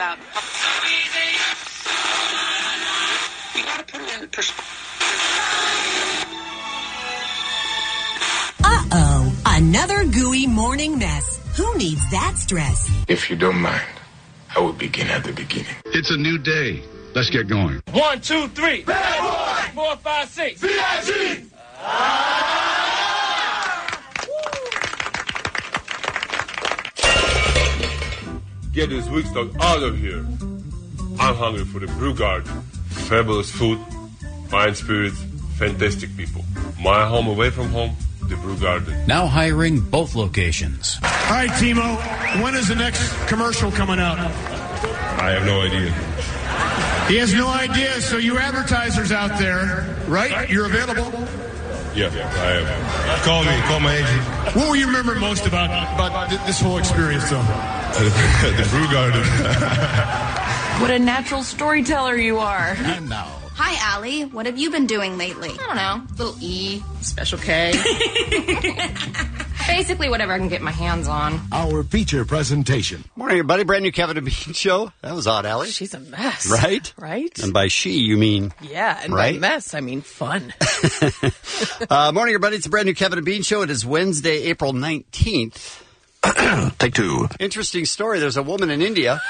about. You gotta put it in perspective. Uh-oh, another gooey morning mess. Who needs that stress? If you don't mind, I will begin at the beginning. It's a new day. Let's get going. 1, 2, 3. Bad boy. 4, 5, 6. VIG. Get this weak stuff out of here. I'm hungry for the Brew Garden. Fabulous food, fine spirits, fantastic people. My home away from home, the Brew Garden. Now hiring both locations. All right, Timo, when is the next commercial coming out? I have no idea. He has no idea, so you advertisers out there, right? You're available? Yeah, I am. Call me, call my agent. What will you remember most about this whole experience, though? The Brew Garden. What a natural storyteller you are. And now. Hi, Allie. What have you been doing lately? I don't know. Little E, special K. Basically whatever I can get my hands on. Our feature presentation. Morning, everybody. Brand new Kevin and Bean show. That was odd, Allie. She's a mess. Right? Right? And by she, you mean... Yeah, and right? by mess, I mean fun. Morning, everybody. It's a brand new Kevin and Bean show. It is Wednesday, April 19th. Take two. Interesting story. There's a woman in India...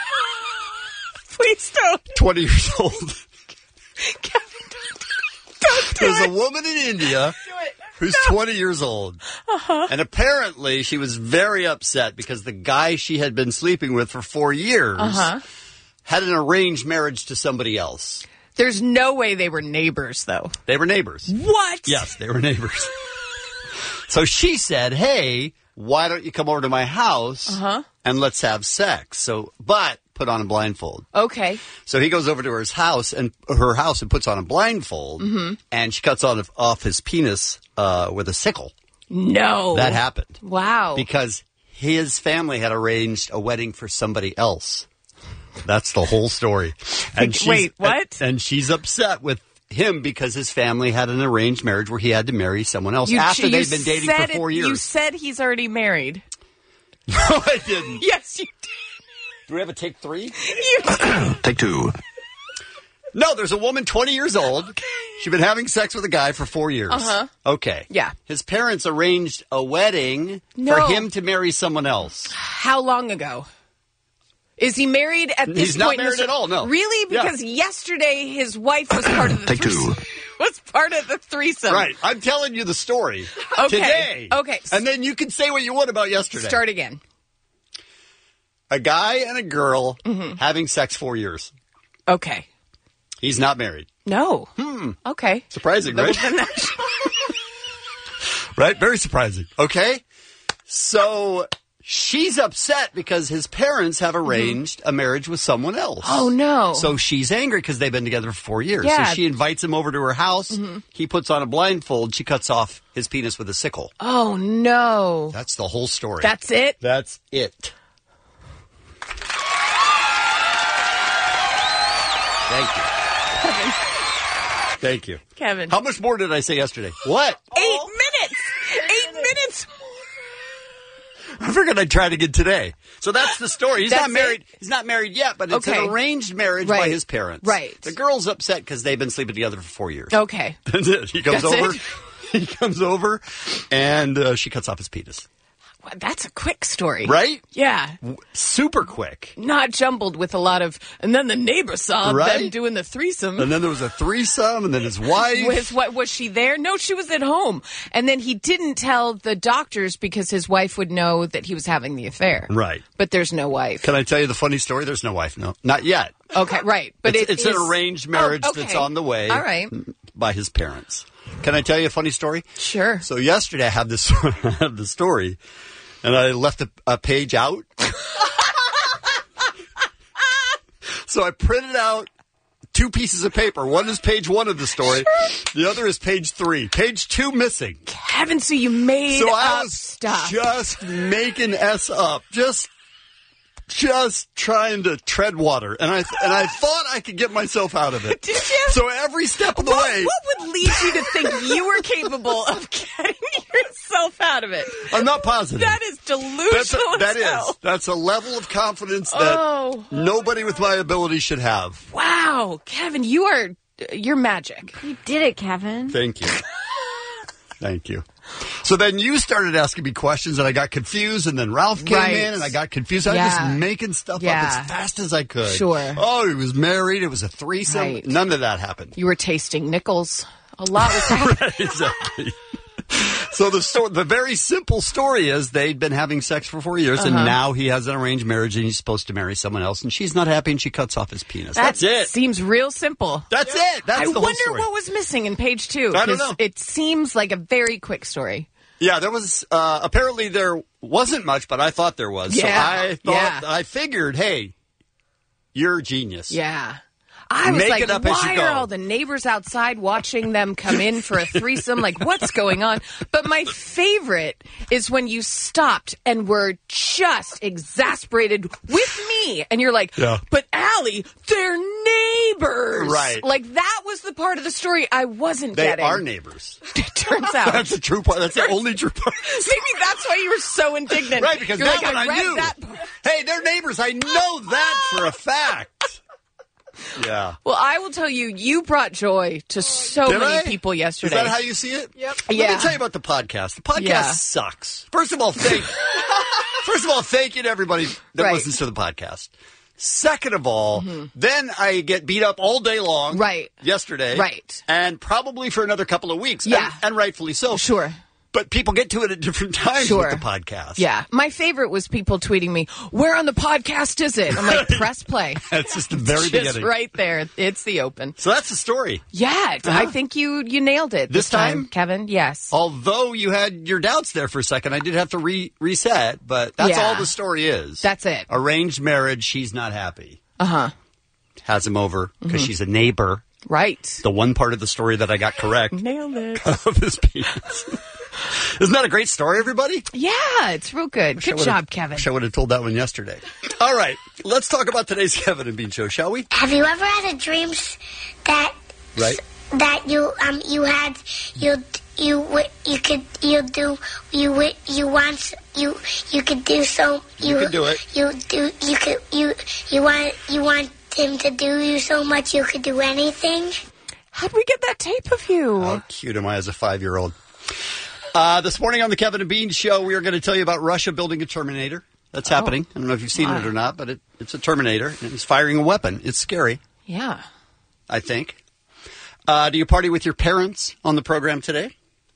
Please don't. 20 years old. Kevin, don't do There's it. a woman in India who's 20 years old. Uh-huh. And apparently she was very upset because the guy she had been sleeping with for 4 years had an arranged marriage to somebody else. There's no way they were neighbors, though. They were neighbors. What? Yes, they were neighbors. So she said, hey, why don't you come over to my house and let's have sex? But put on a blindfold. Okay. So he goes over to her house and puts on a blindfold, and she cuts off his penis with a sickle. No. That happened. Wow. Because his family had arranged a wedding for somebody else. That's the whole story. And Wait, what? And she's upset with him because his family had an arranged marriage where he had to marry someone else after they'd been dating for 4 years. You said he's already married. No, I didn't. Yes, you did. Do we have a take 3? Take two. No, there's a woman 20 years old. Okay. She'd been having sex with a guy for 4 years. Okay. Yeah. His parents arranged a wedding for him to marry someone else. How long ago? Is he married at this point? He's not married at all, no. Really? Because yesterday his wife was part of the threesome. Was part of the threesome. Right. I'm telling you the story Okay. today. Okay. And then you can say what you want about yesterday. Start again. A guy and a girl having sex 4 years. Okay. He's not married. No. Okay. Surprising, right? Right? Very surprising. Okay. So she's upset because his parents have arranged a marriage with someone else. Oh, no. So she's angry because they've been together for 4 years. Yeah. So she invites him over to her house. He puts on a blindfold. She cuts off his penis with a sickle. Oh, no. That's the whole story. That's it? That's it. Thank you. Kevin. Thank you. Kevin. How much more did I say yesterday? What? 8 minutes. 8 minutes. I figured I'd try it again today. So that's the story. He's That's not married. it? He's not married yet, but it's Okay. an arranged marriage by his parents. Right. The girl's upset because they've been sleeping together for 4 years. Okay. That's it. He comes That's over. it? He comes over, and she cuts off his penis. Well, that's a quick story. Right? Yeah. Super quick. Not jumbled with a lot of, and then the neighbor saw Right? them doing the threesome. And then there was a threesome, and then his wife. Was she there? No, she was at home. And then he didn't tell the doctors because his wife would know that he was having the affair. Right. But there's no wife. Can I tell you the funny story? There's no wife. No, not yet. Okay, right. But it's an arranged marriage that's on the way. All right. By his parents. Can I tell you a funny story? Sure. So yesterday I have this the story, and I left a page out. So I printed out 2 pieces of paper. One is page 1 of the story. Sure. The other is page 3. Page 2 missing. Kevin, so you made I up was stuff. just making S up. Just trying to tread water, and I thought I could get myself out of it. Did you? So every step of the way, what would lead you to think you were capable of getting yourself yourself out of it. I'm not positive. That is delusional. That's a level of confidence that nobody with my ability should have. Wow, Kevin, you're magic. You did it, Kevin. Thank you. Thank you. So then you started asking me questions, and I got confused, and then Ralph came in, and I got confused. I was just making stuff up as fast as I could. Sure. Oh, he was married. It was a threesome. Right. None of that happened. You were tasting nickels. A lot was happening. Right, exactly. So the very simple story is they'd been having sex for 4 years, and now he has an arranged marriage, and he's supposed to marry someone else, and she's not happy, and she cuts off his penis. That's it. Seems real simple. That's it. That's the whole story. I wonder what was missing in page 2. I don't know. It seems like a very quick story. Yeah, there was, apparently there wasn't much, but I thought there was. Yeah. So I figured, hey, you're a genius. Yeah. I was Make like, it up as why you go. are all the neighbors outside watching them come in for a threesome? Like, what's going on? But my favorite is when you stopped and were just exasperated with me. And you're like, but Allie, they're neighbors. Right. Like, that was the part of the story I wasn't They getting. are neighbors. It turns out. That's the true part. That's the only true part. Maybe that's why you were so indignant. Right, because you're that like, one I read knew. that. Hey, they're neighbors. I know that for a fact. Yeah. Well, I will tell you, you brought joy to so many people yesterday. Is that how you see it? Yep. Let me tell you about the podcast. The podcast sucks. First of all, thank you to everybody that listens to the podcast. Second of all, then I get beat up all day long. Right. Yesterday. Right. And probably for another couple of weeks. Yeah. And rightfully so. Sure. But people get to it at different times with the podcast. Yeah. My favorite was people tweeting me, where on the podcast is it? I'm like, press play. That's just the very Just beginning. right there. It's the open. So that's the story. Yeah. I think you nailed it This time? Kevin. Yes. Although you had your doubts there for a second, I did have to reset, but that's all the story is. That's it. Arranged marriage, she's not happy. Uh-huh. Has him over because she's a neighbor. Right. The one part of the story that I got correct. Nailed it. Of his penis. Isn't that a great story, everybody? Yeah, it's real good. Good job, Kevin. Wish I would have told that one yesterday. All right, let's talk about today's Kevin and Bean Show, shall we? Have you ever had a dream that you want him to do you so much you could do anything? How'd we get that tape of you? How cute am I as a 5-year-old? This morning on the Kevin and Bean Show, we are going to tell you about Russia building a Terminator. That's happening. I don't know if you've seen it or not, but it's a Terminator. And it's firing a weapon. It's scary. Yeah. I think. Do you party with your parents on the program today?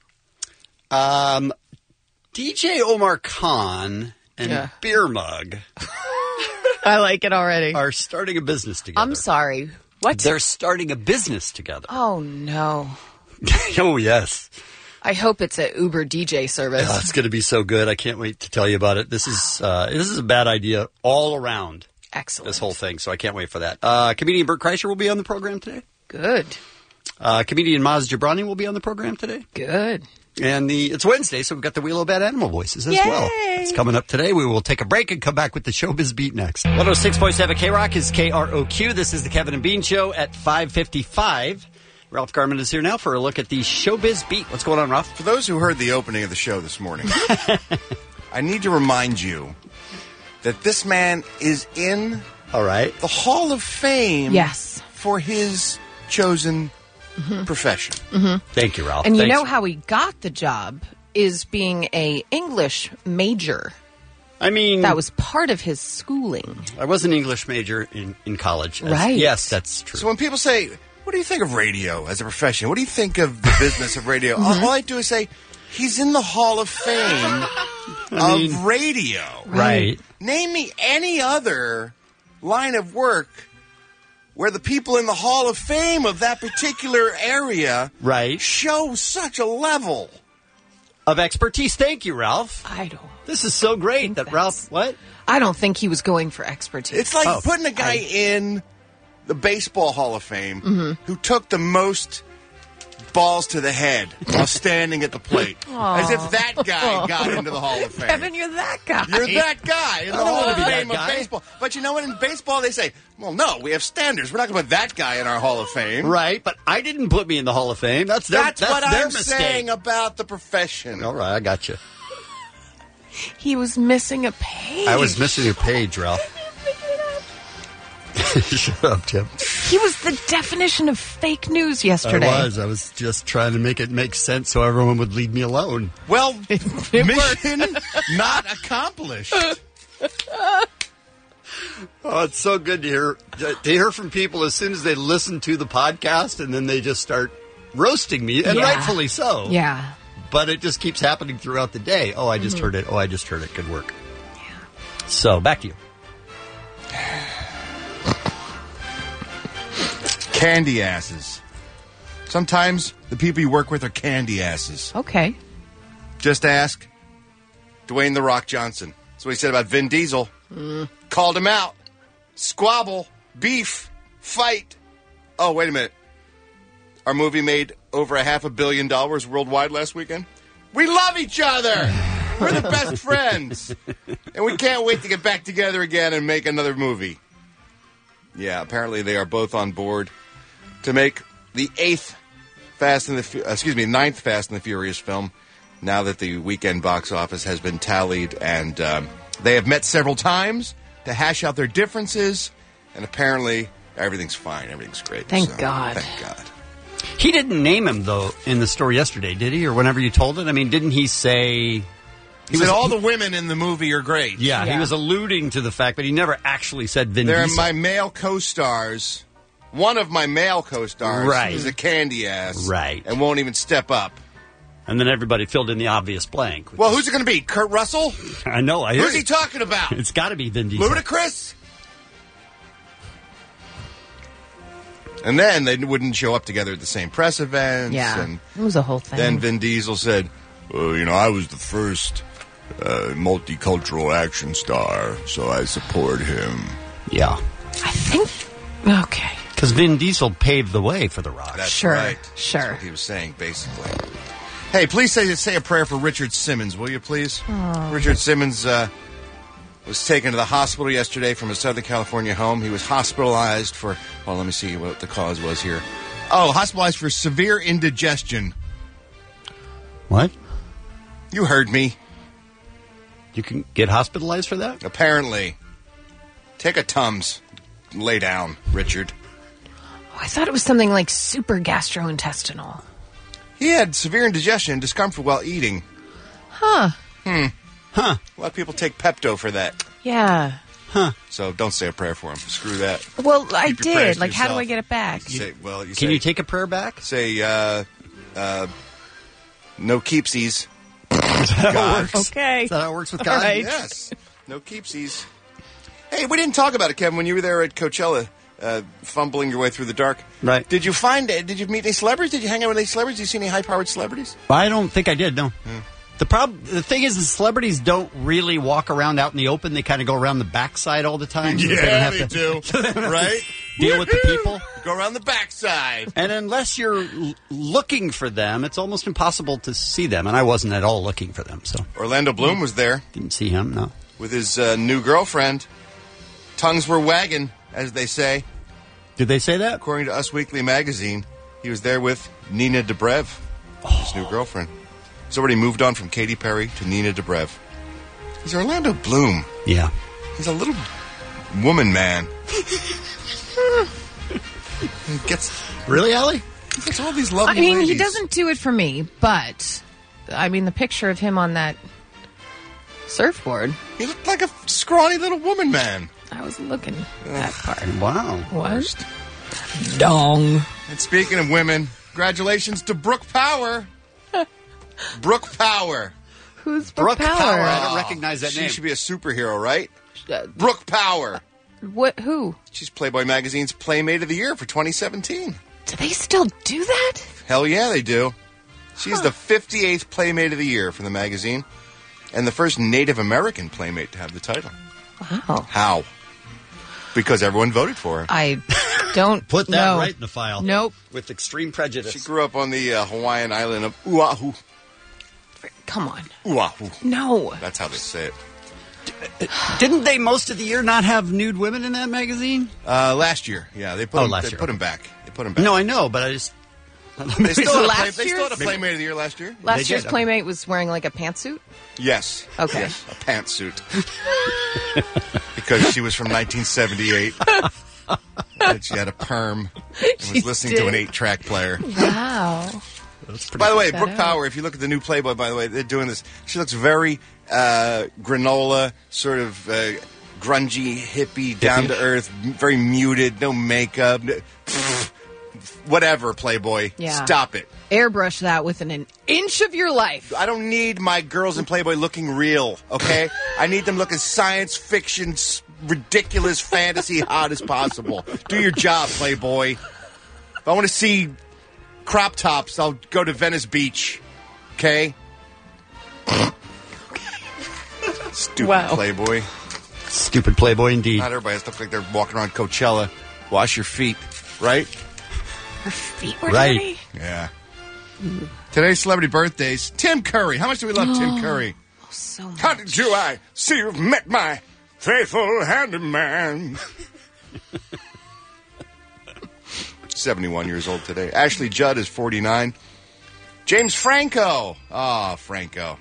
DJ Omar Khan and Beer Mug I like it already. are starting a business together. I'm sorry. What? They're starting a business together. Oh, no. Oh, yes. I hope it's an Uber DJ service. Oh, it's going to be so good. I can't wait to tell you about it. This is a bad idea all around. Excellent. This whole thing, so I can't wait for that. Comedian Bert Kreischer will be on the program today. Good. Comedian Maz Jobrani will be on the program today. Good. And it's Wednesday, so we've got the Wheel of Bad Animal Voices as well. It's coming up today. We will take a break and come back with the Showbiz Beat next. 106.7 K-Rock is KROQ. This is the Kevin and Bean Show at 5:55. Ralph Garman is here now for a look at the Showbiz Beat. What's going on, Ralph? For those who heard the opening of the show this morning, I need to remind you that this man is in the Hall of Fame for his chosen profession. Thank you, Ralph. And you know how he got the job is being a English major. I mean, that was part of his schooling. I was an English major in college. Right. Yes, that's true. So when people say, what do you think of radio as a profession? What do you think of the business of radio? All I do is say, he's in the Hall of Fame of radio. Right. Name me any other line of work where the people in the Hall of Fame of that particular area show such a level of expertise. Thank you, Ralph. I don't. This is so great that Ralph, what? I don't think he was going for expertise. It's like putting a guy in the Baseball Hall of Fame who took the most balls to the head while standing at the plate. Aw. As if that guy got into the Hall of Fame. Kevin, you're that guy. You're that guy in the don't Hall wanna of be that Fame of guy. baseball. But you know what? In baseball, they say, well, no, we have standards. We're not going to put that guy in our Hall of Fame. Right, but I didn't put me in the Hall of Fame. That's what their I'm mistake. saying about the profession. All right, I got you. He was missing a page. I was missing a page, Ralph. Shut up, Tim. He was the definition of fake news yesterday. I was just trying to make it make sense so everyone would leave me alone. Well, mission not accomplished. Oh, it's so good to hear from people as soon as they listen to the podcast, and then they just start roasting me, and rightfully so. Yeah. But it just keeps happening throughout the day. Oh, I just heard it. Oh, I just heard it. Good work. Yeah. So, back to you. Candy asses. Sometimes the people you work with are candy asses. Okay. Just ask Dwayne The Rock Johnson. That's what he said about Vin Diesel. Called him out. Squabble. Beef. Fight. Oh, wait a minute. Our movie made over $500 million worldwide last weekend. We love each other. We're the best friends. And we can't wait to get back together again and make another movie. Yeah, apparently they are both on board to make the ninth Fast and the Furious film, now that the weekend box office has been tallied, and they have met several times to hash out their differences, and apparently everything's fine, everything's great. Thank God. Thank God. He didn't name him, though, in the story yesterday, did he? Or whenever you told it? I mean, didn't he say... He said all the women in the movie are great. Yeah, he was alluding to the fact, but he never actually said Vin They're Diesel. my male co-stars. One of my male co-stars is a candy ass. Right. And won't even step up. And then everybody filled in the obvious blank. Well, who's it going to be? Kurt Russell? I know. Who's he talking about? It's got to be Vin Diesel. Ludacris? And then they wouldn't show up together at the same press events. Yeah, and it was a whole thing. Then Vin Diesel said, well, I was the first multicultural action star, so I support him. Yeah. I think... Okay. Because Vin Diesel paved the way for The Rock. That's Sure, right. sure. That's what he was saying, basically. Hey, please say a prayer for Richard Simmons, will you, please? Oh. Richard Simmons was taken to the hospital yesterday from his Southern California home. He was hospitalized for... Well, let me see what the cause was here. Oh, hospitalized for severe indigestion. What? You heard me. You can get hospitalized for that? Apparently. Take a Tums. Lay down, Richard. Oh, I thought it was something like super gastrointestinal. He had severe indigestion and discomfort while eating. Huh. Huh. A lot of people take Pepto for that. Yeah. Huh. So don't say a prayer for him. Screw that. Well, I Keep your prayers did. to Like, how do yourself. I get it back? Can you take a prayer back? Say, no keepsies. God. Okay. Is that how it works with All God? right. Yes. No keepsies. Hey, we didn't talk about it, Kevin, when you were there at Coachella, fumbling your way through the dark. Right. Did you meet any celebrities? Did you hang out with any celebrities? Did you see any high-powered celebrities? I don't think I did, no. The thing is, the celebrities don't really walk around out in the open. They kind of go around the backside all the time. So Yeah, they do. Right? deal with the people. Go around the backside. And unless you're looking for them, it's almost impossible to see them. And I wasn't at all looking for them. So Orlando Bloom was there. Didn't see him, no. With his new girlfriend. Tongues were wagging, as they say. Did they say that? According to Us Weekly magazine, he was there with Nina Dobrev, his new girlfriend. He's already moved on from Katy Perry to Nina Dobrev. He's Orlando Bloom. Yeah. He's a little woman man. He gets... Really, Allie? He gets all these lovely I mean, ladies. he doesn't do it for me, but I mean, the picture of him on that surfboard. He looked like a scrawny little woman man. I was looking at that part. Wow. What? Dong. And speaking of women, congratulations to Brooke Power. Brooke Power. Who's Brooke Power? I don't recognize that she name. She should be a superhero, right? Brooke Power. What? Who? She's Playboy Magazine's Playmate of the Year for 2017. Do they still do that? Hell yeah, they do. She's the 58th Playmate of the Year from the magazine, and the first Native American Playmate to have the title. Wow. How? Because everyone voted for her. I Don't put that right in the file. Nope. With extreme prejudice. She grew up on the Hawaiian island of Oahu. Come on. Oahu. No. That's how they say it. Didn't they most of the year not have nude women in that magazine? Last year, yeah. They put them back. They put them back. No, I know, but I just... They still had a Playmate of the Year last year? Last year's Playmate was wearing like a pantsuit? Yes. Okay. Yes, a pantsuit. Because she was from 1978. And she had a perm and was listening to an 8-track player. Wow. By the way, Brooke Power, if you look at the new Playboy, by the way, they're doing this. She looks very granola, sort of grungy, hippie, down-to-earth, very muted, no makeup. Whatever, Playboy. Yeah. Stop it. Airbrush that within an inch of your life. I don't need my girls in Playboy looking real, okay? I need them looking science fiction, ridiculous, fantasy, hot as possible. Do your job, Playboy. If I want to see crop tops, I'll go to Venice Beach, okay? Stupid Playboy. Stupid Playboy indeed. Not everybody has to look like they're walking around Coachella. Wash your feet, right? Her feet were right. dirty? Yeah. Today's celebrity birthdays. Tim Curry. How much do we love Tim Curry? Oh, so much. How did I see you've met my faithful handyman? 71 years old today. Ashley Judd is 49. James Franco. Oh, Franco.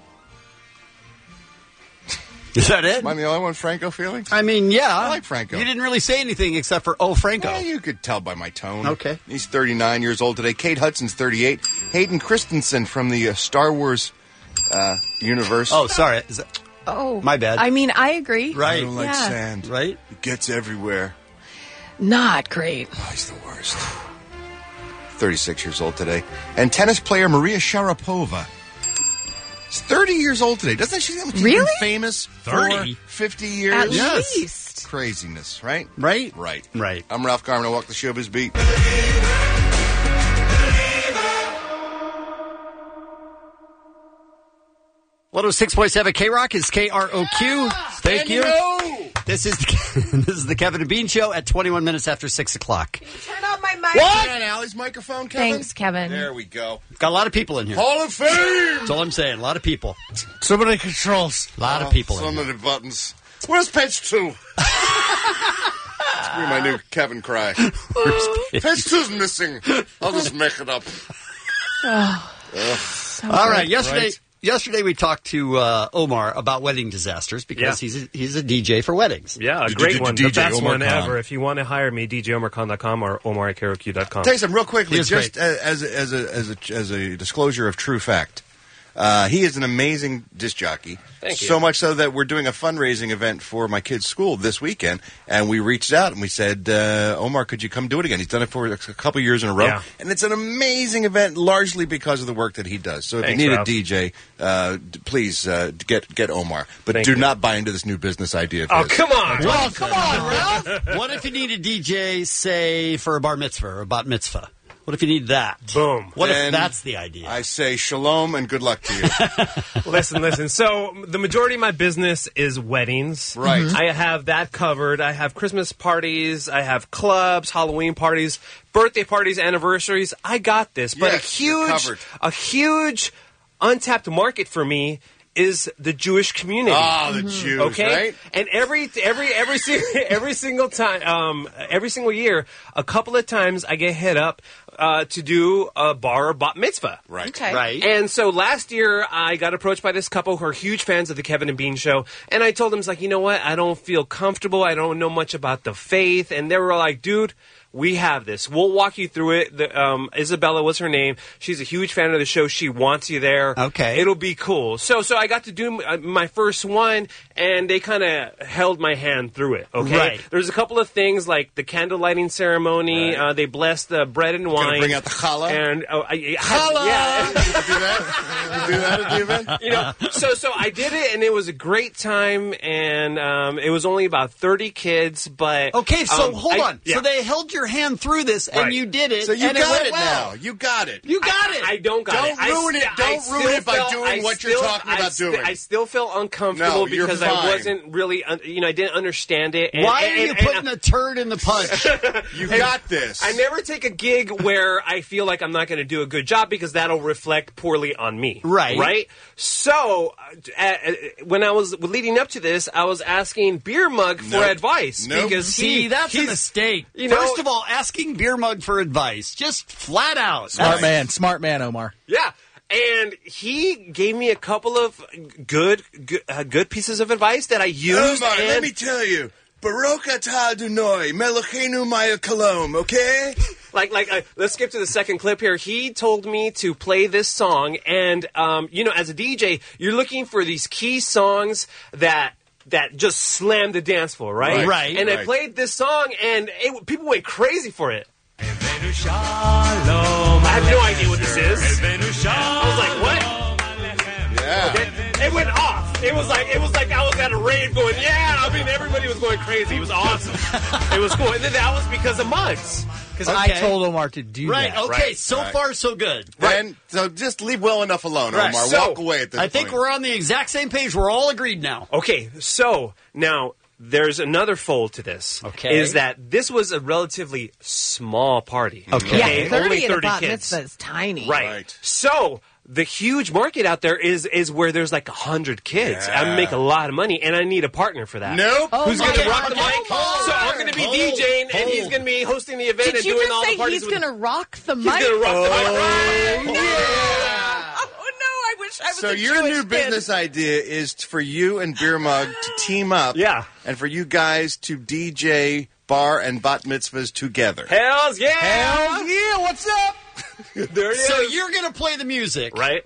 Is that it? Am I the only one Franco feeling? I mean, yeah. I like Franco. You didn't really say anything except for, Franco. Yeah, you could tell by my tone. Okay. He's 39 years old today. Kate Hudson's 38. Hayden Christensen from the Star Wars universe. Oh, sorry. Is that... Oh. My bad. I mean, I agree. Right. I don't like sand. Right? It gets everywhere. Not great. Oh, he's the worst. 36 years old today. And tennis player Maria Sharapova. She's 30 years old today. Doesn't she? She's been famous 30? for 50 years. At least. Craziness, right? Right? Right. Right. I'm Ralph Garman. I walk the showbiz beat. 106.7 K-Rock is KROQ. Thank you. This is the Kevin and Bean Show at 21 minutes after 6 o'clock. Turn on my mic. What? Turn on Allie's microphone, Kevin. Thanks, Kevin. There we go. Got a lot of people in here. Hall of Fame. That's all I'm saying. A lot of people. So many controls. A lot of people in So here. many buttons. Where's page 2? It's my new Kevin cry. Page 2's missing. I'll just make it up. So all right. good. Yesterday we talked to Omar about wedding disasters because he's a DJ for weddings. Yeah, a great one. The best one ever. If you want to hire me, DJOmarCon.com or Omar@KROQ.com. Tell you something real quickly, just as a disclosure of true fact. He is an amazing disc jockey. Thank you. So much so that we're doing a fundraising event for my kid's school this weekend, and we reached out and we said, Omar, could you come do it again? He's done it for a couple years in a row, and it's an amazing event, largely because of the work that he does. So if you need a DJ, please get Omar, but do not buy into this new business idea. Oh, come on! Well, come on, Ralph. What if you need a DJ, say, for a bar mitzvah or a bat mitzvah? What if you need that? Boom. What if that's the idea? I say shalom and good luck to you. Listen. So the majority of my business is weddings. Right. Mm-hmm. I have that covered. I have Christmas parties. I have clubs, Halloween parties, birthday parties, anniversaries. I got this. But a huge untapped market for me is the Jewish community. Ah, the Jews, okay? right? And every single time, every single year, a couple of times I get hit up to do a bar or bat mitzvah. Right. Okay. Right. And so last year I got approached by this couple who are huge fans of the Kevin and Bean Show, and I told them, it's like, you know what? I don't feel comfortable. I don't know much about the faith. And they were like, dude, we have this. We'll walk you through it. Isabella was her name. She's a huge fan of the show. She wants you there. Okay. It'll be cool. So I got to do my first one, and they kind of held my hand through it. Okay. Right. There's a couple of things like the candle lighting ceremony. They blessed the bread and wine. wine. Bring out the challah. And challah. Yeah. You do that? You do that at the event? You know, so I did it, and it was a great time, and it was only about 30 kids, but... Okay, so hold on. Yeah. So they held your hand through this, and Right. you did it, So you and got it it went well. now. You got it. You got it. I don't got it. Don't ruin it. Don't ruin it by doing what you're talking about doing. I still feel uncomfortable No, you're because fine. I wasn't really, I didn't understand it. And, Why are you putting a turd in the punch? You got this. I never take a gig where I feel like I'm not going to do a good job because that'll reflect poorly on me. Right. Right? So, when I was leading up to this, I was asking Beer Mug for Nope. advice. Nope. Because See, that's a mistake. You know- First of all, asking Beer Mug for advice, just flat out. Smart man, Omar. Yeah. And he gave me a couple of good pieces of advice that I used. Omar, and let me tell you. Baroque atah Dunoi, Melochenu Maya Kolom, okay? Let's skip to the second clip here. He told me to play this song, and as a DJ, you're looking for these key songs that just slam the dance floor, right? Right. And I Right. played this song, and people went crazy for it. I have no idea what this is. I was like, what? Yeah. It went off. It was like I was at a rave going, yeah. I mean, everybody was going crazy. It was awesome. It was cool. And then that was because of Muggs. Because I told Omar to do Right, that. okay, Right. so Right. far so good. Then, so just leave well enough alone, Right. Omar. So, Walk away at this I point. think we're on the exact same page. We're all agreed now. Okay, so now there's another fold to this. Okay. Is that this was a relatively small party. Okay. Yeah, 30 only at a 30 bat kids. mitzvah is tiny. Right. So the huge market out there is where there's like 100 kids. Yeah. I make a lot of money, and I need a partner for that. Nope. Oh Who's my going to God. rock the mic? Hold So I'm going to be Hold. DJing, and he's going to be hosting the event Did and you doing just all say the parties. he's going to rock the He's mic? going to rock the mic. Oh, Oh, no, I wish I was So a your Jewish new kid. business idea is for you and Beer Mug to team up. Yeah. And for you guys to DJ bar and bat mitzvahs together. Hells yeah! Hell yeah, what's up? There it is. So you're going to play the music, right?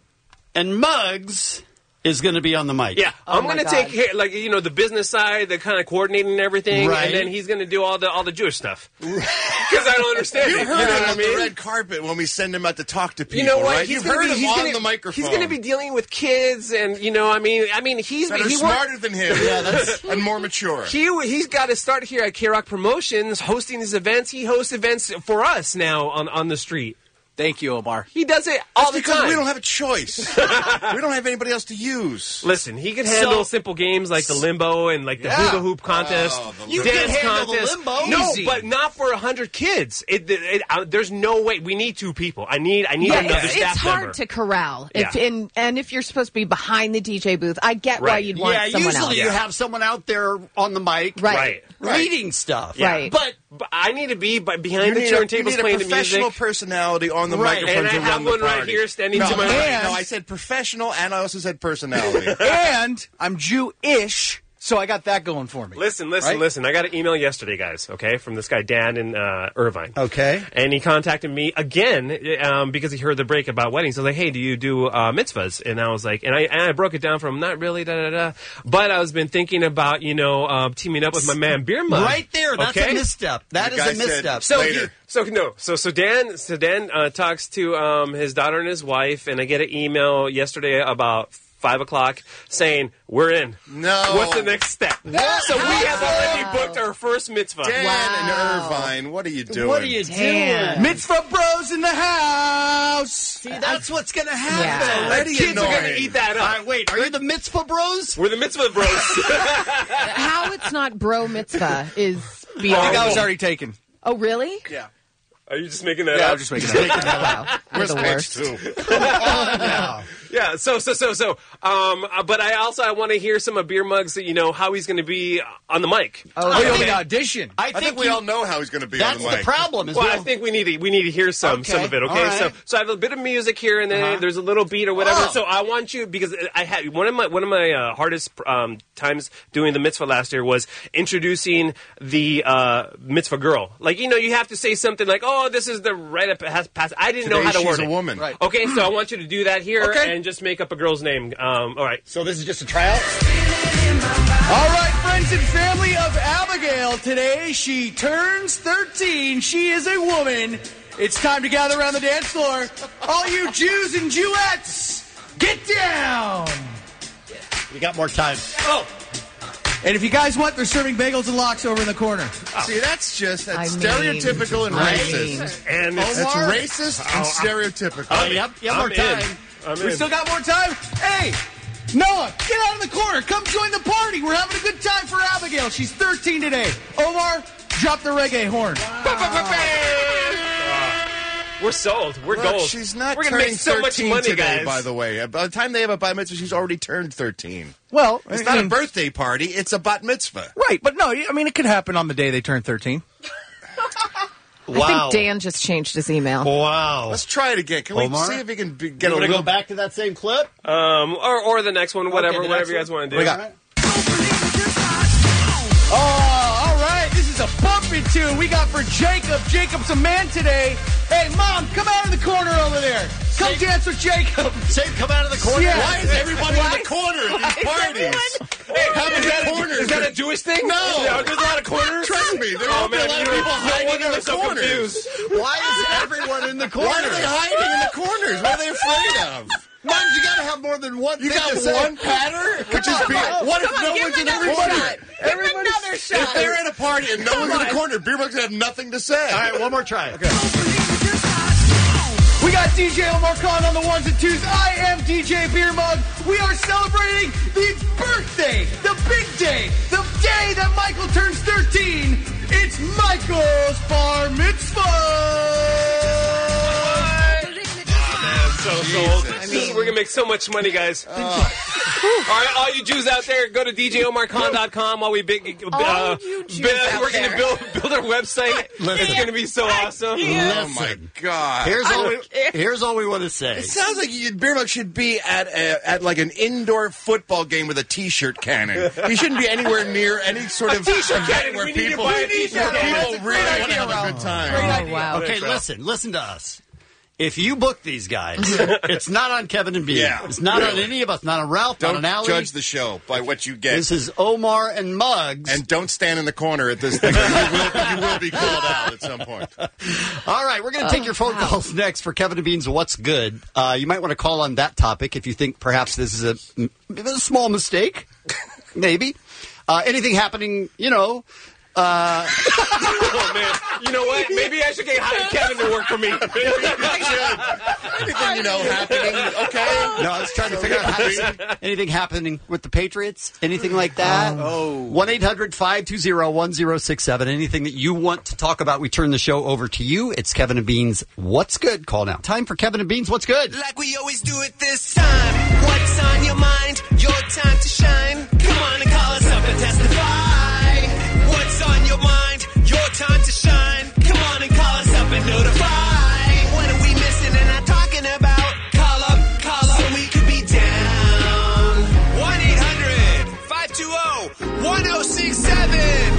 and Muggs is going to be on the mic. Yeah, Oh I'm my going to God. take care, the business side, the kind of coordinating and everything, Right. and then he's going to do all the Jewish stuff because I don't understand You it. heard You know him what I on mean? the red carpet when we send him out to talk to people, You know what? right? You've heard him on the microphone. He's going to be dealing with kids, and he's that are smarter than him and more mature. He's got to start here at K-Rock Promotions, hosting these events. He hosts events for us now on the street. Thank you, Omar. He does it all That's the because time. we don't have a choice. We don't have anybody else to use. Listen, he can handle simple games like the limbo and like the hula hoop contest, You dance can handle the contest. limbo. No, Easy. but not for 100 kids. There's no way. We need 2 people. I need Yeah, another staff it's hard member. to corral. Yeah. And if you're supposed to be behind the DJ booth, I get why Right. you'd want Yeah, someone usually else. you have someone out there on the mic, Right. reading stuff. Yeah. Right. But I need to be behind You the need turntables a playing the professional music. personality on the Right. microphone And I to have run the one right party. here standing no, to my right. No, I said professional, and I also said personality. And I'm Jewish, so I got that going for me. Listen. Right? I got an email yesterday, guys, okay, from this guy, Dan in Irvine. Okay. And he contacted me again because he heard the break about weddings. I was like, hey, do you do mitzvahs? And I was like, and I broke it down from not really, But I was been thinking about, teaming up with my man Beer Mug. Right there. That's okay? a misstep. That The is guy a misstep. said later. So Dan talks to his daughter and his wife, and I get an email yesterday about 5 o'clock saying, we're in. No. What's the next step? So we have already booked our first mitzvah. Dan and Irvine, what are you doing? What are you doing? Mitzvah bros in the house. See, that's what's going to happen. Yeah. Already Kids are going to annoying. eat that All up. right, wait. Are you the mitzvah bros? We're the mitzvah bros. How it's not bro mitzvah is I beyond. think I was me. already taken. Oh, really? Yeah. Are you just making that Yeah, up? I'm just making that. Wow. You're Where's the page worst. 2? Yeah, but I want to hear some of Beer Mug's, how he's going to be on the mic. Oh, you need audition. I I think we all know how he's going to be on that's the the mic. problem. Is Well, we I don't- think we need to hear some of it. Okay, all right. so I have a bit of music here, and then there's a little beat or whatever. Oh. So I want you, because I had one of my hardest times doing the mitzvah last year was introducing the mitzvah girl. Like you have to say something like, "Oh, this is the rite of passage." I didn't know Today how to she's word a it. woman. Right. Okay, so I want you to do that here Okay. and just make up a girl's name. All right. So this is just a tryout? All right, friends and family of Abigail. Today she turns 13. She is a woman. It's time to gather around the dance floor. All you Jews and Jewettes, get down. You got more time. Oh. And if you guys want, they're serving bagels and lox over in the corner. See, that's stereotypical and racist. And that's racist and stereotypical. Oh, yep, more time. We still got more time? Hey, Noah, get out of the corner. Come join the party. We're having a good time for Abigail. She's 13 today. Omar, drop the reggae horn. We're sold. We're Look, gold. She's not We're turning gonna make so much 13 money, today, guys. by the way. By the time they have a bat mitzvah, she's already turned 13. Well, it's not a birthday party. It's a bat mitzvah. Right, but no, I mean, it could happen on the day they turn 13. Wow. I think Dan just changed his email. Wow. Let's try it again. Can Omar? we see if we can get You a want to little... go back to that same clip? Or the next one, whatever, Okay, whatever you guys want to do. We got... Oh, all right. This is a bumping tune we got for Jacob. Jacob's a man today. Hey, Mom, come out of the corner over there. Come dance with Jacob. Come out of the corner. Yeah. Why is everybody in the corner at these parties? Hey, how many corners? Is that a Jewish thing? No. There's a lot of corners? Trust me, there will be a lot of people hiding in the so corners. confused. Why is everyone in the corner? Why are they hiding in the corners? What are they afraid of? Mom, you got to have more than one You thing got to say. one pattern? Which is what if no one's in the corner? Give him another shot. If they're at a party and no one's in the corner, Beer Mug's going to have nothing to say. All right, one more try. Okay. We got DJ Omar Khan on the ones and twos. I am DJ Beer Mug. We are celebrating the birthday, the big day, the day that Michael turns 13. It's Michael's bar mitzvah. So sold. We're going to make so much money, guys. All right, all you Jews out there, go to DJOmarCon.com while we we're going to build our website. It's going to be so awesome. Oh, my God. Here's all we want to say. It sounds like Beer Mug should be at like an indoor football game with a T-shirt cannon. He shouldn't be anywhere near any sort of T-shirt event cannon. where We need to people buy a T-shirt cannon. really want to have a good time. Oh, wow. Okay, listen to us. If you book these guys, it's not on Kevin and Bean. Yeah, it's not really. on any of us. Not on Ralph. Don't not on Allie. judge the show by what you get. This is Omar and Muggs. And don't stand in the corner at this thing. You will be called out at some point. All right, we're going to take your phone calls next for Kevin and Bean's What's Good. You might want to call on that topic if you think perhaps this is a small mistake. Maybe. Anything happening, Oh, man. You know what? Maybe I should get Kevin to work for me. Anything happening, okay? No, I was trying to figure out anything happening with the Patriots, anything like that. 1-800-520-1067. Anything that you want to talk about, we turn the show over to you. It's Kevin and Bean's What's Good. Call now. Time for Kevin and Bean's What's Good. Like we always do it this time. What's on your mind? Your time to shine. Come on and call us up and testify. What's on your mind? Your time to shine. Come on and call us up and notify. What are we missing and not talking about? Call up so we could be down. 1-800-520-1067.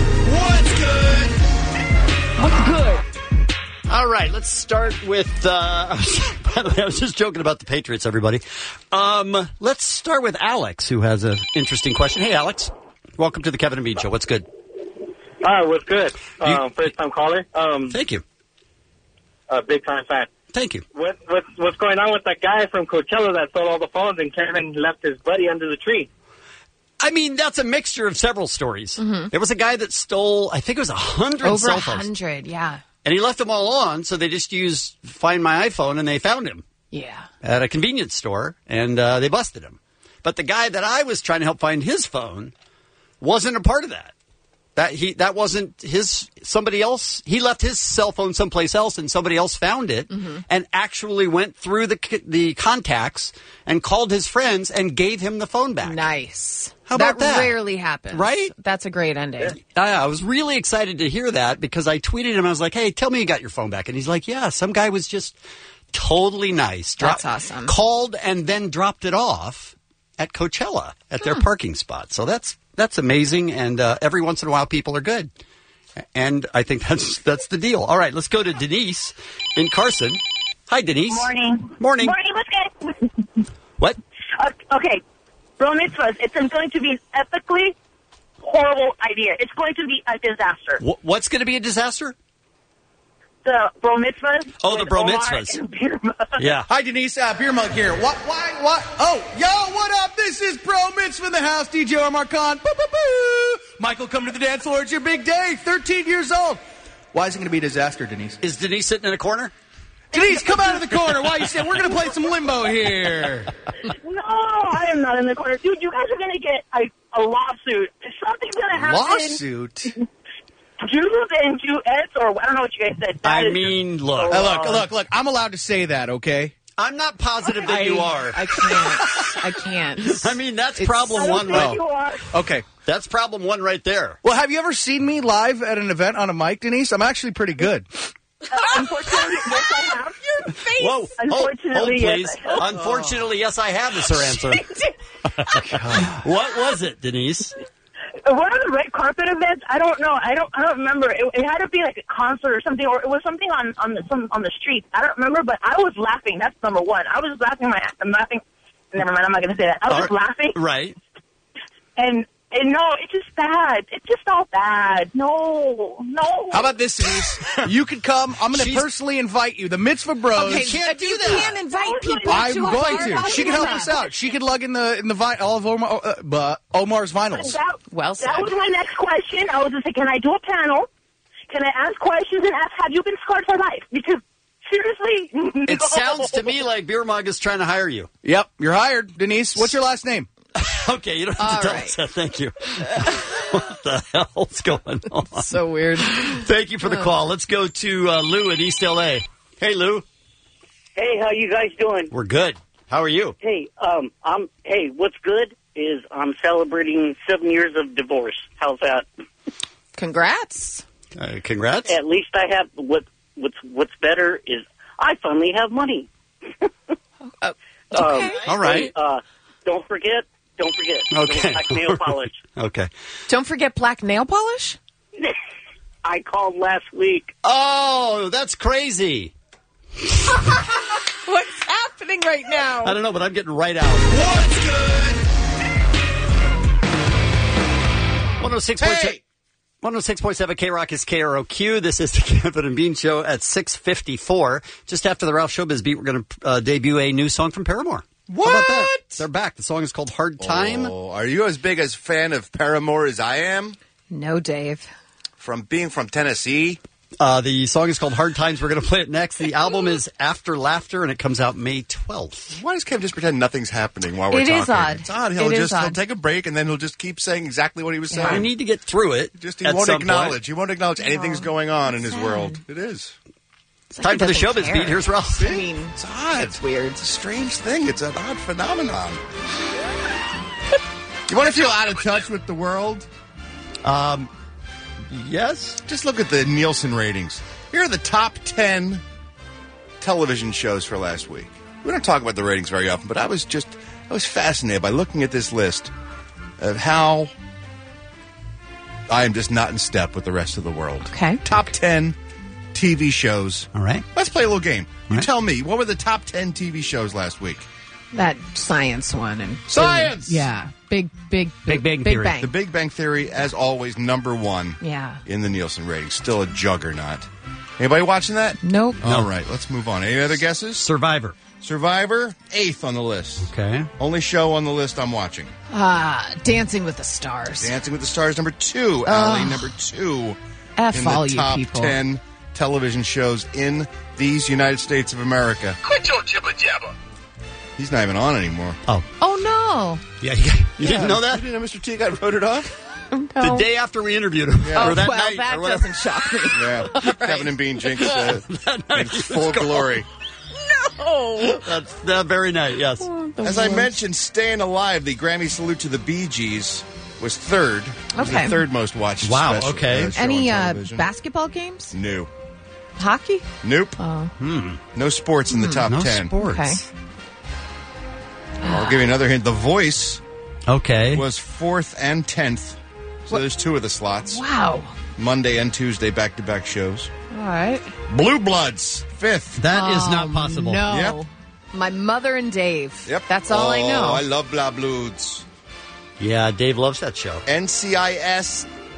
What's good? All right, let's start with, by the way, I was just joking about the Patriots, everybody. Let's start with Alex, who has an interesting question. Hey, Alex. Welcome to the Kevin and Bean Show. What's good? Hi, what's good? First-time caller. Thank you. Big-time fan. Thank you. What's going on with that guy from Coachella that stole all the phones and Kevin left his buddy under the tree? I mean, that's a mixture of several stories. Mm-hmm. There was a guy that stole, I think it was 100 Over cell phones. 100, yeah. And he left them all on, so they just used Find My iPhone, and they found him. Yeah. At a convenience store, and they busted him. But the guy that I was trying to help find his phone wasn't a part of that. That wasn't his. Somebody else. He left his cell phone someplace else, and somebody else found it, and actually went through the contacts and called his friends and gave him the phone back. Nice. How about that? That rarely happens, right? That's a great ending. I was really excited to hear that because I tweeted him. I was like, "Hey, tell me you got your phone back," and he's like, "Yeah, some guy was just totally nice. That's awesome. Called and then dropped it off at Coachella at their parking spot. So that's amazing, and every once in a while people are good. And I think that's the deal. All right, let's go to Denise in Carson. Hi, Denise. Morning. Morning. Morning, what's good? What? Okay, Bar mitzvahs, it's going to be an ethically horrible idea. It's going to be a disaster. What's going to be a disaster? the bro mitzvahs. Oh, the bro Omar mitzvahs. and Beer Mug. Yeah. Hi, Denise. Beer Mug here. What? Oh, yo, what up? This is Bro Mitzvah in the house. DJ Omar Khan. Boo, boo, boo. Michael, come to the dance floor. It's your big day. 13 years old. Why is it going to be a disaster, Denise? Is Denise sitting in a corner? Denise, come out of the corner. Why are you sitting? We're going to play some limbo here. No, I am not in the corner. Dude, you guys are going to get a lawsuit. Something's going to happen. Lawsuit? Jews and Jewettes, or I don't know what you guys said. Look. I'm allowed to say that, okay? I'm not positive that you are. I can't. I mean, that's problem one. Okay. That's problem one right there. Well, have you ever seen me live at an event on a mic, Denise? I'm actually pretty good. Unfortunately, yes, I have. Your face. Whoa. Unfortunately, hold, yes, please. I have. Unfortunately, yes, I have is her answer. What was it, Denise? One of the red carpet events, I don't know. I don't remember. It had to be like a concert or something, or it was something on the street. I don't remember, but I was laughing. That's number one. I was laughing I'm laughing. Never mind. I'm not going to say that. I was just laughing. Right. And no, it's just bad. It's just all bad. No. How about this, Denise? You could come. I'm going to personally invite you. The Mitzvah Bros. Okay, you can't invite people. I'm to going our to. She can help us out. She could lug in all of Omar's vinyls. That was my next question. I was going to say, can I do a panel? Can I ask questions and ask, have you been scarred for life? Because seriously, It sounds to me like Beer Mug is trying to hire you. Yep, you're hired, Denise. What's your last name? Okay, you don't have to tell us that. Thank you. What the hell's going on? So weird. Thank you for the call. Let's go to Lou in East L.A. Hey, Lou. Hey, how you guys doing? We're good. How are you? Hey, what's good is I'm celebrating 7 years of divorce. How's that? Congrats. Congrats. At least I have what's better is I finally have money. Okay. All right. Don't forget. Okay. Black nail polish. Okay. Don't forget black nail polish? I called last week. Oh, that's crazy. What's happening right now? I don't know, but I'm getting right out. What's good? 106.7 K-Rock is KROQ. This is the Kevin and Bean Show at 6:54. Just after the Ralph Showbiz beat, we're going to debut a new song from Paramore. What? How about that? They're back. The song is called Hard Time. Oh, are you as big a fan of Paramore as I am? No, Dave. From being from Tennessee? The song is called Hard Times. We're going to play it next. The album is After Laughter, and it comes out May 12th. Why does Kevin just pretend nothing's happening while we're talking? It is odd. It's odd. He'll take a break, and then he'll just keep saying exactly what he was saying. I need to get through it. He won't acknowledge. He won't acknowledge anything's going on in his world. It is. It's time for the Showbiz Beat. Here's Ralph. I mean, it's odd. It's weird. It's a strange thing. It's an odd phenomenon. You want to feel out of touch with the world? Yes. Just look at the Nielsen ratings. Here are the top 10 television shows for last week. We don't talk about the ratings very often, but I was fascinated by looking at this list of how I am just not in step with the rest of the world. Okay. Top 10 TV shows. All right. Let's play a little game. You tell me, what were the top 10 TV shows last week? That science one. And Science! Yeah. Big Bang Theory. Bang. The Big Bang Theory, as always, number one in the Nielsen ratings. Still a juggernaut. Anybody watching that? Nope. All right, let's move on. Any other guesses? Survivor, 8th on the list. Okay. Only show on the list I'm watching. Dancing with the Stars. Dancing with the Stars, number 2. Allie, number 2. F in all the you top people. 10 television shows in these United States of America. Quit your jibber jabber. He's not even on anymore. Oh no. Yeah, you didn't know that? You didn't know Mr. T got voted off? No. The day after we interviewed him. Yeah. Or that well, night. that or whatever. doesn't shock me. Yeah. Kevin and Bean jinxed in full glory. No. That's that very night, yes. As I mentioned, Staying Alive, the Grammy salute to the Bee Gees, was third. It was the third most watched. Wow, special, okay. show Any on television. basketball games? No. Hockey? Nope. Oh. No sports in the top no 10. sports. Okay. I'll give you another hint. The Voice Okay. was 4th and 10th. So there's 2 of the slots. Wow. Monday and Tuesday back-to-back shows. All right. Blue Bloods, 5th. That is not possible. No. Yep. My mother and Dave. Yep. That's all I know. I love Blah Bloods. Yeah, Dave loves that show. NCIS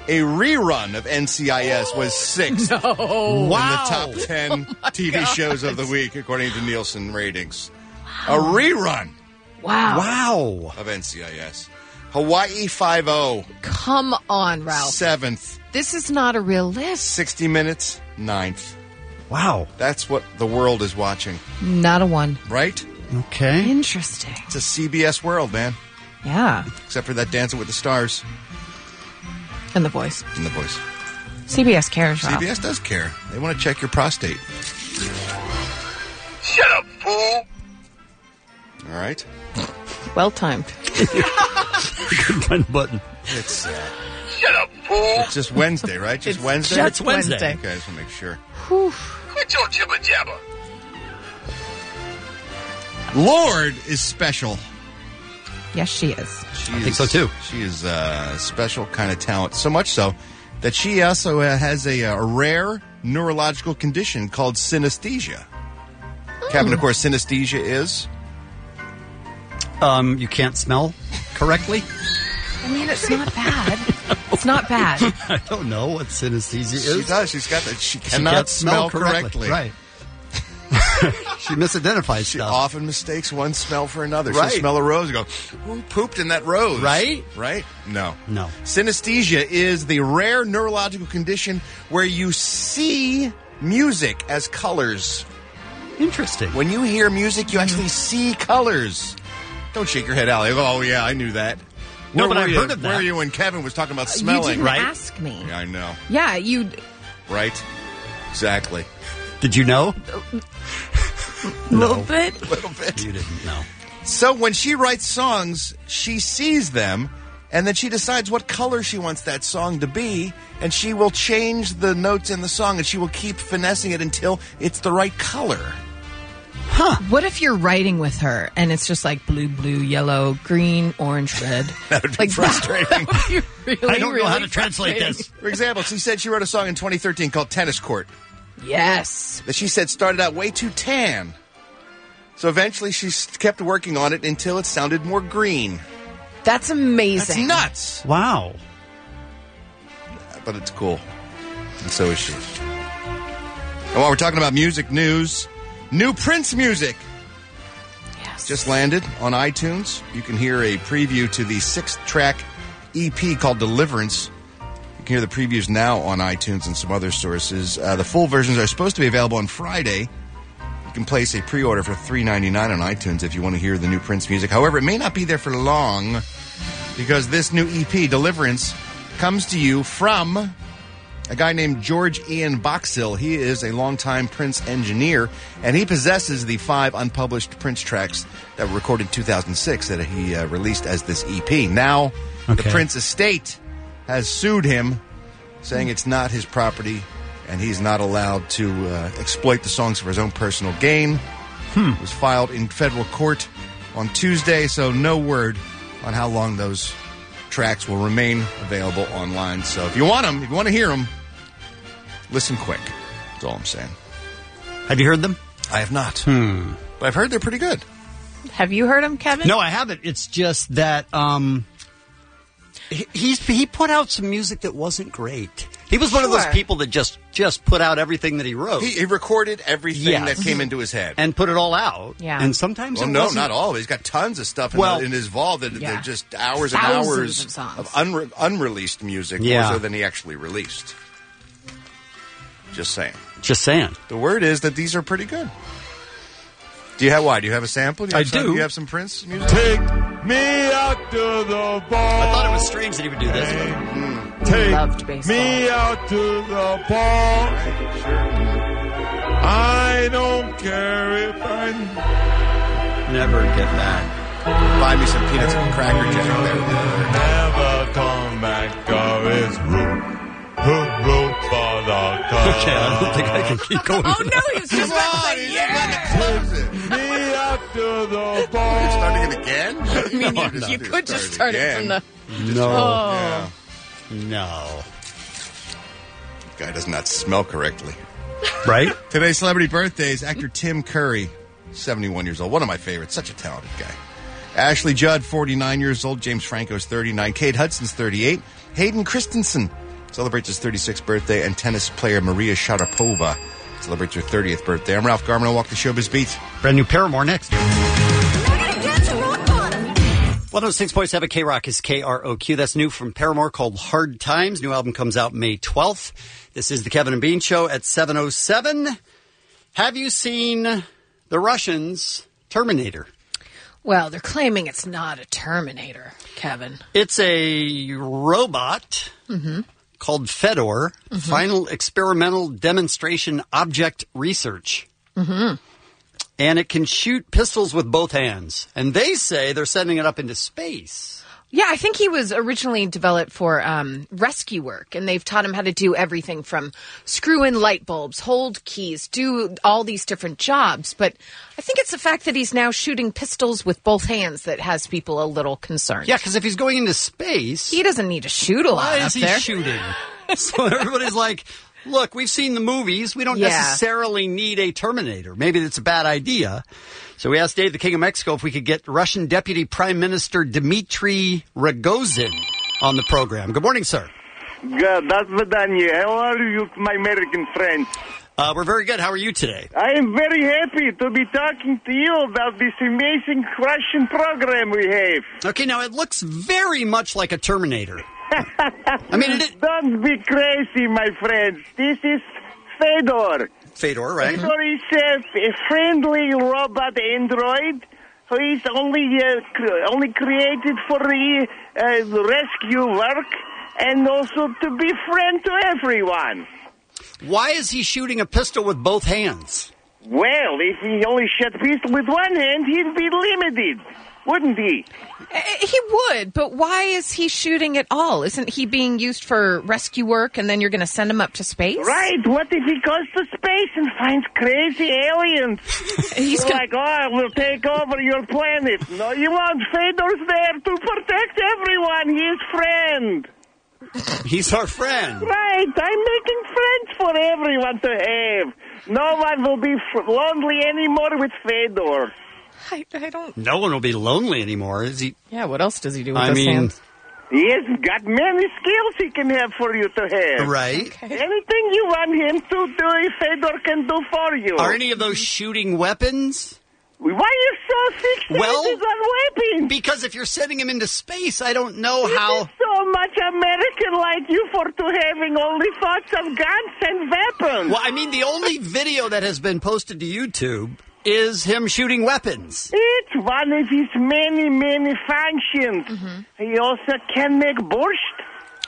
A rerun of NCIS was 6th in the top 10 TV shows of the week, according to Nielsen ratings. A rerun. Wow. Of NCIS. Hawaii Five-0. Come on, Ralph. 7th. This is not a real list. 60 Minutes, 9th. Wow. That's what the world is watching. Not a 1. Right? Okay. Interesting. It's a CBS world, man. Yeah. Except for that Dancing with the Stars. And The Voice. CBS cares, Ralph. CBS does care. They want to check your prostate. Shut up, fool. All right. Well timed. Couldn't find the button. It's Shut up, fool. It's just Wednesday, right? Just Wednesday? Just Wednesday. Okay, I just want to make sure. Whew. Quit your jibber jabber. Lorde is special. Yes, she is. I think so, too. She is a special kind of talent. So much so that she also has a rare neurological condition called synesthesia. Kevin, of course, synesthesia is? You can't smell correctly? I mean, it's not bad. It's not bad. I don't know what synesthesia is. She does. She's got that. She cannot smell correctly. Right. She misidentifies She stuff. often mistakes one smell for another. Right. She'll smell a rose and go, who pooped in that rose? Right? Right? No. No. Synesthesia is the rare neurological condition where you see music as colors. Interesting. When you hear music, you actually see colors. Don't shake your head, Allie. Oh, yeah, I knew that. No, but were I've you- heard of that. Where were you when Kevin was talking about You smelling? didn't ask me. Yeah, I know. Yeah, you... Right? Exactly. Did you know? A little bit. Little bit. You didn't know. So when she writes songs, she sees them, and then she decides what color she wants that song to be, and she will change the notes in the song, and she will keep finessing it until it's the right color. What if you're writing with her and it's just like blue, blue, yellow, green, orange, red? That would be frustrating. Really, I don't know how to really translate frustrating. this. For example, she said she wrote a song in 2013 called Tennis Court Yes. that she said started out way too tan. So eventually she kept working on it until it sounded more green. That's amazing. That's nuts. Wow. But it's cool. And so is she. And while we're talking about music news, new Prince music just landed on iTunes. You can hear a preview to the 6-track EP called Deliverance. You can hear the previews now on iTunes and some other sources. The full versions are supposed to be available on Friday. You can place a pre-order for $3.99 on iTunes if you want to hear the new Prince music. However, it may not be there for long because this new EP, Deliverance, comes to you from a guy named George Ian Boxill. He is a longtime Prince engineer, and he possesses the 5 unpublished Prince tracks that were recorded in 2006 that he released as this EP. Now, the Prince estate has sued him, saying it's not his property, and he's not allowed to exploit the songs for his own personal gain. It was filed in federal court on Tuesday, so no word on how long those tracks will remain available online. So if you want them, if you want to hear them, listen quick. That's all I'm saying. Have you heard them? I have not. But I've heard they're pretty good. Have you heard him, Kevin? No, I haven't. It's just that he put out some music that wasn't great. He was one of those people that just put out everything that he wrote. He recorded everything Yes. that came into his head. And put it all out. Yeah. And sometimes Well, it no, wasn't- not all of it. He's got tons of stuff in his vault that Yeah. are just hours and Thousands hours of songs. of unreleased music, Yeah. more so than he actually released. Just saying. Just saying. The word is that these are pretty good. Do you have why? Do you have a sample? Do you have I some, do. Do you have some Prince music? Take me out to the bar. I thought it was strange that he would do this. Take Loved baseball. me out to the bar. I don't care if I Never get that. Buy me some peanuts and Cracker Jack there. never come back, or it's root for the car. Okay, I don't think I can keep going. Oh, no, he was just about to say, yeah. Take me out to the bar. You're starting it again? I mean, you could just start it from the... No. Yeah. No. Guy does not smell correctly. Right? Today's celebrity birthdays, actor Tim Curry, 71 years old. One of my favorites. Such a talented guy. Ashley Judd, 49 years old. James Franco's 39. Kate Hudson's 38. Hayden Christensen, celebrates his 36th birthday, and tennis player Maria Sharapova celebrates her 30th birthday. I'm Ralph Garman. I'll walk the Showbiz Beat. Brand new Paramore next. 106.7 K-Rock is KROQ. That's new from Paramore, called Hard Times. New album comes out May 12th. This is the Kevin and Bean Show at 7:07. Have you seen the Russians' Terminator? Well, they're claiming it's not a Terminator, Kevin. It's a robot called Fedor, Final Experimental Demonstration Object Research. And it can shoot pistols with both hands. And they say they're sending it up into space. Yeah, I think he was originally developed for rescue work, and they've taught him how to do everything from screw in light bulbs, hold keys, do all these different jobs. But I think it's the fact that he's now shooting pistols with both hands that has people a little concerned. Yeah, because if he's going into space... He doesn't need to shoot a lot Why up is he there. shooting? So everybody's like... Look, we've seen the movies. We don't necessarily need a Terminator. Maybe that's a bad idea. So we asked Dave, the King of Mexico, if we could get Russian Deputy Prime Minister Dmitry Rogozin on the program. Good morning, sir. Good. That's Vidanya. How are you, my American friends? We're very good. How are you today? I am very happy to be talking to you about this amazing Russian program we have. Okay, now it looks very much like a Terminator. I mean, don't be crazy, my friends. This is Fedor. Fedor, right? Fedor is a friendly robot android who is only created for the rescue work and also to be friend to everyone. Why is he shooting a pistol with both hands? Well, if he only shot pistol with one hand, he'd be limited, wouldn't he? He would, but why is he shooting at all? Isn't he being used for rescue work and then you're going to send him up to space? Right. What if he goes to space and finds crazy aliens? He's like, we'll take over your planet. No, you won't. Fedor's there to protect everyone. He's friend. He's our friend. Right. I'm making friends for everyone to have. No one will be lonely anymore with Fedor. I don't... No one will be lonely anymore, is he? Yeah, what else does he do with his hands? He has got many skills he can have for you to have. Right. Okay. Anything you want him to do, Fedor can do for you. Are any of those shooting weapons? Why are you so fixated on weapons? Because if you're sending him into space, I don't know how... This is so much American like you for having only thoughts of guns and weapons. Well, I mean, the only video that has been posted to YouTube is him shooting weapons. It's one of his many, many functions. He also can make borscht.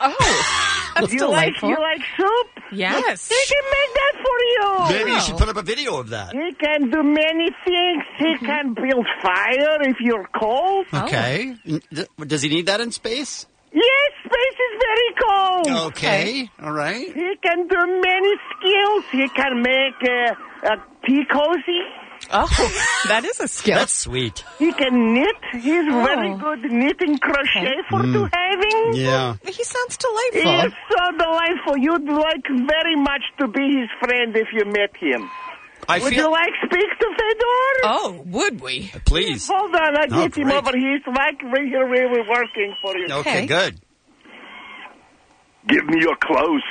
Oh, that's delightful. You like soup? Yes. He can make that for you. Maybe you should put up a video of that. He can do many things. He can build fire if you're cold. Okay. Does he need that in space? Yes, space is very cold. Okay. All right. He can do many skills. He can make a tea cozy. Oh, that is a skill. That's sweet. He can knit. He's very good knitting crochet for two having. Yeah. He sounds delightful. He is so delightful. You'd like very much to be his friend if you met him. Would you like speak to Fedor? Oh, would we? Please. Hold on, I'll get him great. over. He's like right here really working for you. Okay, good. Give me your clothes.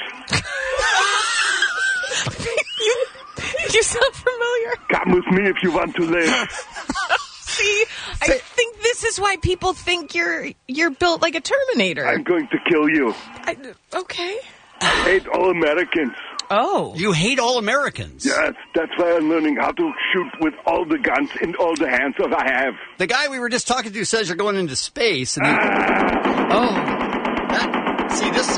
You sound familiar. Come with me if you want to live. See, I think this is why people think you're built like a Terminator. I'm going to kill you. Okay. I hate all Americans. Oh. You hate all Americans? Yes, that's why I'm learning how to shoot with all the guns in all the hands that I have. The guy we were just talking to says you're going into space. And see this?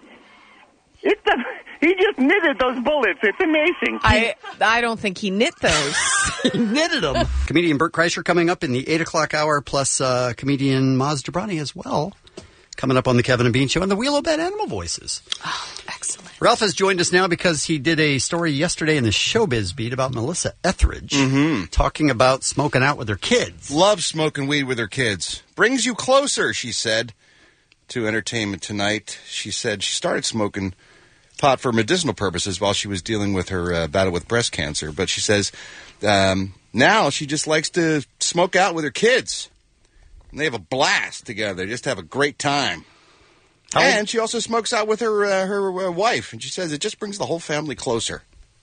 He just knitted those bullets. It's amazing. I don't think he knit those. He knitted them. Comedian Bert Kreischer coming up in the 8 o'clock hour, plus comedian Maz Jobrani as well. Coming up on the Kevin and Bean Show and the Wheel of Bad Animal Voices. Oh, excellent. Ralph has joined us now because he did a story yesterday in the Showbiz Beat about Melissa Etheridge talking about smoking out with her kids. Loves smoking weed with her kids. Brings you closer, she said, to Entertainment Tonight. She said she started smoking pot for medicinal purposes while she was dealing with her battle with breast cancer. But she says now she just likes to smoke out with her kids. And they have a blast together. They just have a great time. And she also smokes out with her wife, and she says it just brings the whole family closer.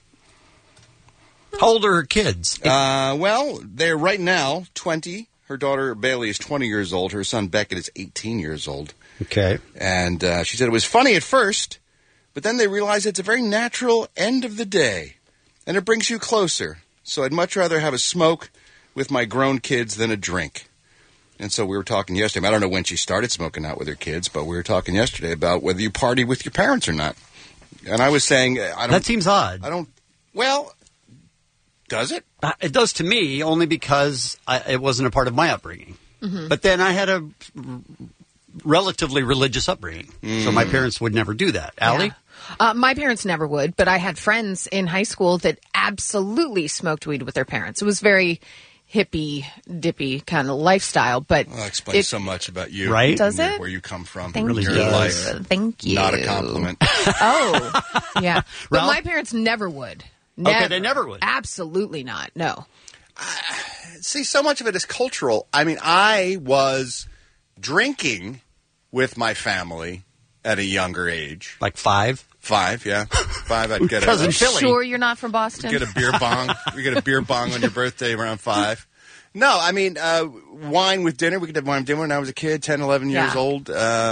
How old are her kids? Well, they're right now 20. Her daughter Bailey is 20 years old. Her son Beckett is 18 years old. Okay. And she said it was funny at first, but then they realized it's a very natural end of the day, and it brings you closer. So I'd much rather have a smoke with my grown kids than a drink. And so we were talking yesterday. I don't know when she started smoking out with her kids, but we were talking yesterday about whether you party with your parents or not. And I was saying, I don't. That seems odd. Well, does it? It does to me, only because it wasn't a part of my upbringing. Mm-hmm. But then I had a relatively religious upbringing, so my parents would never do that. Allie? My parents never would, but I had friends in high school that absolutely smoked weed with their parents. It was very hippie, dippy kind of lifestyle, but that explains so much about you, right? Does it? Where you come from, Thank your you. life. Thank you. Not a compliment. Oh, yeah. But Ralph? my parents never would. Okay, they never would. Absolutely not. No. See, so much of it is cultural. I mean, I was drinking with my family at a younger age. Like 5? 5, yeah. 5, I'd get Cousin Philly. Sure you're not from Boston? Get a beer bong. We get a beer bong on your birthday around 5. No, I mean, wine with dinner. We could have wine with dinner when I was a kid, 10, 11 years old.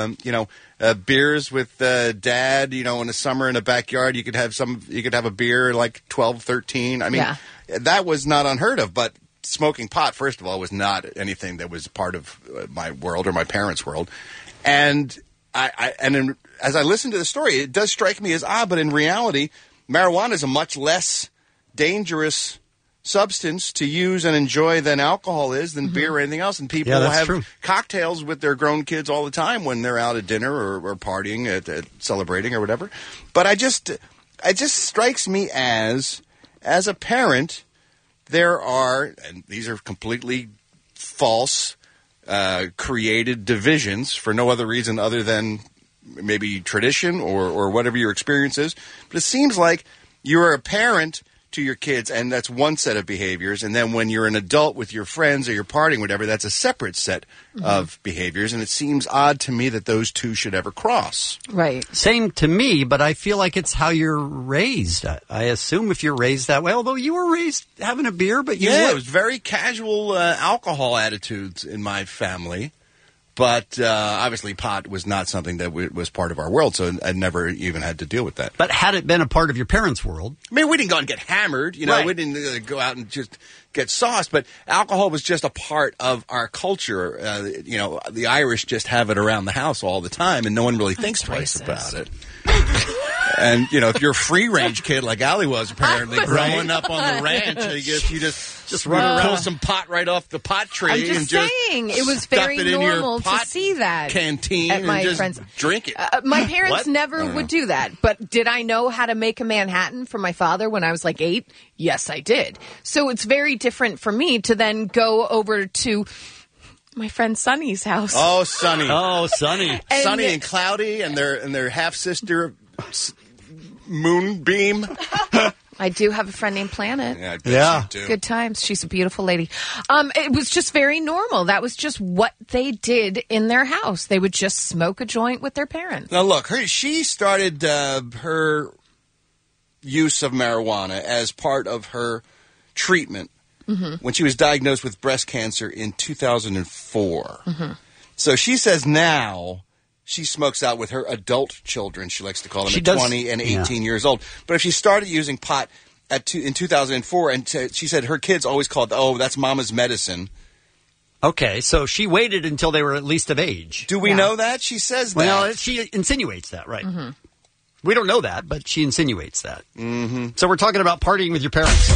Beers with Dad, in the summer in the backyard. You could have a beer like 12, 13. I mean, that was not unheard of, but smoking pot, first of all, was not anything that was part of my world or my parents' world. And as I listen to the story, it does strike me as odd, but in reality, marijuana is a much less dangerous substance to use and enjoy than alcohol is, than beer or anything else. And people have cocktails with their grown kids all the time when they're out at dinner or partying, at celebrating or whatever. But it just strikes me as a parent, there are, and these are completely false, created divisions for no other reason other than maybe tradition or whatever your experience is. But it seems like you're a parent to your kids, and that's one set of behaviors. And then when you're an adult with your friends or you're partying, whatever, that's a separate set of behaviors. And it seems odd to me that those two should ever cross. Right. Same to me, but I feel like it's how you're raised. I assume if you're raised that way, although you were raised having a beer, but it was very casual alcohol attitudes in my family. But obviously pot was not something that was part of our world, so I never even had to deal with that. But had it been a part of your parents' world? I mean, we didn't go out and get hammered. Right. We didn't go out and just get sauced. But alcohol was just a part of our culture. The Irish just have it around the house all the time, and no one really thinks twice about it. And, if you're a free-range kid like Allie was, apparently, growing up on the ranch, you just run around, pull some pot right off the pot tree. I'm just saying, it was very normal to see that canteen at my and just friends. Drink it. My parents never would do that. But did I know how to make a Manhattan for my father when I was like 8? Yes, I did. So it's very different for me to then go over to my friend Sonny's house. Oh, Sonny. Sonny. Sonny and Cloudy and their half-sister Moonbeam. I do have a friend named Planet. Yeah, I bet you do. Good times. She's a beautiful lady. It was just very normal. That was just what they did in their house. They would just smoke a joint with their parents. Now, look, she started her use of marijuana as part of her treatment when she was diagnosed with breast cancer in 2004. So she says now she smokes out with her adult children. She likes to call them at 20 and 18 years old. But if she started using pot in 2004, and she said her kids always called, that's mama's medicine. Okay, so she waited until they were at least of age. Do we know that? She says that. Well, she insinuates that, right? We don't know that, but she insinuates that. So we're talking about partying with your parents.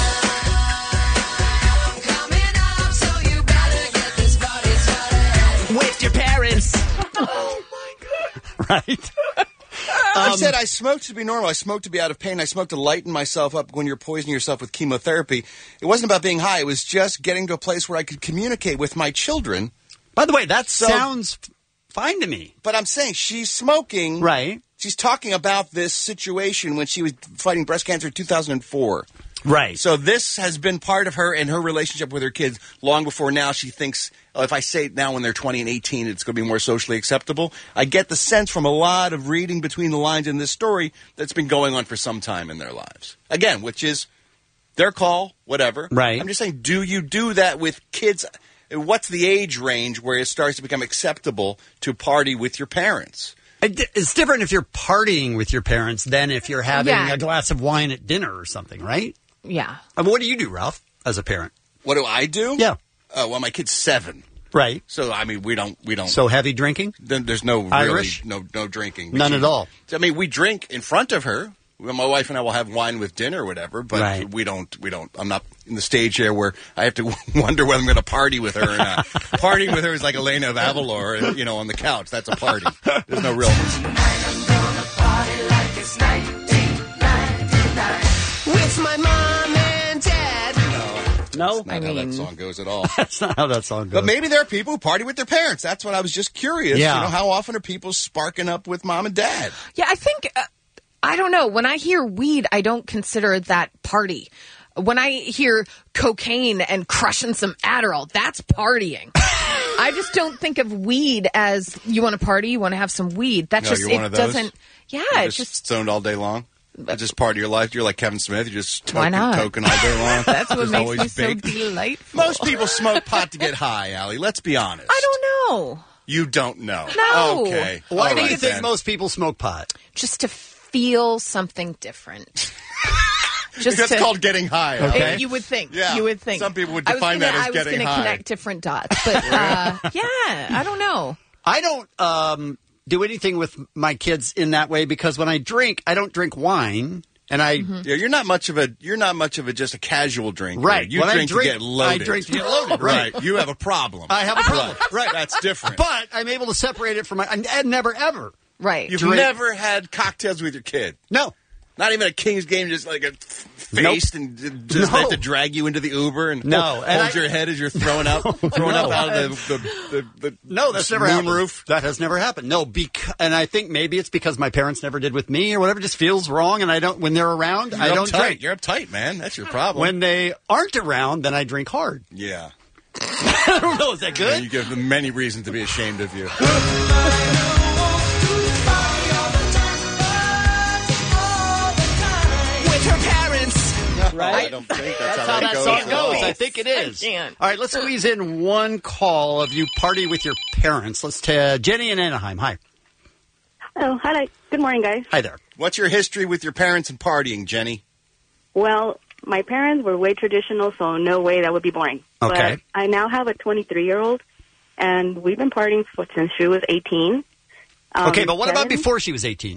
With your parents. Oh, my God. Right? I said I smoked to be normal. I smoked to be out of pain. I smoked to lighten myself up when you're poisoning yourself with chemotherapy. It wasn't about being high. It was just getting to a place where I could communicate with my children. By the way, that sounds fine to me. But I'm saying she's smoking. Right. She's talking about this situation when she was fighting breast cancer in 2004. Right. So this has been part of her and her relationship with her kids long before now she thinks if I say it now when they're 20 and 18, it's going to be more socially acceptable. I get the sense from a lot of reading between the lines in this story that's been going on for some time in their lives. Again, which is their call, whatever. Right. I'm just saying, do you do that with kids? What's the age range where it starts to become acceptable to party with your parents? It's different if you're partying with your parents than if you're having a glass of wine at dinner or something, right? Yeah. I mean, what do you do, Ralph, as a parent? What do I do? Yeah. Well, my kid's 7. Right. So, I mean, we don't. So heavy drinking? Then there's no Irish? really, no drinking. None at all. I mean, we drink in front of her. My wife and I will have wine with dinner or whatever, but we don't. I'm not in the stage here where I have to wonder whether I'm going to party with her or not. Partying with her is like Elena of Avalor, on the couch. That's a party. There's no real. With my mom and dad. No, that's not how that song goes at all. That's not how that song goes. But maybe there are people who party with their parents. That's what I was just curious. Yeah. How often are people sparking up with mom and dad? Yeah, I think, I don't know. When I hear weed, I don't consider that party. When I hear cocaine and crushing some Adderall, that's partying. I just don't think of weed as you want to party, you want to have some weed. That you're one of those? Doesn't. Yeah, You're it's just stoned all day long. It's just part of your life. You're like Kevin Smith. You're just Why not? toking all day long. That's what Just makes always me so baked. delightful. Most people smoke pot to get high, Allie. Let's be honest. I don't know. You don't know. No. Okay. Why All do you right, think then. most people smoke pot? Just to feel something different. That's called getting high. Okay. You would think. Yeah. You would think. Some people would define that as getting I was high. to connect different dots, but I don't know. I don't do anything with my kids in that way because when I drink, I don't drink wine, and I Yeah, you're not much of a just a casual drinker. Right. You When I drink to drink, get loaded. I drink to get loaded. Right. You have a problem. I have a problem. Right. That's different. But I'm able to separate it from my. I never ever. Right. You've drink. never had cocktails with your kid. No. Not even a King's game, just like a faced and just have to drag you into the Uber and hold your head as you're throwing up out of the No, that's never happened. Roof. That has never happened. No, and I think maybe it's because my parents never did with me or whatever. It just feels wrong, and I don't. When they're around, I don't drink. You're uptight, man. That's your problem. When they aren't around, then I drink hard. Yeah. I don't know. Is that good? And you give them many reasons to be ashamed of you. Right? I don't think that's how that song goes. I think it is. I can't. All right, let's squeeze in one call of you party with your parents. Let's Jenny in Anaheim. Hi. Oh, hi. Good morning, guys. Hi there. What's your history with your parents and partying, Jenny? Well, my parents were way traditional, so no way that would be boring. Okay. But I now have a 23-year-old, and we've been partying since she was 18. Okay, but what about before she was 18?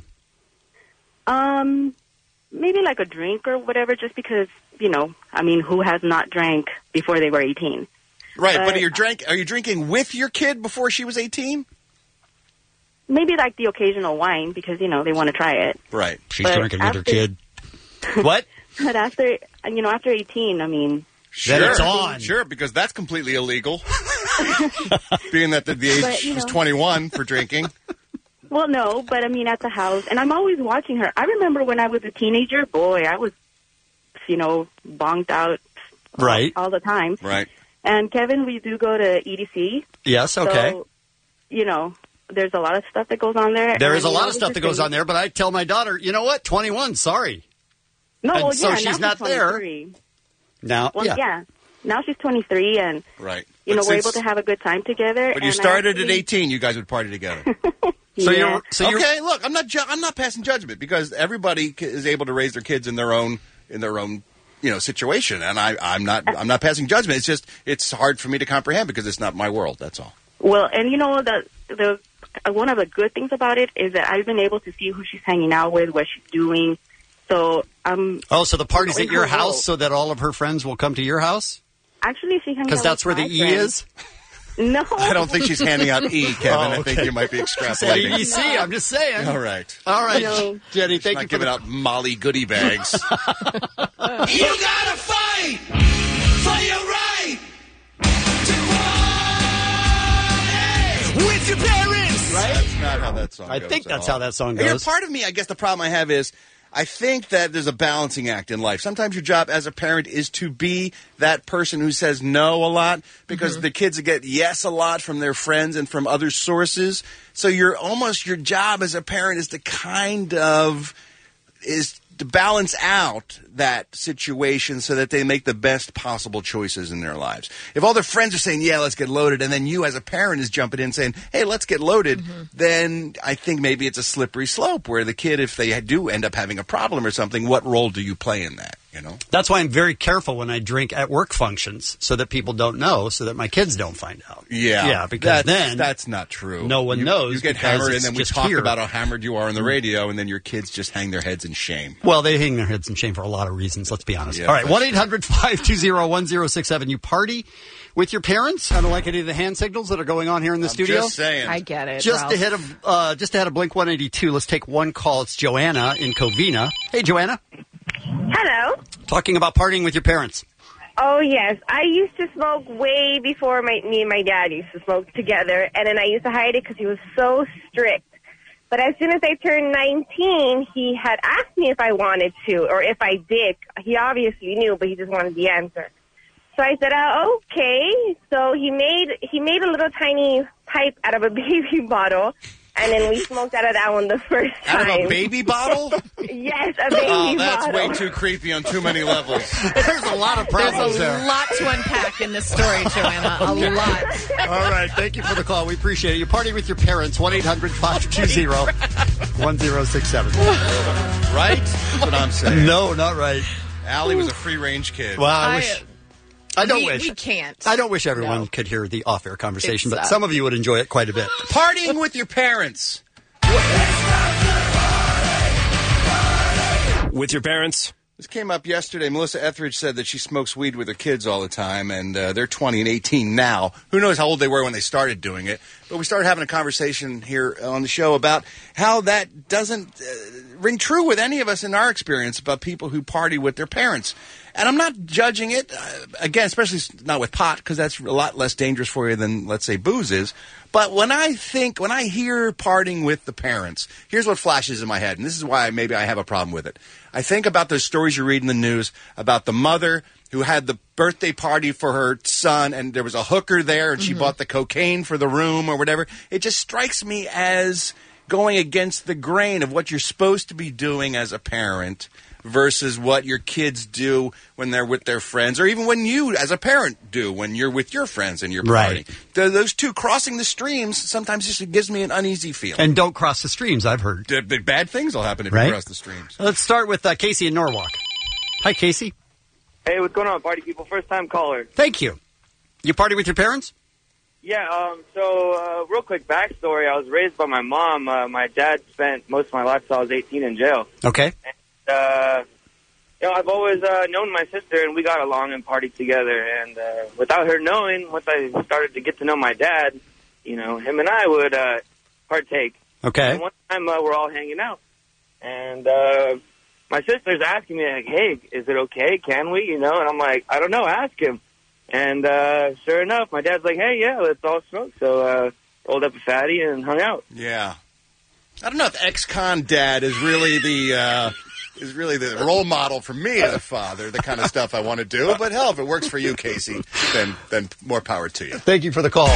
Maybe like a drink or whatever, just because, who has not drank before they were 18? Right, but are you drinking with your kid before she was 18? Maybe like the occasional wine because, they want to try it. Right. She's drinking with her kid. What? But after 18, Sure. Then it's on. Sure, because that's completely illegal. Being that the age was 21 for drinking. Well, no, but at the house, and I'm always watching her. I remember when I was a teenager, boy, I was, bonked out all the time. Right. And Kevin, we do go to EDC. Yes, okay. So, there's a lot of stuff that goes on there. There is a lot of stuff that goes on there, but I tell my daughter, you know what, 21, sorry. No, and well, so yeah, she's now not she's there. 23. Now, Well, yeah. Now she's 23, and, right. we're able to have a good time together. But you started at 18, you guys would party together. Yeah. Okay, look, I'm not passing judgment because everybody is able to raise their kids in their own situation, and I'm not passing judgment. It's just it's hard for me to comprehend because it's not my world. That's all. Well, and the one of the good things about it is that I've been able to see who she's hanging out with, what she's doing. So so the party's at your house, so that all of her friends will come to your house. Actually, she hangs out because that's with where the my E friends. is. No, I don't think she's handing out E, Kevin. I think you might be extrapolating. EDC, I'm just saying. All right. No. Jenny, thank you for giving out Molly goodie bags. You gotta fight for your right to party with your parents. Right? That's not how that song goes. I think at that's all. how that song And goes. part of me, I guess the problem I have is I think that there's a balancing act in life. Sometimes your job as a parent is to be that person who says no a lot because the kids get yes a lot from their friends and from other sources. So your job as a parent is to to balance out that situation so that they make the best possible choices in their lives. If all their friends are saying, yeah, let's get loaded, and then you as a parent is jumping in saying, hey, let's get loaded, then I think maybe it's a slippery slope where the kid, if they do end up having a problem or something, what role do you play in that? You know? That's why I'm very careful when I drink at work functions so that people don't know, so that my kids don't find out. Yeah, because that's not true. No one knows. You get hammered, and then we talk here. about how hammered you are on the radio, and then your kids just hang their heads in shame. Well, they hang their heads in shame for a lot of reasons, let's be honest. Yeah, all right, 1-800-520-1067. You party with your parents? I don't like any of the hand signals that are going on here in the studio. Just saying. I get it. Just ahead of Blink 182, let's take one call. It's Joanna in Covina. Hey, Joanna. Hello. Talking about partying with your parents. Oh, yes. I used to smoke way before me and my dad used to smoke together, and then I used to hide it because he was so strict. But as soon as I turned 19, he had asked me if I wanted to, or if I did. He obviously knew, but he just wanted the answer. So I said, okay. So he made a little tiny pipe out of a baby bottle, and then we smoked out of that one the first time. Out of a baby bottle? Yes, a baby bottle. Oh, that's way too creepy on too many levels. There's a lot of problems there. There's a lot to unpack in this story, Joanna. A lot. All right. Thank you for the call. We appreciate it. You're partying with your parents. 1-800-520-1067. Right? That's what I'm saying. No, not right. Allie was a free-range kid. Well, I don't wish. We can't. I don't wish everyone could hear the off-air conversation, but some of you would enjoy it quite a bit. Partying with your parents. With your parents? This came up yesterday. Melissa Etheridge said that she smokes weed with her kids all the time, and they're 20 and 18 now. Who knows how old they were when they started doing it. But we started having a conversation here on the show about how that doesn't ring true with any of us in our experience about people who party with their parents. And I'm not judging it, again, especially not with pot, because that's a lot less dangerous for you than, let's say, booze is. But when I hear partying with the parents, here's what flashes in my head, and this is why maybe I have a problem with it. I think about those stories you read in the news about the mother who had the birthday party for her son, and there was a hooker there, and she bought the cocaine for the room or whatever. It just strikes me as going against the grain of what you're supposed to be doing as a parent versus what your kids do when they're with their friends, or even when you, as a parent, do when you're with your friends and you're partying. Right. Those two crossing the streams sometimes just gives me an uneasy feeling. And don't cross the streams, I've heard. Bad things will happen if you cross the streams. Let's start with Casey in Norwalk. Hi, Casey. Hey, what's going on, party people? First-time caller. Thank you. You party with your parents? Yeah, so real quick backstory. I was raised by my mom. My dad spent most of my life till I was 18 in jail. Okay. I've always known my sister, and we got along and partied together. And without her knowing, once I started to get to know my dad, him and I would partake. Okay. And one time we're all hanging out, and my sister's asking me, like, hey, is it okay? Can we? And I'm like, I don't know. Ask him. And sure enough, my dad's like, hey, yeah, let's all smoke. So rolled up a fatty and hung out. Yeah. I don't know if ex-con dad is really the role model for me as a father, the kind of stuff I want to do. But hell, if it works for you, Casey, then more power to you. Thank you for the call.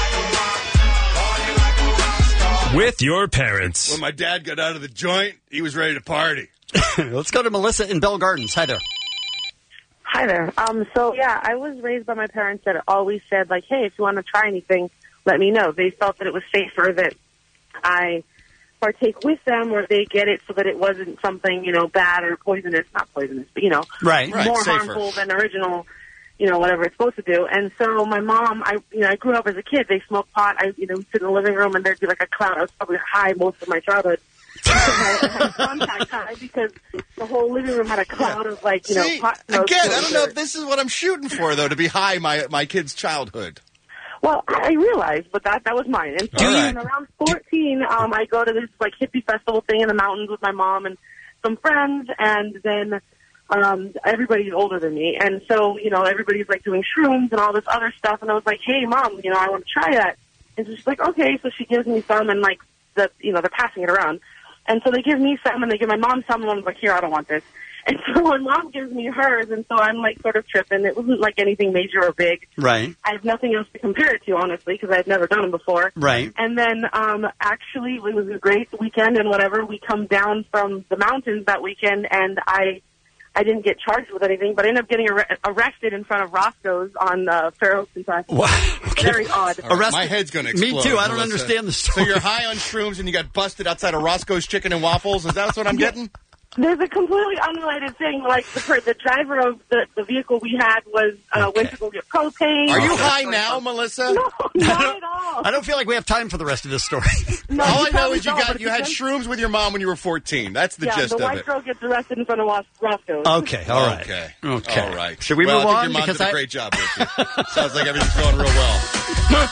With your parents. When my dad got out of the joint, he was ready to party. Let's go to Melissa in Bell Gardens. Hi there. Hi there. I was raised by my parents that always said, like, hey, if you want to try anything, let me know. They felt that it was safer that I partake with them, or they get it so that it wasn't something, bad or poisonous, not poisonous, but, right, more safer. harmful than original, whatever it's supposed to do. And so my mom, I grew up as a kid. They smoked pot. I, sit in the living room and there'd be like a cloud. I was probably high most of my childhood. I had a contact high because the whole living room had a cloud of pot smoke. Again, I don't know if this is what I'm shooting for, though, to be high my kid's childhood. Well, I realized, but that was mine. And so around 14, I go to this hippie festival thing in the mountains with my mom and some friends, and then everybody's older than me, and so everybody's doing shrooms and all this other stuff, and I was like, hey, Mom, I want to try that, and so she's like, okay, so she gives me some, and they're passing it around, And so they give me some, and they give my mom some, and I'm like, here, I don't want this. And so my mom gives me hers, and so I'm, like, sort of tripping. It wasn't, like, anything major or big. Right. I have nothing else to compare it to, honestly, because I've never done them before. Right. And then, actually, it was a great weekend and whatever. We come down from the mountains that weekend, and I didn't get charged with anything, but I ended up getting arrested in front of Roscoe's on Fair Oaks and Drive. Wow. Okay. Very odd. All right, my head's going to explode. Me too. I don't Melissa. understand the story. So you're high on shrooms and you got busted outside of Roscoe's Chicken and Waffles? Is that what I'm getting? There's a completely unrelated thing. Like, the driver of the vehicle we had was went to go get propane. Are you high now, Melissa? No, not at all. I don't feel like we have time for the rest of this story. No, all I know is you then had shrooms with your mom when you were 14. That's the gist the of white it. girl gets arrested in front of Roscoe's. Okay, all right. Okay. Okay. All right. Should we well, move I think on? Your mom Because did a great job with you. Sounds like everything's going real well.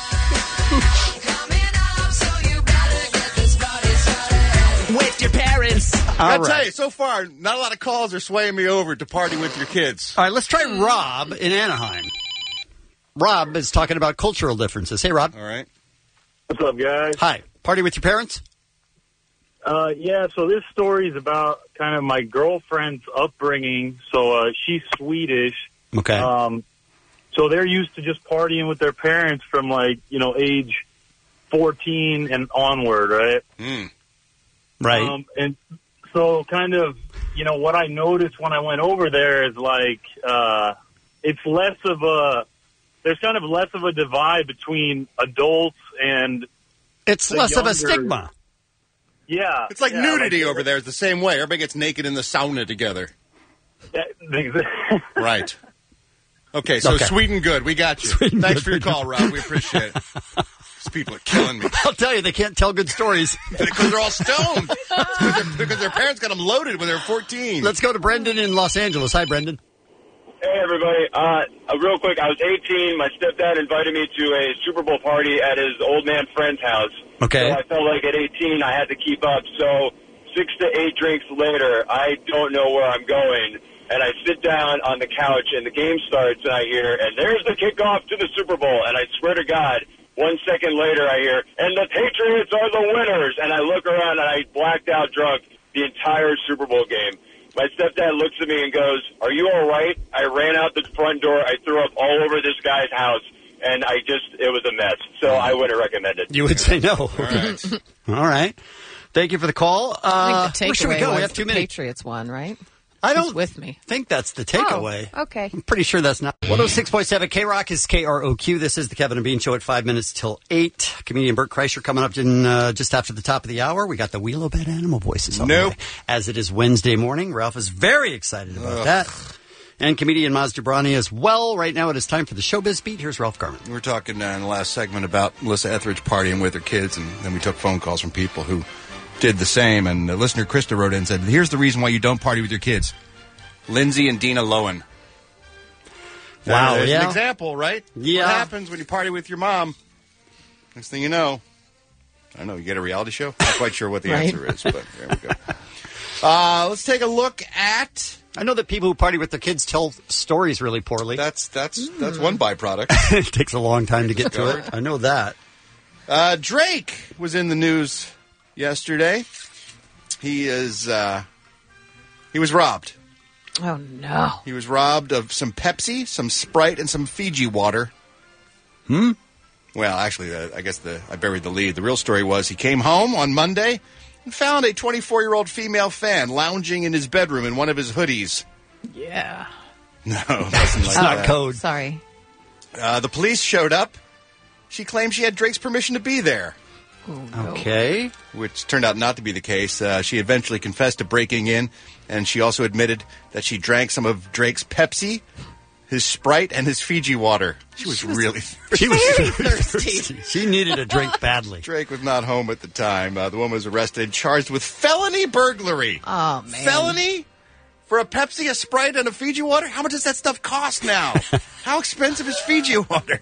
With your parents. I'll tell you, so far, not a lot of calls are swaying me over to party with your kids. All right, let's try Rob in Anaheim. Rob is talking about cultural differences. Hey, Rob. All right. What's up, guys? Hi. Party with your parents? Yeah, so this story is about kind of my girlfriend's upbringing. So she's Swedish. Okay. So they're used to just partying with their parents from, like, age 14 and onward, right? Right. And so kind of, what I noticed when I went over there is, like, it's less of there's kind of less of a divide between adults and it's less of a stigma. Yeah. It's like nudity over there is the same way. Everybody gets naked in the sauna together. Right. Okay, so Sweden good. We got you. Thanks for your call, Rob. We appreciate it. These people are killing me. I'll tell you, they can't tell good stories. Because they're all stoned. Because their parents got them loaded when they were 14. Let's go to Brendan in Los Angeles. Hi, Brendan. Hey, everybody. Real quick, I was 18. My stepdad invited me to a Super Bowl party at his old man friend's house. Okay. So I felt like at 18 I had to keep up. So 6 to 8 drinks later, I don't know where I'm going. And I sit down on the couch, and the game starts, and I hear, and there's the kickoff to the Super Bowl. And I swear to God, 1 second later I hear, and the Patriots are the winners. And I look around, and I blacked out drunk the entire Super Bowl game. My stepdad looks at me and goes, "Are you all right?" I ran out the front door. I threw up all over this guy's house, and it was a mess. So I wouldn't recommend it. You would say no. Okay. All right. Thank you for the call. I think the where should we takeaway go? We was have 2 the minutes. Patriots won, right? I Who's don't with me. think that's the takeaway. Oh, okay. I'm pretty sure that's not. 106.7 K-Rock is KROQ. This is the Kevin and Bean Show at 5 minutes till 8. Comedian Bert Kreischer coming up in just after the top of the hour. We got the Wheel of Bad Animal Voices on the way. As it is Wednesday morning. Ralph is very excited about that. And comedian Maz Jobrani as well. Right now it is time for the Showbiz Beat. Here's Ralph Garman. We were talking in the last segment about Melissa Etheridge partying with her kids, and then we took phone calls from people who did the same. And listener Krista wrote in and said, here's the reason why you don't party with your kids. Lindsay and Dina Lohan. Wow, There's yeah. an example, right? Yeah. What happens when you party with your mom? Next thing you know, I don't know, you get a reality show? Not quite sure what the Right. answer is, but there we go. Let's take a look at... I know that people who party with their kids tell stories really poorly. That's one byproduct. It takes a long time to get to it. I know that. Drake was in the news yesterday. He was robbed. Oh, no. He was robbed of some Pepsi, some Sprite, and some Fiji water. Well, actually, I guess I buried the lead. The real story was he came home on Monday and found a 24-year-old female fan lounging in his bedroom in one of his hoodies. Yeah. No, it wasn't like It's not that. code. Sorry. The police showed up. She claimed she had Drake's permission to be there. Okay. Which turned out not to be the case. She eventually confessed to breaking in, and she also admitted that she drank some of Drake's Pepsi, his Sprite, and his Fiji water. She was really thirsty. She was very thirsty. She needed a drink badly. Drake was not home at the time. The woman was arrested and charged with felony burglary. Oh, man. Felony? For a Pepsi, a Sprite, and a Fiji water? How much does that stuff cost now? How expensive is Fiji water?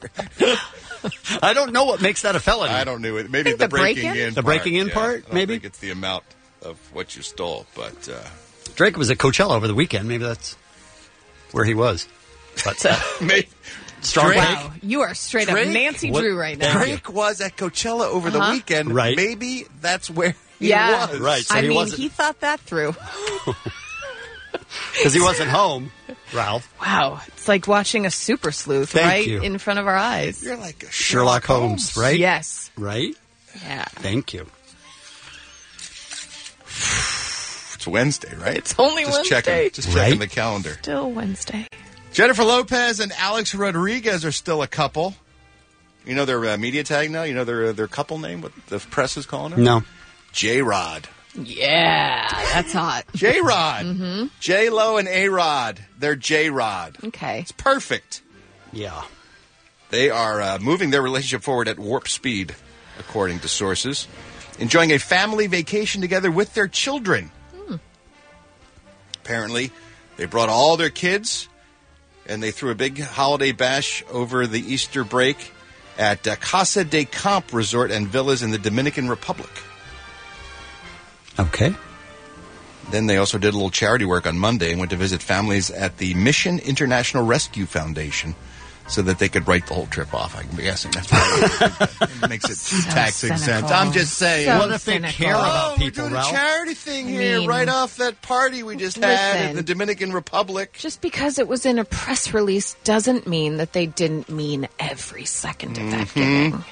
I don't know what makes that a felony. I don't know. Maybe think the the breaking break-in? in The breaking in part, I don't maybe? think it's the amount of what you stole, but... Drake was at Coachella over the weekend. Maybe that's where he was. But strong Drake? Wow. You are straight Drake? up Nancy What? Drew right now. Drake was at Coachella over the weekend. Right. Maybe that's where Yeah. was. Right, so I he mean, wasn't- he thought that through. Because he wasn't home, Ralph. Wow. It's like watching a super sleuth Thank right you. in front of our eyes. You're like a Sherlock Holmes, right? Yes. Right? Yeah. Thank you. It's Wednesday, right? It's only Just Wednesday. checking Right? the calendar. Still Wednesday. Jennifer Lopez and Alex Rodriguez are still a couple. You know their media tag now? You know their couple name, what the press is calling her? No. J-Rod. Yeah, that's hot. J-Rod. Mm-hmm. J-Lo and A-Rod. They're J-Rod. Okay. It's perfect. Yeah. They are moving their relationship forward at warp speed, according to sources. Enjoying a family vacation together with their children. Apparently, they brought all their kids, and they threw a big holiday bash over the Easter break at Casa de Camp Resort and Villas in the Dominican Republic. Okay. Then they also did a little charity work on Monday and went to visit families at the Mission International Rescue Foundation so that they could write the whole trip off. I'm guessing that's why it makes it tax exempt. I'm just saying. What if they care about people, we're doing Ralph? a charity thing here, mean, right off that party we just had in listen. the Dominican Republic. Just because it was in a press release doesn't mean that they didn't mean every second of that giving.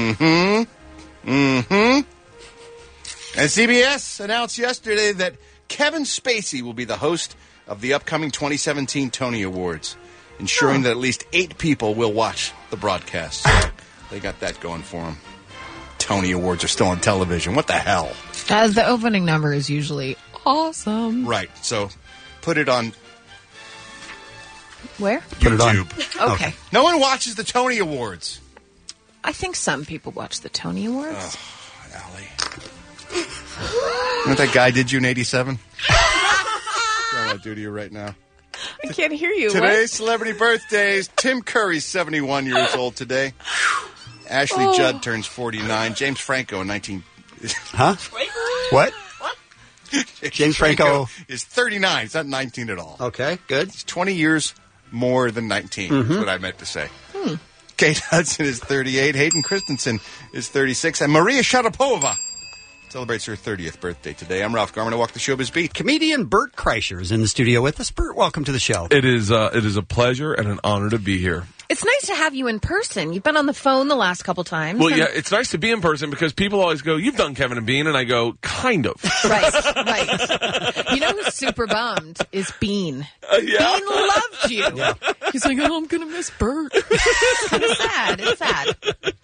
And CBS announced yesterday that Kevin Spacey will be the host of the upcoming 2017 Tony Awards, ensuring that at least 8 people will watch the broadcast. So they got that going for them. Tony Awards are still on television. What the hell? The opening number is usually awesome. Right. So put it on Where? Put it on. YouTube. Okay. No one watches the Tony Awards. I think some people watch the Tony Awards. Oh, Allie. You know what that guy did you in 87? What I do to you right now. I can't hear you. Today's celebrity birthdays. Tim Curry's 71 years old today. Ashley Judd turns 49. James Franco in 19... Huh? What? James Franco is 39. He's not 19 at all. Okay, good. He's 20 years more than 19. That's what I meant to say. Kate Hudson is 38. Hayden Christensen is 36. And Maria Sharapova celebrates her 30th birthday today. I'm Ralph Garman. I walk the showbiz beat. Comedian Bert Kreischer is in the studio with us. Bert, welcome to the show. It is a pleasure and an honor to be here. It's nice to have you in person. You've been on the phone the last couple times. Well, yeah, it's nice to be in person because people always go, "You've done Kevin and Bean," and I go, "Kind of." Right. You know who's super bummed is Bean. Yeah. Bean loved you. Yeah. He's like, "Oh, I'm gonna miss Bert." It's kind of sad. It's sad.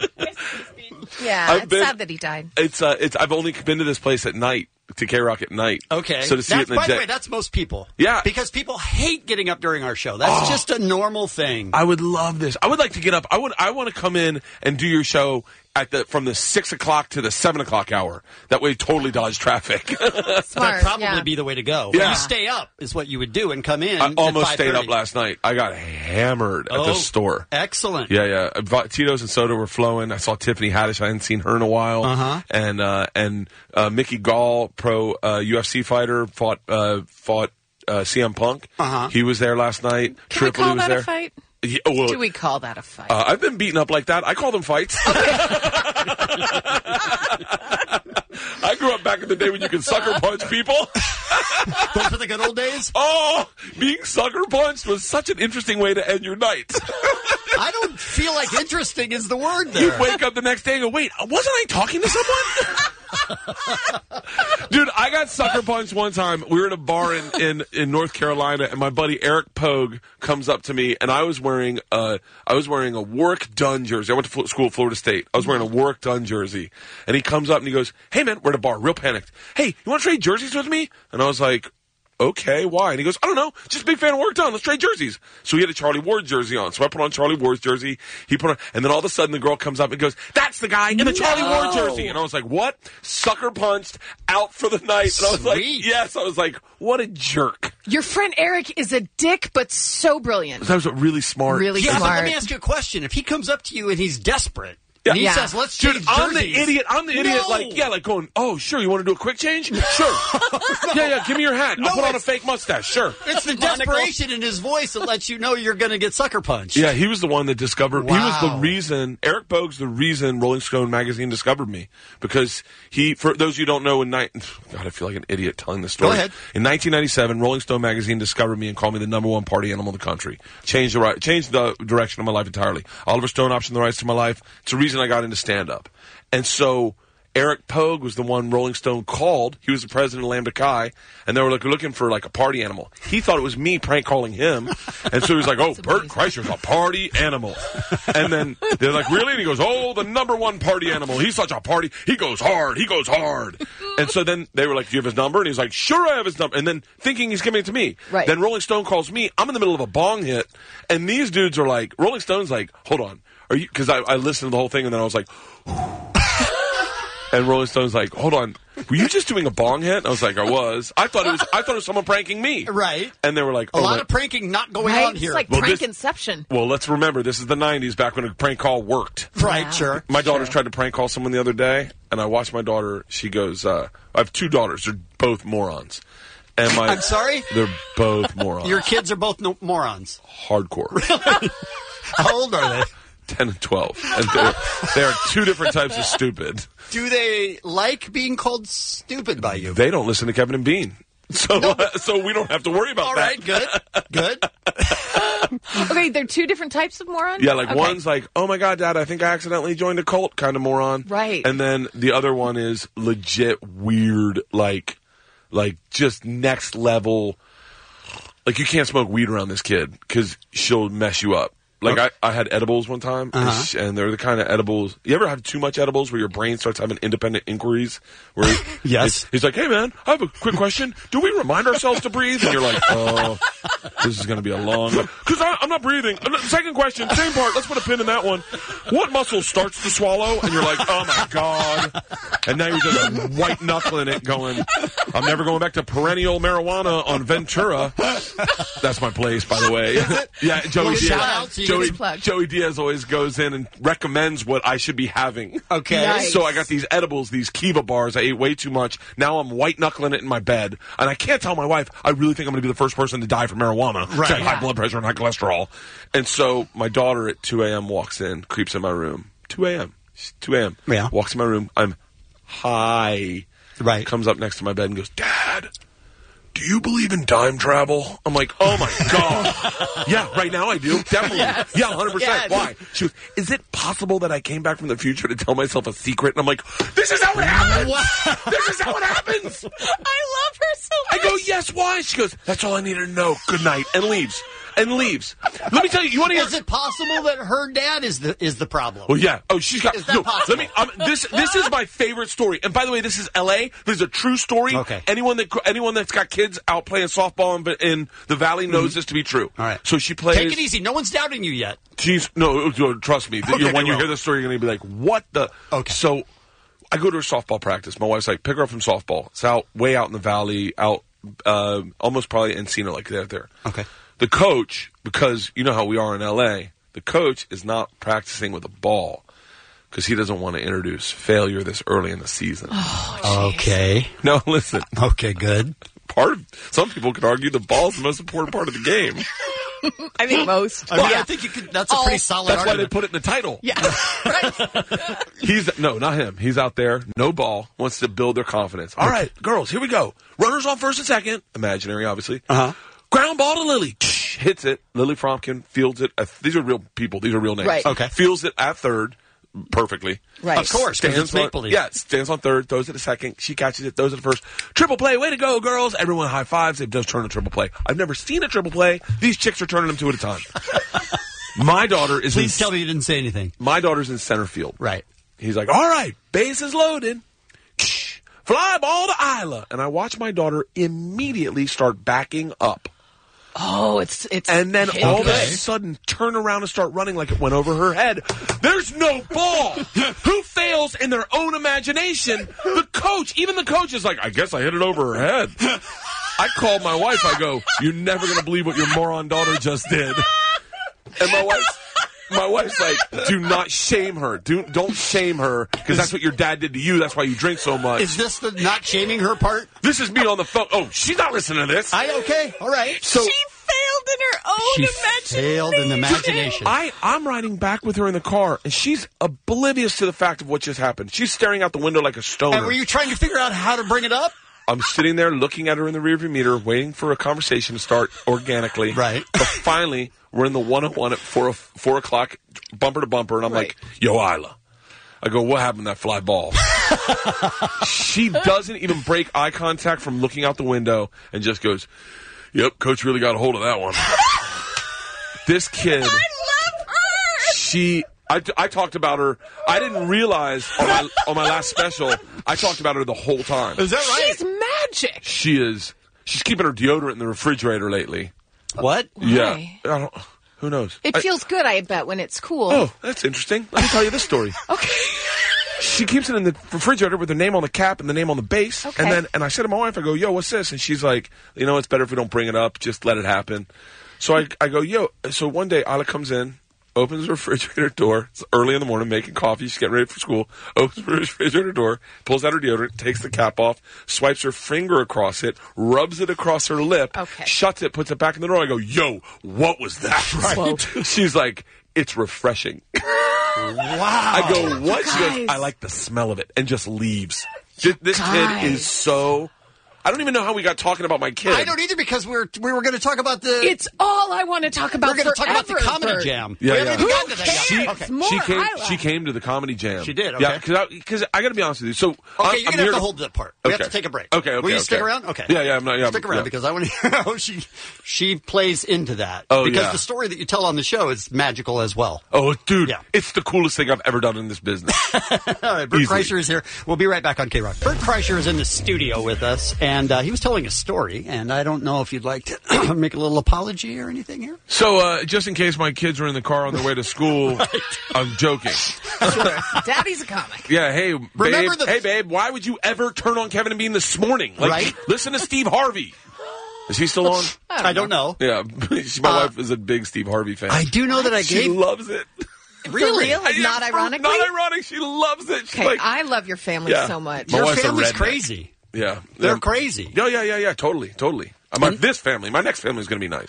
Yeah, it's sad that he died. It's I've only been to this place at night, to K-Rock at night. Okay. So to see That's, it in the by day. the way, that's most people. Yeah. Because people hate getting up during our show. That's just a normal thing. I would love this. I would like to get up. I want to come in and do your show from the 6 o'clock to the 7 o'clock hour. That way, totally dodge traffic. That'd probably be the way to go. Yeah. You stay up is what you would do and come in. I almost at stayed 5:30. up last night. I got hammered at the store. Excellent. Yeah. Tito's and soda were flowing. I saw Tiffany Haddish. I hadn't seen her in a while. Uh-huh. And Mickey Gall, pro UFC fighter, fought CM Punk. Uh-huh. He was there last night. Can Tripoli we call was that there. a fight? Yeah, well, Do we call that a fight? I've been beaten up like that. I call them fights. I grew up back in the day when you could sucker punch people. Those are the good old days? Oh, being sucker punched was such an interesting way to end your night. I don't feel like interesting is the word there. You wake up the next day and go, wait, wasn't I talking to someone? Dude, I got sucker punched one time. We were in a bar in North Carolina, and my buddy Eric Pogue comes up to me, and I was wearing a Warwick Dunn jersey. I went to school at Florida State. I was wearing a Warwick Dunn jersey, and he comes up and he goes, "Hey man, we're at a bar, real panicked. Hey, you want to trade jerseys with me?" And I was like, "Okay, why?" And he goes, "I don't know, just a big fan of Warwick Dunn. Let's trade jerseys." So he had a Charlie Ward jersey on. So I put on Charlie Ward's jersey. He put on, and then all of a sudden the girl comes up and goes, "That's the guy in the Charlie Ward jersey." And I was like, "What?" Sucker punched, out for the night. And I was like, "Yes." I was like, "What a jerk." Your friend Eric is a dick, but so brilliant. That was really smart. Really Yeah, smart. but let me ask you a question. If he comes up to you and he's desperate, And he says, let's change I'm the jerseys. idiot. I'm the idiot. No. Like going, oh, sure, you want to do a quick change? Sure. Yeah, give me your hat. I'll put on a fake mustache. Sure. It's the desperation in his voice that lets you know you're going to get sucker punched. Yeah, he was the one that discovered. Wow. He was the reason. Eric Bogue's the reason Rolling Stone magazine discovered me, because he. For those of you who don't know, God, I feel like an idiot telling this story. Go ahead. In 1997, Rolling Stone magazine discovered me and called me the #1 party animal in the country. Changed the direction of my life entirely. Oliver Stone optioned the rights to my life. It's the reason I got into stand-up. And so Eric Pogue was the one Rolling Stone called. He was the president of Lambda Chi, and they were looking for like a party animal. He thought it was me prank calling him, and so he was like, "Oh, Bert Kreischer's a party animal." And then they're like, "Really?" And he goes, "Oh, the #1 party animal. He's such a party. He goes hard. He goes hard." And so then they were like, "Do you have his number?" And he's like, "Sure, I have his number." And then thinking he's giving it to me. Right. Then Rolling Stone calls me. I'm in the middle of a bong hit, and these dudes are like, Rolling Stone's like, "Hold on, are you?" Because I listened to the whole thing, and then I was like. And Rolling Stone's like, hold on, were you just doing a bong hit? And I was like, I was. I thought it was someone pranking me. Right. And they were like, a lot of pranking not going on here. It's like prank inception. Well, let's remember, this is the 90s, back when a prank call worked. Right, sure. My daughter's tried to prank call someone the other day, and I watched my daughter. She goes, I have 2 daughters. They're both morons. And I'm sorry? They're both morons. Your kids are both morons. Hardcore. Really? How old are they? 10 and 12. And they are 2 different types of stupid. Do they like being called stupid by you? They don't listen to Kevin and Bean. So so we don't have to worry about All that. right, good. Okay, they're 2 different types of morons? Yeah, like Okay. one's like, oh my God, Dad, I think I accidentally joined a cult kind of moron. Right. And then the other one is legit weird, like just next level. Like you can't smoke weed around this kid because she'll mess you up. Like I had edibles one time, and they're the kind of edibles. You ever have too much edibles where your brain starts having independent inquiries? Where yes, he's like, "Hey man, I have a quick question. Do we remind ourselves to breathe?" And you're like, "Oh, this is going to be a long." Because I'm not breathing. Second question, same part. Let's put a pin in that one. What muscle starts to swallow? And you're like, "Oh my God!" And now you're just white knuckling it, going, "I'm never going back to perennial marijuana on Ventura." That's my place, by the way. Yeah, Joey Diaz. Joey Diaz always goes in and recommends what I should be having. Okay. Nice. So I got these edibles, these Kiva bars. I ate way too much. Now I'm white knuckling it in my bed. And I can't tell my wife, I really think I'm going to be the first person to die from marijuana. Right. I have high blood pressure and high cholesterol. And so my daughter at 2 a.m. walks in, creeps in my room. 2 a.m. She's 2 a.m. Yeah. Walks in my room. I'm high. Right. Comes up next to my bed and goes, Dad, do you believe in time travel? I'm like, oh my God. Yeah, right now I do. Definitely. Yes. Yeah, 100%. Yes. Why? She goes, is it possible that I came back from the future to tell myself a secret? And I'm like, this is how it happens. This is how it happens. I love her so much. I go, yes, why? She goes, that's all I needed to know. Good night. And leaves. And leaves. Let me tell you, you want to hear... Is it possible that her dad is the problem? Well, yeah. Oh, she's got... Is that possible? Let me... this is my favorite story. And by the way, this is L.A. This is a true story. Okay. Anyone that's got kids out playing softball in the Valley knows this to be true. All right. So she plays... Take it easy. No one's doubting you yet. No, trust me. Okay, When you hear this story, you're going to be like, what the... Okay. So I go to her softball practice. My wife's like, pick her up from softball. It's way out in the Valley, almost probably Encino, like there. Okay. The coach, because you know how we are in L.A., the coach is not practicing with a ball because he doesn't want to introduce failure this early in the season. Okay. No, listen. Okay, good. Some people could argue the ball's the most important part of the game. I think most. I think you could. That's a pretty solid That's why they argument. put it in the title. Yeah. Right. No, not him. He's out there, no ball, wants to build their confidence. All right, girls, here we go. Runners on first and second. Imaginary, obviously. Uh-huh. Ground ball to Lily. Hits it. Lily Fromkin fields it. These are real people. These are real names. Right. Okay. Fields it at third perfectly. Right. Of course, because it's Maple Leaf. Yeah, stands on third, throws it a second. She catches it, throws it first. Triple play. Way to go, girls. Everyone high fives. It does turn a triple play. I've never seen a triple play. These chicks are turning them 2 at a time. My daughter is Please tell me you didn't say anything. My daughter's in center field. Right. He's like, all right, base is loaded. Fly ball to Isla. And I watch my daughter immediately start backing up. Oh, it's and then all of a sudden turn around and start running like it went over her head. There's no ball. Who fails in their own imagination? The coach. Even the coach is like, I guess I hit it over her head. I called my wife. I go, you're never going to believe what your moron daughter just did. And my wife's like, do not shame her. Don't shame her, because that's what your dad did to you. That's why you drink so much. Is this the not shaming her part? This is me on the phone. Oh, she's not listening to this. Okay, all right. So she failed in her own imagination. Failed in imagination. I'm riding back with her in the car, and she's oblivious to the fact of what just happened. She's staring out the window like a stoner. And were you trying to figure out how to bring it up? I'm sitting there looking at her in the rearview mirror, waiting for a conversation to start organically. Right. But finally, we're in the 101 at 4 o'clock, bumper to bumper, and I'm like, yo, Isla. I go, what happened to that fly ball? She doesn't even break eye contact from looking out the window and just goes, yep, Coach really got a hold of that one. This kid. I love her. I talked about her. I didn't realize on my last special, I talked about her the whole time. Is that right? She's magic. She is. She's keeping her deodorant in the refrigerator lately. What? Yeah. Why? Who knows? It feels good, I bet, when it's cool. Oh, that's interesting. Let me tell you this story. Okay. She keeps it in the refrigerator with her name on the cap and the name on the base. Okay. And I said to my wife, I go, yo, what's this? And she's like, it's better if we don't bring it up. Just let it happen. So I go, yo. So one day, Isla comes in, opens the refrigerator door. It's early in the morning, making coffee. She's getting ready for school. Opens the refrigerator door, pulls out her deodorant, takes the cap off, swipes her finger across it, rubs it across her lip, shuts it, puts it back in the door. I go, yo, what was that? Right. She's like, it's refreshing. Wow. I go, what? She goes, I like the smell of it, and just leaves. This kid is so... I don't even know how we got talking about my kid. I don't either, because we were going to talk about the... It's all I want to talk about. We're going to talk about the Comedy Jam. Yeah, we haven't even gotten to that yet. She came to the Comedy Jam. She did, okay. Yeah, because I got to be honest with you. So okay, you're going to have to hold that part. We have to take a break. Okay. Will you stick around? Okay. Yeah, I'm not... Yeah, stick around, because I want to hear how she plays into that. Oh, because the story that you tell on the show is magical as well. Oh, dude. It's the coolest thing I've ever done in this business. All right, Bert Kreischer is here. We'll be right back on K-Rock. Bert Kreischer is in the studio with us, and he was telling us story, and I don't know if you'd like to make a little apology or anything here. So, just in case my kids are in the car on their way to school, I'm joking. Daddy's a comic. Yeah, hey, babe, why would you ever turn on Kevin and Bean this morning? Like, listen to Steve Harvey. Is he still on? I don't know. Yeah, my wife is a big Steve Harvey fan. I do know that I gave... She loves it. Really? Not ironically? Not ironic. She loves it. Okay, like, I love your family so much. Your family's crazy. Yeah. They're crazy. Yeah. Totally. This family, my next family is going to be nice.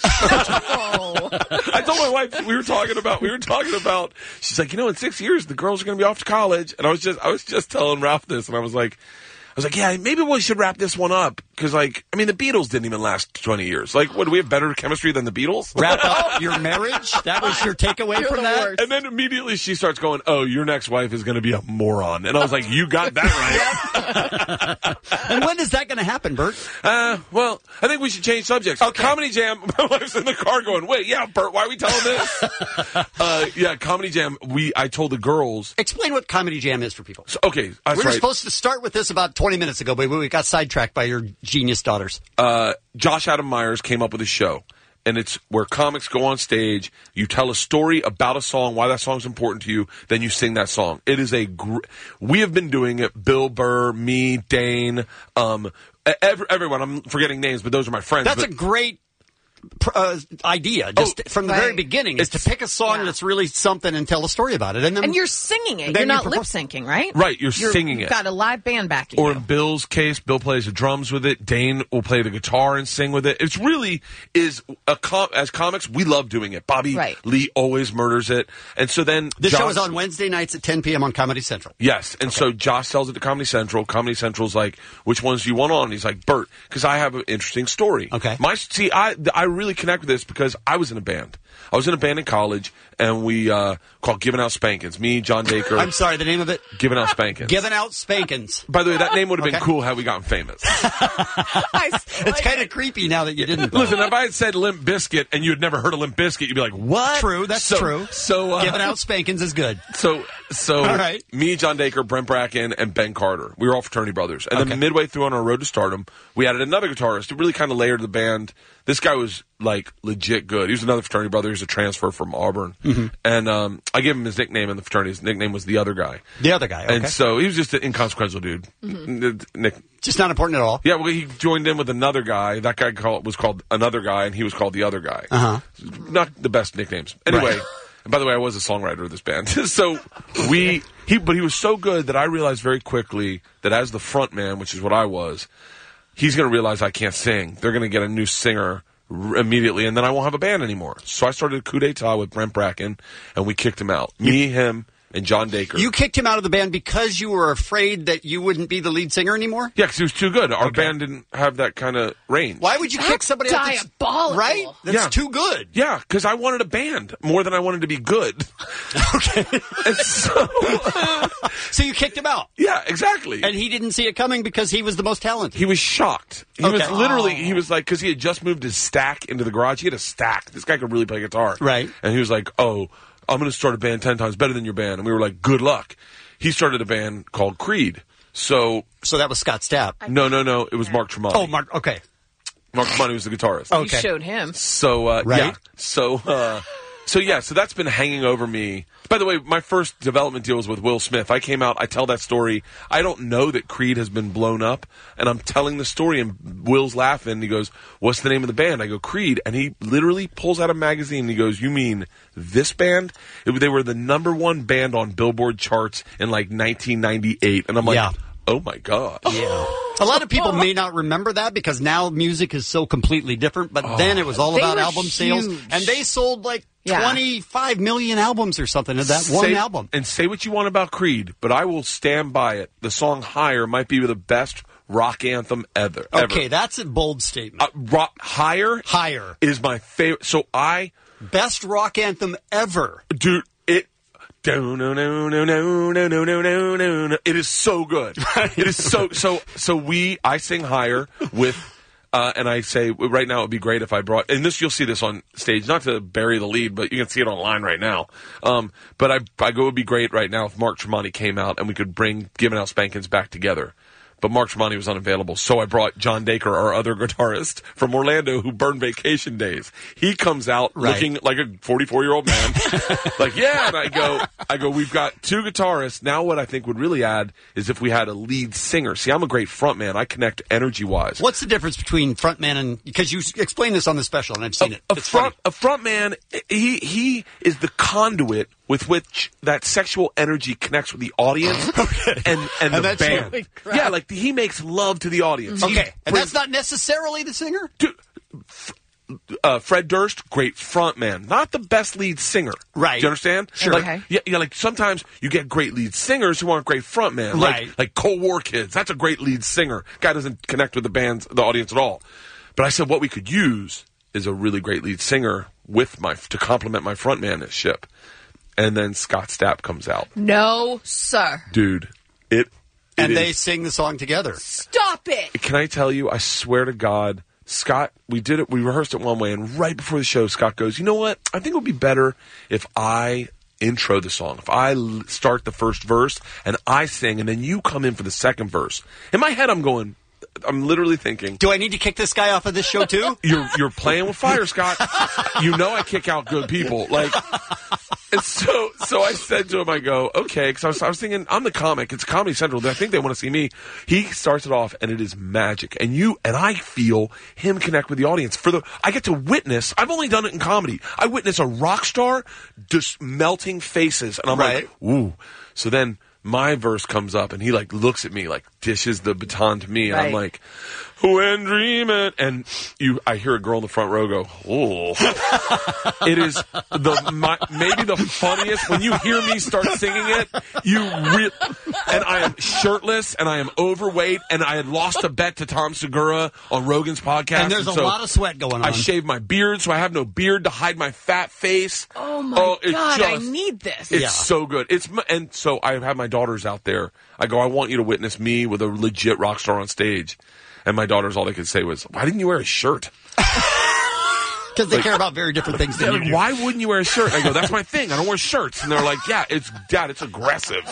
I told my wife, we were talking about, she's like, in 6 years, the girls are going to be off to college. And I was just telling Ralph this, and I was like, yeah, maybe we should wrap this one up. Because, the Beatles didn't even last 20 years. What, do we have better chemistry than the Beatles? Wrap up your marriage? That was your takeaway from that? Worst. And then immediately she starts going, oh, your next wife is going to be a moron. And I was like, you got that right. And when is that going to happen, Bert? Well, I think we should change subjects. Okay. Comedy Jam, my wife's in the car going, wait, yeah, Bert, why are we telling this? Yeah, Comedy Jam, I told the girls. Explain what Comedy Jam is for people. So, okay, that's we were supposed to start with this about 20 minutes ago, but we got sidetracked by your genius daughters. Josh Adam Myers came up with a show, and it's where comics go on stage, you tell a story about a song, why that song's important to you, then you sing that song. It is we have been doing it, Bill Burr, me, Dane, everyone, I'm forgetting names, but those are my friends. That's a great idea, from the very beginning, is to pick a song that's really something and tell a story about it. And you're singing it. You're not lip-syncing, right? Right, you're singing it. You've got a live band backing you. Or in Bill's case, Bill plays the drums with it. Dane will play the guitar and sing with it. It's really as comics, we love doing it. Bobby Lee always murders it. And so then... The show is on Wednesday nights at 10 p.m. on Comedy Central. Yes, and so Josh sells it to Comedy Central. Comedy Central's like, which ones do you want on? And he's like, Bert, because I have an interesting story. Okay. I really connect with this because I was in a band. I was in a band in college, and we called Giving Out Spankins. Me, John Dacre. I'm sorry, the name of it? Giving Out Spankins. Giving Out Spankins. By the way, that name would have been cool had we gotten famous. It's kind of creepy now that you didn't. Listen, if I had said Limp Bizkit and you had never heard of Limp Bizkit, you'd be like, what? True, that's true. So Giving Out Spankins is good. So all right. Me, John Dacre, Brent Bracken, and Ben Carter. We were all fraternity brothers. And then midway through on our road to stardom, we added another guitarist to really kind of layer the band. This guy was, legit good. He was another fraternity brother. He was a transfer from Auburn. Mm-hmm. And I gave him his nickname in the fraternity. His nickname was The Other Guy. The Other Guy, okay. And so he was just an inconsequential dude. Mm-hmm. Just not important at all. Yeah, well, he joined in with another guy. That guy was called Another Guy, and he was called The Other Guy. Uh-huh. Not the best nicknames. Anyway, And by the way, I was a songwriter of this band. So but he was so good that I realized very quickly that as the front man, which is what I was, he's going to realize I can't sing. They're going to get a new singer immediately, and then I won't have a band anymore. So I started a coup d'etat with Brent Bracken, and we kicked him out. Me, him, and John Dacre. You kicked him out of the band because you were afraid that you wouldn't be the lead singer anymore? Yeah, because he was too good. Our band didn't have that kind of range. Why would you kick somebody out that's diabolical? Right? That's too good. Yeah, because I wanted a band more than I wanted to be good. Okay. And so you kicked him out? Yeah, exactly. And he didn't see it coming because he was the most talented? He was shocked. He was literally, he was like, because he had just moved his stack into the garage. He had a stack. This guy could really play guitar. Right. And he was like, oh, I'm going to start a band 10 times better than your band. And we were like, good luck. He started a band called Creed. So that was Scott Stapp. No. It was Mark Tremonti. Oh, Mark. Okay. Mark Tremonti was the guitarist. You showed him. So, right. Yeah. So that's been hanging over me. By the way, my first development deal was with Will Smith. I came out, I tell that story. I don't know that Creed has been blown up, and I'm telling the story, and Will's laughing. He goes, what's the name of the band? I go, Creed. And he literally pulls out a magazine, and he goes, you mean this band? They were the #1 band on Billboard charts in, 1998. And I'm like, oh, my God. Yeah. A lot of people may not remember that because now music is so completely different, but then it was all about album sales, and they sold 25 million albums or something of that one album. And say what you want about Creed, but I will stand by it. The song Higher might be the best rock anthem ever. Okay, that's a bold statement. Higher is my favorite. So best rock anthem ever. Dude, it is so good. It is so I sing Higher with and I say right now it would be great if I brought, and this you'll see this on stage, not to bury the lead, but you can see it online right now. But I go it would be great right now if Mark Tremonti came out and we could bring Giving Out Spankings back together. But Mark Tremonti was unavailable, so I brought John Dacre, our other guitarist from Orlando, who burned Vacation Days. He comes out looking like a 44-year-old man, and I go, we've got two guitarists. Now what I think would really add is if we had a lead singer. See, I'm a great front man. I connect energy-wise. What's the difference between front man and, because you explained this on the special, and I've seen it. A front man, he is the conduit with which that sexual energy connects with the audience and the band. Really yeah, he makes love to the audience. Okay, and that's not necessarily the singer? Dude, Fred Durst, great front man. Not the best lead singer. Right. Do you understand? Sure. Sometimes you get great lead singers who aren't great front man. Right. Like Cold War Kids. That's a great lead singer. Guy doesn't connect with the audience at all. But I said what we could use is a really great lead singer to complement my frontmanship. And then Scott Stapp comes out. No, sir. Dude, they sing the song together. Stop it! Can I tell you, I swear to God, Scott, we rehearsed it one way, and right before the show, Scott goes, you know what? I think it would be better if I intro the song. If I start the first verse, and I sing, and then you come in for the second verse. In my head, I'm literally thinking, do I need to kick this guy off of this show, too? You're playing with fire, Scott. You know I kick out good people. And so I said to him, I go, okay, because I was thinking, I'm the comic. It's Comedy Central. I think they want to see me. He starts it off, and it is magic. And I feel him connect with the audience. I get to witness, I've only done it in comedy. I witness a rock star just melting faces. And I'm like, ooh. So then my verse comes up, and he looks at me, dishes the baton to me. And I'm like, when dreaming, and I hear a girl in the front row go, oh. It is maybe the funniest when you hear me start singing it. And I am shirtless, and I am overweight, and I had lost a bet to Tom Segura on Rogan's podcast. And there's a lot of sweat going on. I shaved my beard, so I have no beard to hide my fat face. Oh my God, I need this. It's so good. And so I have my daughters out there. I go, I want you to witness me with a legit rock star on stage. And my daughters, all they could say was, why didn't you wear a shirt? Because they care about very different things than you do. Why wouldn't you wear a shirt? I go, that's my thing. I don't wear shirts. And they're like, yeah, Dad, it's aggressive.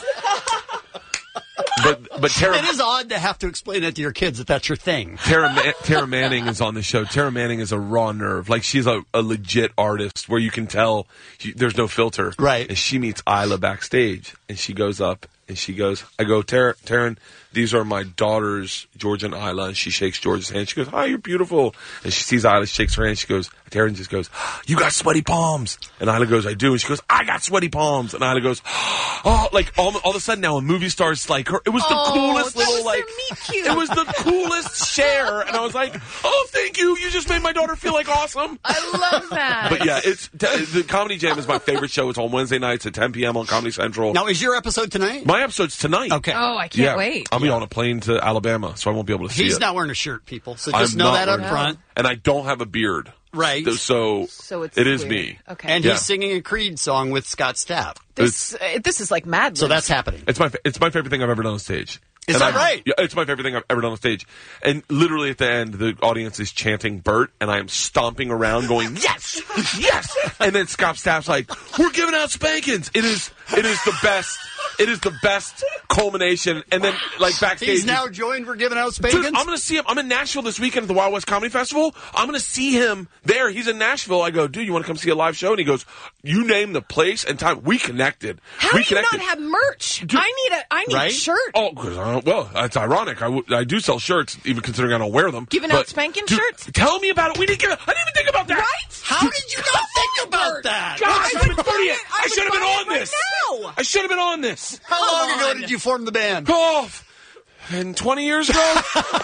But Tara, it is odd to have to explain that to your kids that that's your thing. Tara Manning is on the show. Tara Manning is a raw nerve. She's a legit artist where you can tell there's no filter. Right. And she meets Isla backstage, and she goes up And she goes, I go, Taryn, these are my daughters, Georgia and Isla. And she shakes Georgia's hand. She goes, hi, you're beautiful. And she sees Isla, she shakes her hand. She goes, Taryn just goes, you got sweaty palms. And Isla goes, I do. And she goes, I got sweaty palms. And Isla goes, oh, like all of a sudden now a movie star's like her. It was the coolest little, like, it was the coolest share. And I was like, oh, thank you. You just made my daughter feel like awesome. I love that. But yeah, the Comedy Jam is my favorite show. It's on Wednesday nights at 10 p.m. on Comedy Central. Now, is your episode tonight? My episode's tonight. Okay. Oh, I can't wait. I'll be on a plane to Alabama, so I won't be able to see it. He's not wearing a shirt, people. So just I'm know not that up wearing front. And I don't have a beard. Right. So it's it is weird. me. Okay. And he's singing a Creed song with Scott Stapp. This is like Mad Libs. So that's happening. It's my favorite thing I've ever done on stage. Is that right? Yeah, it's my favorite thing I've ever done on stage. And literally at the end, the audience is chanting Bert, and I am stomping around going, yes! Yes! And then Scott Stapp's like, we're giving out spankings! It is the best. It is the best culmination. And then, like, backstage... He's now joined for giving out spankings? Dude, I'm going to see him. I'm in Nashville this weekend at the Wild West Comedy Festival. I'm going to see him there. He's in Nashville. I go, dude, you want to come see a live show? And he goes, you name the place and time. We connected. How do you not have merch? Dude, I need a shirt. Oh, well, that's ironic. I do sell shirts, even considering I don't wear them. Giving out spanking shirts? Tell me about it. I didn't even think about that. Right? How did you not think about that? Gosh, I'm an idiot. I should have been on this. I should have been on this. How long ago did you form the band? Oh, and 20 years ago?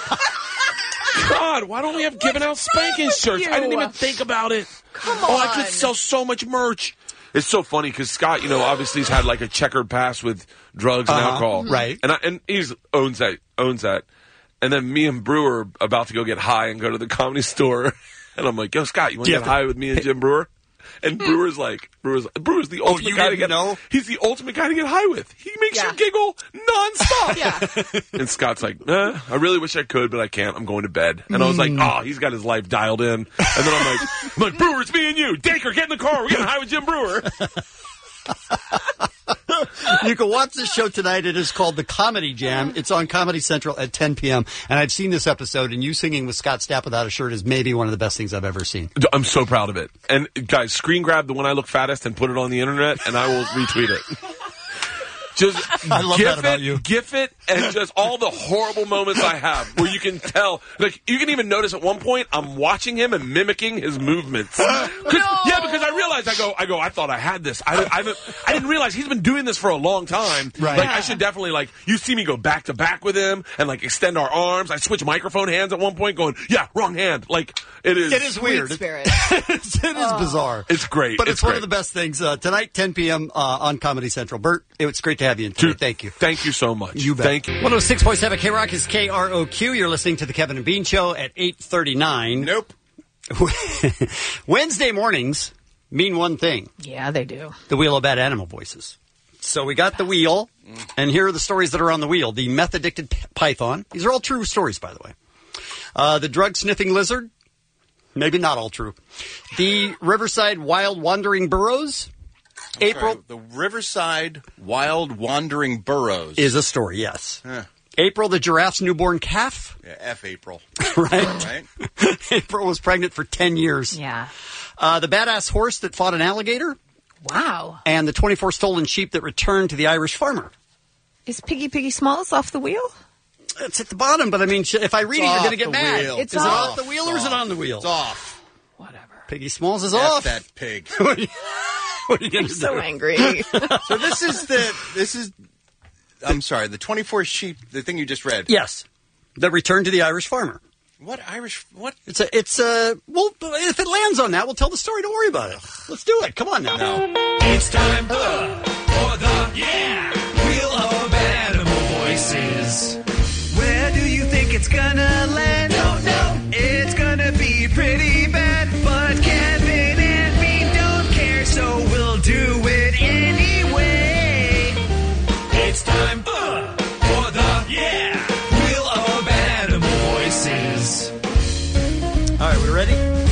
God, why don't we have given out spanking shirts? I didn't even think about it. Come Oh, on. I could sell so much merch. It's so funny because Scott, obviously he's had like a checkered past with drugs and alcohol. Right. And he owns that. And then me and Brewer are about to go get high and go to the Comedy Store. And I'm like, yo, Scott, you want to get high with me and Jim Brewer? And Brewer's the ultimate guy to get. He's the ultimate guy to get high with. He makes you giggle nonstop. Yeah. And Scott's like, I really wish I could, but I can't. I'm going to bed. And I was like, oh, he's got his life dialed in. And then I'm like, Brewer, it's me and you. Dacre, get in the car. We're getting high with Jim Brewer. You can watch this show tonight. It is called The Comedy Jam. It's on Comedy Central at 10 p.m. And I've seen this episode, and you singing with Scott Stapp without a shirt is maybe one of the best things I've ever seen. I'm so proud of it. And guys, screen grab the When I Look Fattest and put it on the internet, and I will retweet it. Just I love that about you. GIF it, and just all the horrible moments I have where you can tell. Like, you can even notice at one point I'm watching him and mimicking his movements. Yeah, because I realized, I go, I thought I had this. I didn't realize he's been doing this for a long time. Right. Like, I should definitely, like, you see me go back to back with him and, like, extend our arms. I switch microphone hands at one point going, yeah, wrong hand. Like, it is weird. Spirit. It is bizarre. It's great. But it's one of the best things. Tonight, 10 p.m. On Comedy Central. Bert, it's great to have you in today. Thank you. Thank you so much. You bet. Thank you. 106.7 K-Rock is KROQ. You're listening to The Kevin and Bean Show at 8:39. Nope. Wednesday mornings mean one thing. Yeah, they do. The Wheel of Bad Animal Voices. So we got the wheel, and here are the stories that are on the wheel. The meth-addicted python. These are all true stories, by the way. The drug-sniffing lizard. Maybe not all true. The Riverside Wild Wandering Burros. The Riverside Wild Wandering Burros is a story, yes. April, the giraffe's newborn calf. Yeah, F April. Right? April was pregnant for 10 years. Yeah. The badass horse that fought an alligator. Wow. And the 24 stolen sheep that returned to the Irish farmer. Is Piggy Smalls off the wheel? It's at the bottom, but I mean, if I read it, you're going to get mad. It's is off. it off the wheel or is it on the wheel? It's off. Whatever. Piggy Smalls is F off. that pig. What are you going to do? So angry. So this is I'm sorry, the 24 sheep, the thing you just read. Yes. The return to the Irish farmer. What Irish? What? It's well, if it lands on that, we'll tell the story. Don't worry about it. Let's do it. Come on now. No. It's time for the Wheel of Animal Voices. Where do you think it's gonna land? Don't know. It's gonna be pretty bad, but Kevin and me don't care, so we'll do it anyway. It's time for the Wheel of Animal Voices. All right, we ready?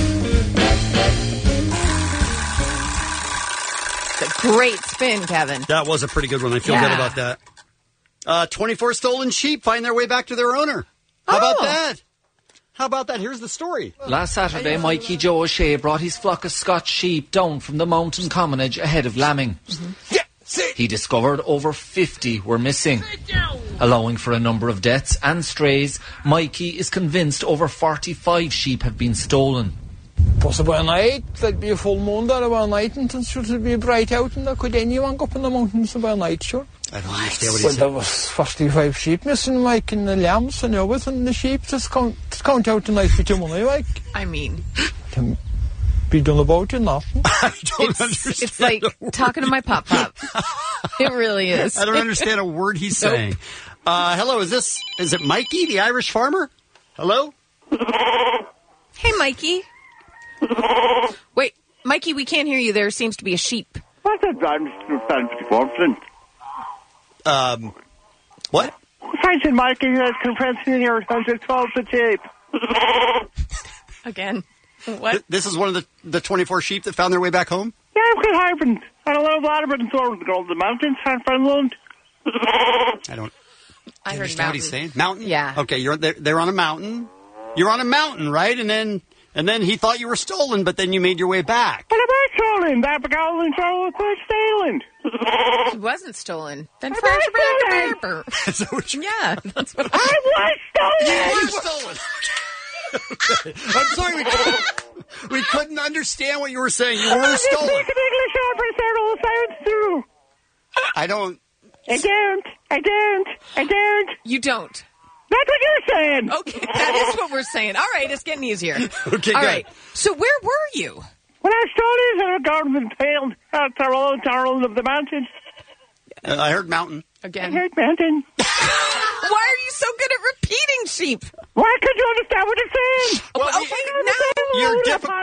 It's a great spin, Kevin. That was a pretty good one. I feel good about that. 24 stolen sheep find their way back to their owner. How about that? How about that? Here's the story. Last Saturday, Mikey Joe O'Shea brought his flock of Scotch sheep down from the mountain commonage ahead of lambing. Yeah. He discovered over 50 were missing. Allowing for a number of deaths and strays, Mikey is convinced over 45 sheep have been stolen. Possibly at night, there'd be a full moon there about night, and it should be bright out, and there could anyone go up in the mountains about night, sure. I don't understand what Well, he's there was 45 sheep missing, like, and the lambs and everything, and the sheep just count out the night with your money, like. I mean... Can be done about it, nothing. I don't understand. It's like talking to my pop-pop. It really is. I don't understand a word he's saying. Hello, is it Mikey, the Irish farmer? Hello? Hey, Mikey. Wait, Mikey, we can't hear you. There seems to be a sheep. What's that, what? I said, Mikey, that's compressing in here. I'm just 12 the tape. Again. What? This is one of the 24 sheep that found their way back home? Yeah, it happened. And a lot of it in the mountains, San Fernando. I don't I heard understand what he's mountain. saying. Mountain? Yeah. Okay, they're on a mountain. You're on a mountain, right? And then he thought you were stolen, but then you made your way back. What about stolen? That Golden Show was stolen. He wasn't stolen. Then Is that what you... Yeah, that's what I was stolen. You were stolen. Okay. I'm sorry, we couldn't understand what you were saying. You were stolen. I don't. I don't. You don't. That's what you're saying. Okay, that is what we're saying. All right, it's getting easier. Okay, all good. right. So where were you? When I started in a garden field at Tyrone of the mountains. I heard mountain. Again. I heard mountain. Why are you so good at repeating sheep? Why could you understand what you're saying? Well, okay, now you're different.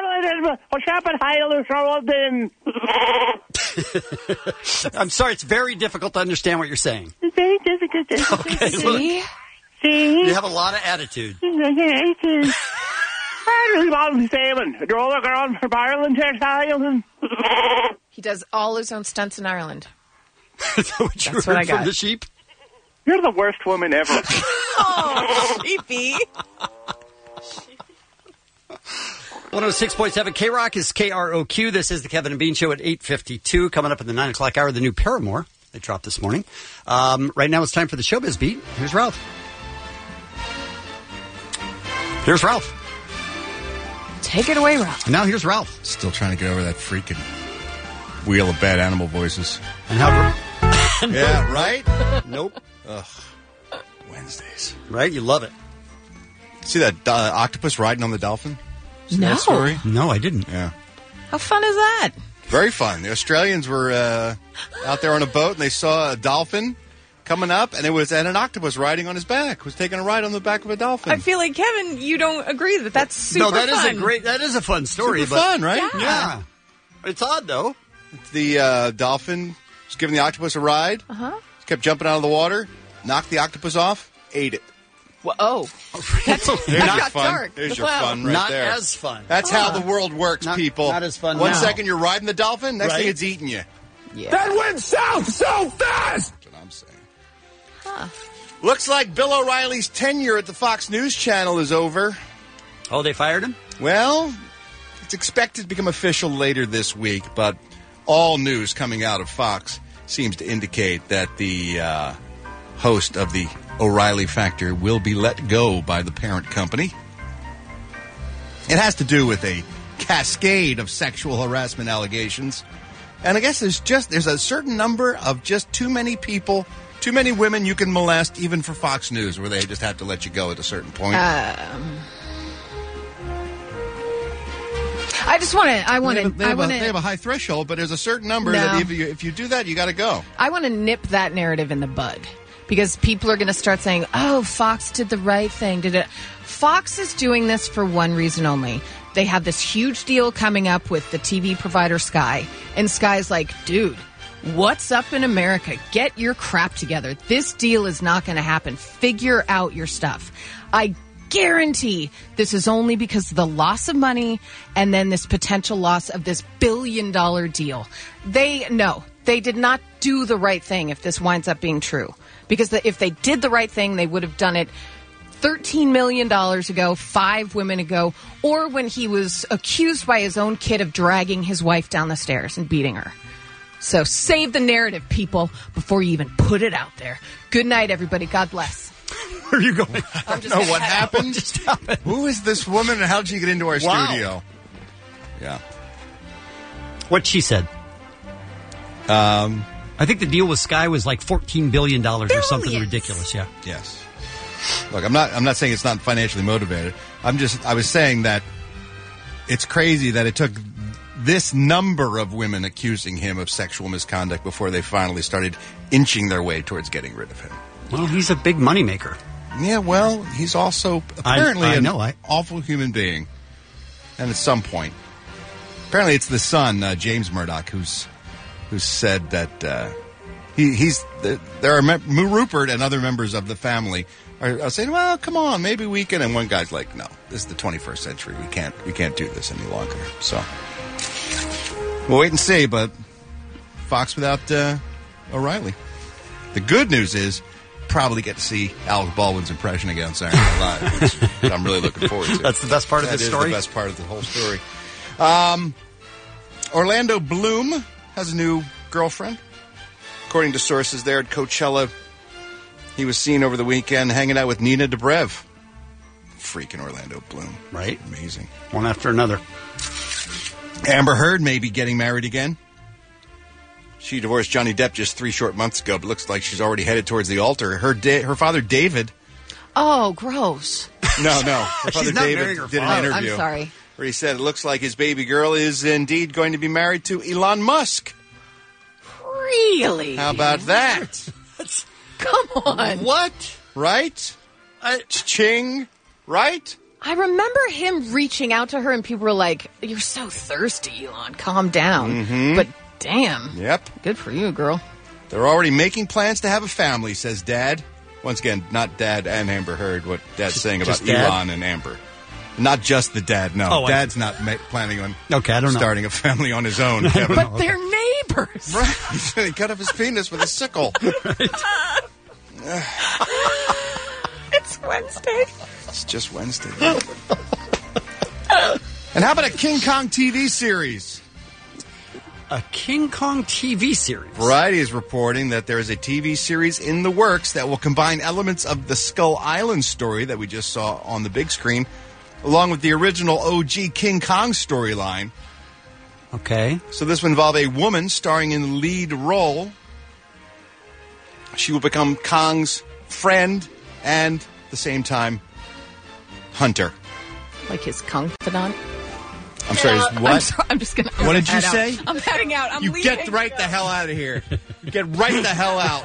I'm sorry, it's very difficult to understand what you're saying. It's very difficult. Okay, See? See? You have a lot of attitude. I really want to say it. You're all around from Ireland, Ireland. He does all his own stunts in Ireland. That's what That's what I got. from the sheep? You're the worst woman ever. Oh, sheepy. 106.7 K-Rock is KROQ. This is the Kevin and Bean Show at 8:52. Coming up in the 9 o'clock hour, the new Paramore. They dropped this morning. Right now it's time for the Showbiz Beat. Here's Ralph. Take it away, Ralph. And now here's Ralph. Still trying to get over that freaking wheel of bad animal voices. And how... Yeah, right? Nope. Ugh. Wednesdays. Right? You love it. See that octopus riding on the dolphin? See No. that story? No, I didn't. Yeah. How fun is that? Very fun. The Australians were out there on a boat, and they saw a dolphin coming up, and it was an octopus riding on his back. It was taking a ride on the back of a dolphin. I feel like, Kevin, you don't agree that that's super fun. That is a fun story. Super fun, right? Yeah. It's odd, though. The dolphin was giving the octopus a ride. Uh-huh. Kept jumping out of the water, knocked the octopus off, ate it. Well, oh. There's got fun. dark. There's your Wow. fun right Not there. as fun. That's how the world works, people. Not as fun One now. second you're riding the dolphin, next thing it's eating you. Yeah. That went south so fast! That's what I'm saying. Huh. Looks like Bill O'Reilly's tenure at the Fox News Channel is over. Oh, they fired him? Well, it's expected to become official later this week, but all news coming out of Fox seems to indicate that the host of the O'Reilly Factor will be let go by the parent company. It has to do with a cascade of sexual harassment allegations. And I guess there's a certain number of just too many people, too many women you can molest even for Fox News, where they just have to let you go at a certain point. I just want to. They have a high threshold, but there's a certain number that if you do that, you got to go. I want to nip that narrative in the bud because people are going to start saying, "Oh, Fox did the right thing." Fox is doing this for one reason only. They have this huge deal coming up with the TV provider Sky, and Sky's like, "Dude, what's up in America? Get your crap together. This deal is not going to happen. Figure out your stuff." I guarantee this is only because of the loss of money and then this potential loss of this $1 billion deal. They did not do the right thing if this winds up being true. Because if they did the right thing, they would have done it $13 million ago, 5 women ago, or when he was accused by his own kid of dragging his wife down the stairs and beating her. So save the narrative, people, before you even put it out there. Good night, everybody. God bless. Where are you going? I don't know what happened. Who is this woman and how did she get into our studio? Yeah. What she said. I think the deal with Sky was like $14 billion or something ridiculous. Yeah. Yes. Look, I'm not saying it's not financially motivated. I was saying that it's crazy that it took this number of women accusing him of sexual misconduct before they finally started inching their way towards getting rid of him. Well, he's a big moneymaker. Yeah, well, he's also apparently an awful human being. And at some point, apparently it's the son, James Murdoch, who said that Rupert and other members of the family are saying, well, come on, maybe we can. And one guy's like, no, this is the 21st century. We can't do this any longer. So we'll wait and see. But Fox without O'Reilly. The good news is probably get to see Alec Baldwin's impression again on Saturday Night Live, which I'm really looking forward to. That's the best part of the story? That is the best part of the whole story. Orlando Bloom has a new girlfriend. According to sources there at Coachella, he was seen over the weekend hanging out with Nina Dobrev. Freaking Orlando Bloom. Right? Amazing. One after another. Amber Heard may be getting married again. She divorced Johnny Depp just 3 short months ago, but looks like she's already headed towards the altar. Her father, David... Oh, gross. No. Her father, David, did an interview. I'm sorry. Where he said it looks like his baby girl is indeed going to be married to Elon Musk. Really? How about that? Come on. What? Right? Ching. Right? I remember him reaching out to her and people were like, you're so thirsty, Elon. Calm down. Mm-hmm. But damn. Yep. Good for you, girl. They're already making plans to have a family, says Dad. Once again, not Dad and Amber Heard, what Dad's saying about Elon and Amber. Not just the dad, no. Oh, Dad's not planning on I don't starting a family on his own. Kevin. But they're neighbors. Right. He cut off his penis with a sickle. It's Wednesday. It's just Wednesday. And how about a King Kong TV series? A King Kong TV series? Variety is reporting that there is a TV series in the works that will combine elements of the Skull Island story that we just saw on the big screen, along with the original OG King Kong storyline. Okay. So this will involve a woman starring in the lead role. She will become Kong's friend and, at the same time, hunter. Like his confidant? I'm sorry, what? I'm just going to... What did you say? I'm heading out. I'm leaving. Get right the hell out of here. Get right the hell out.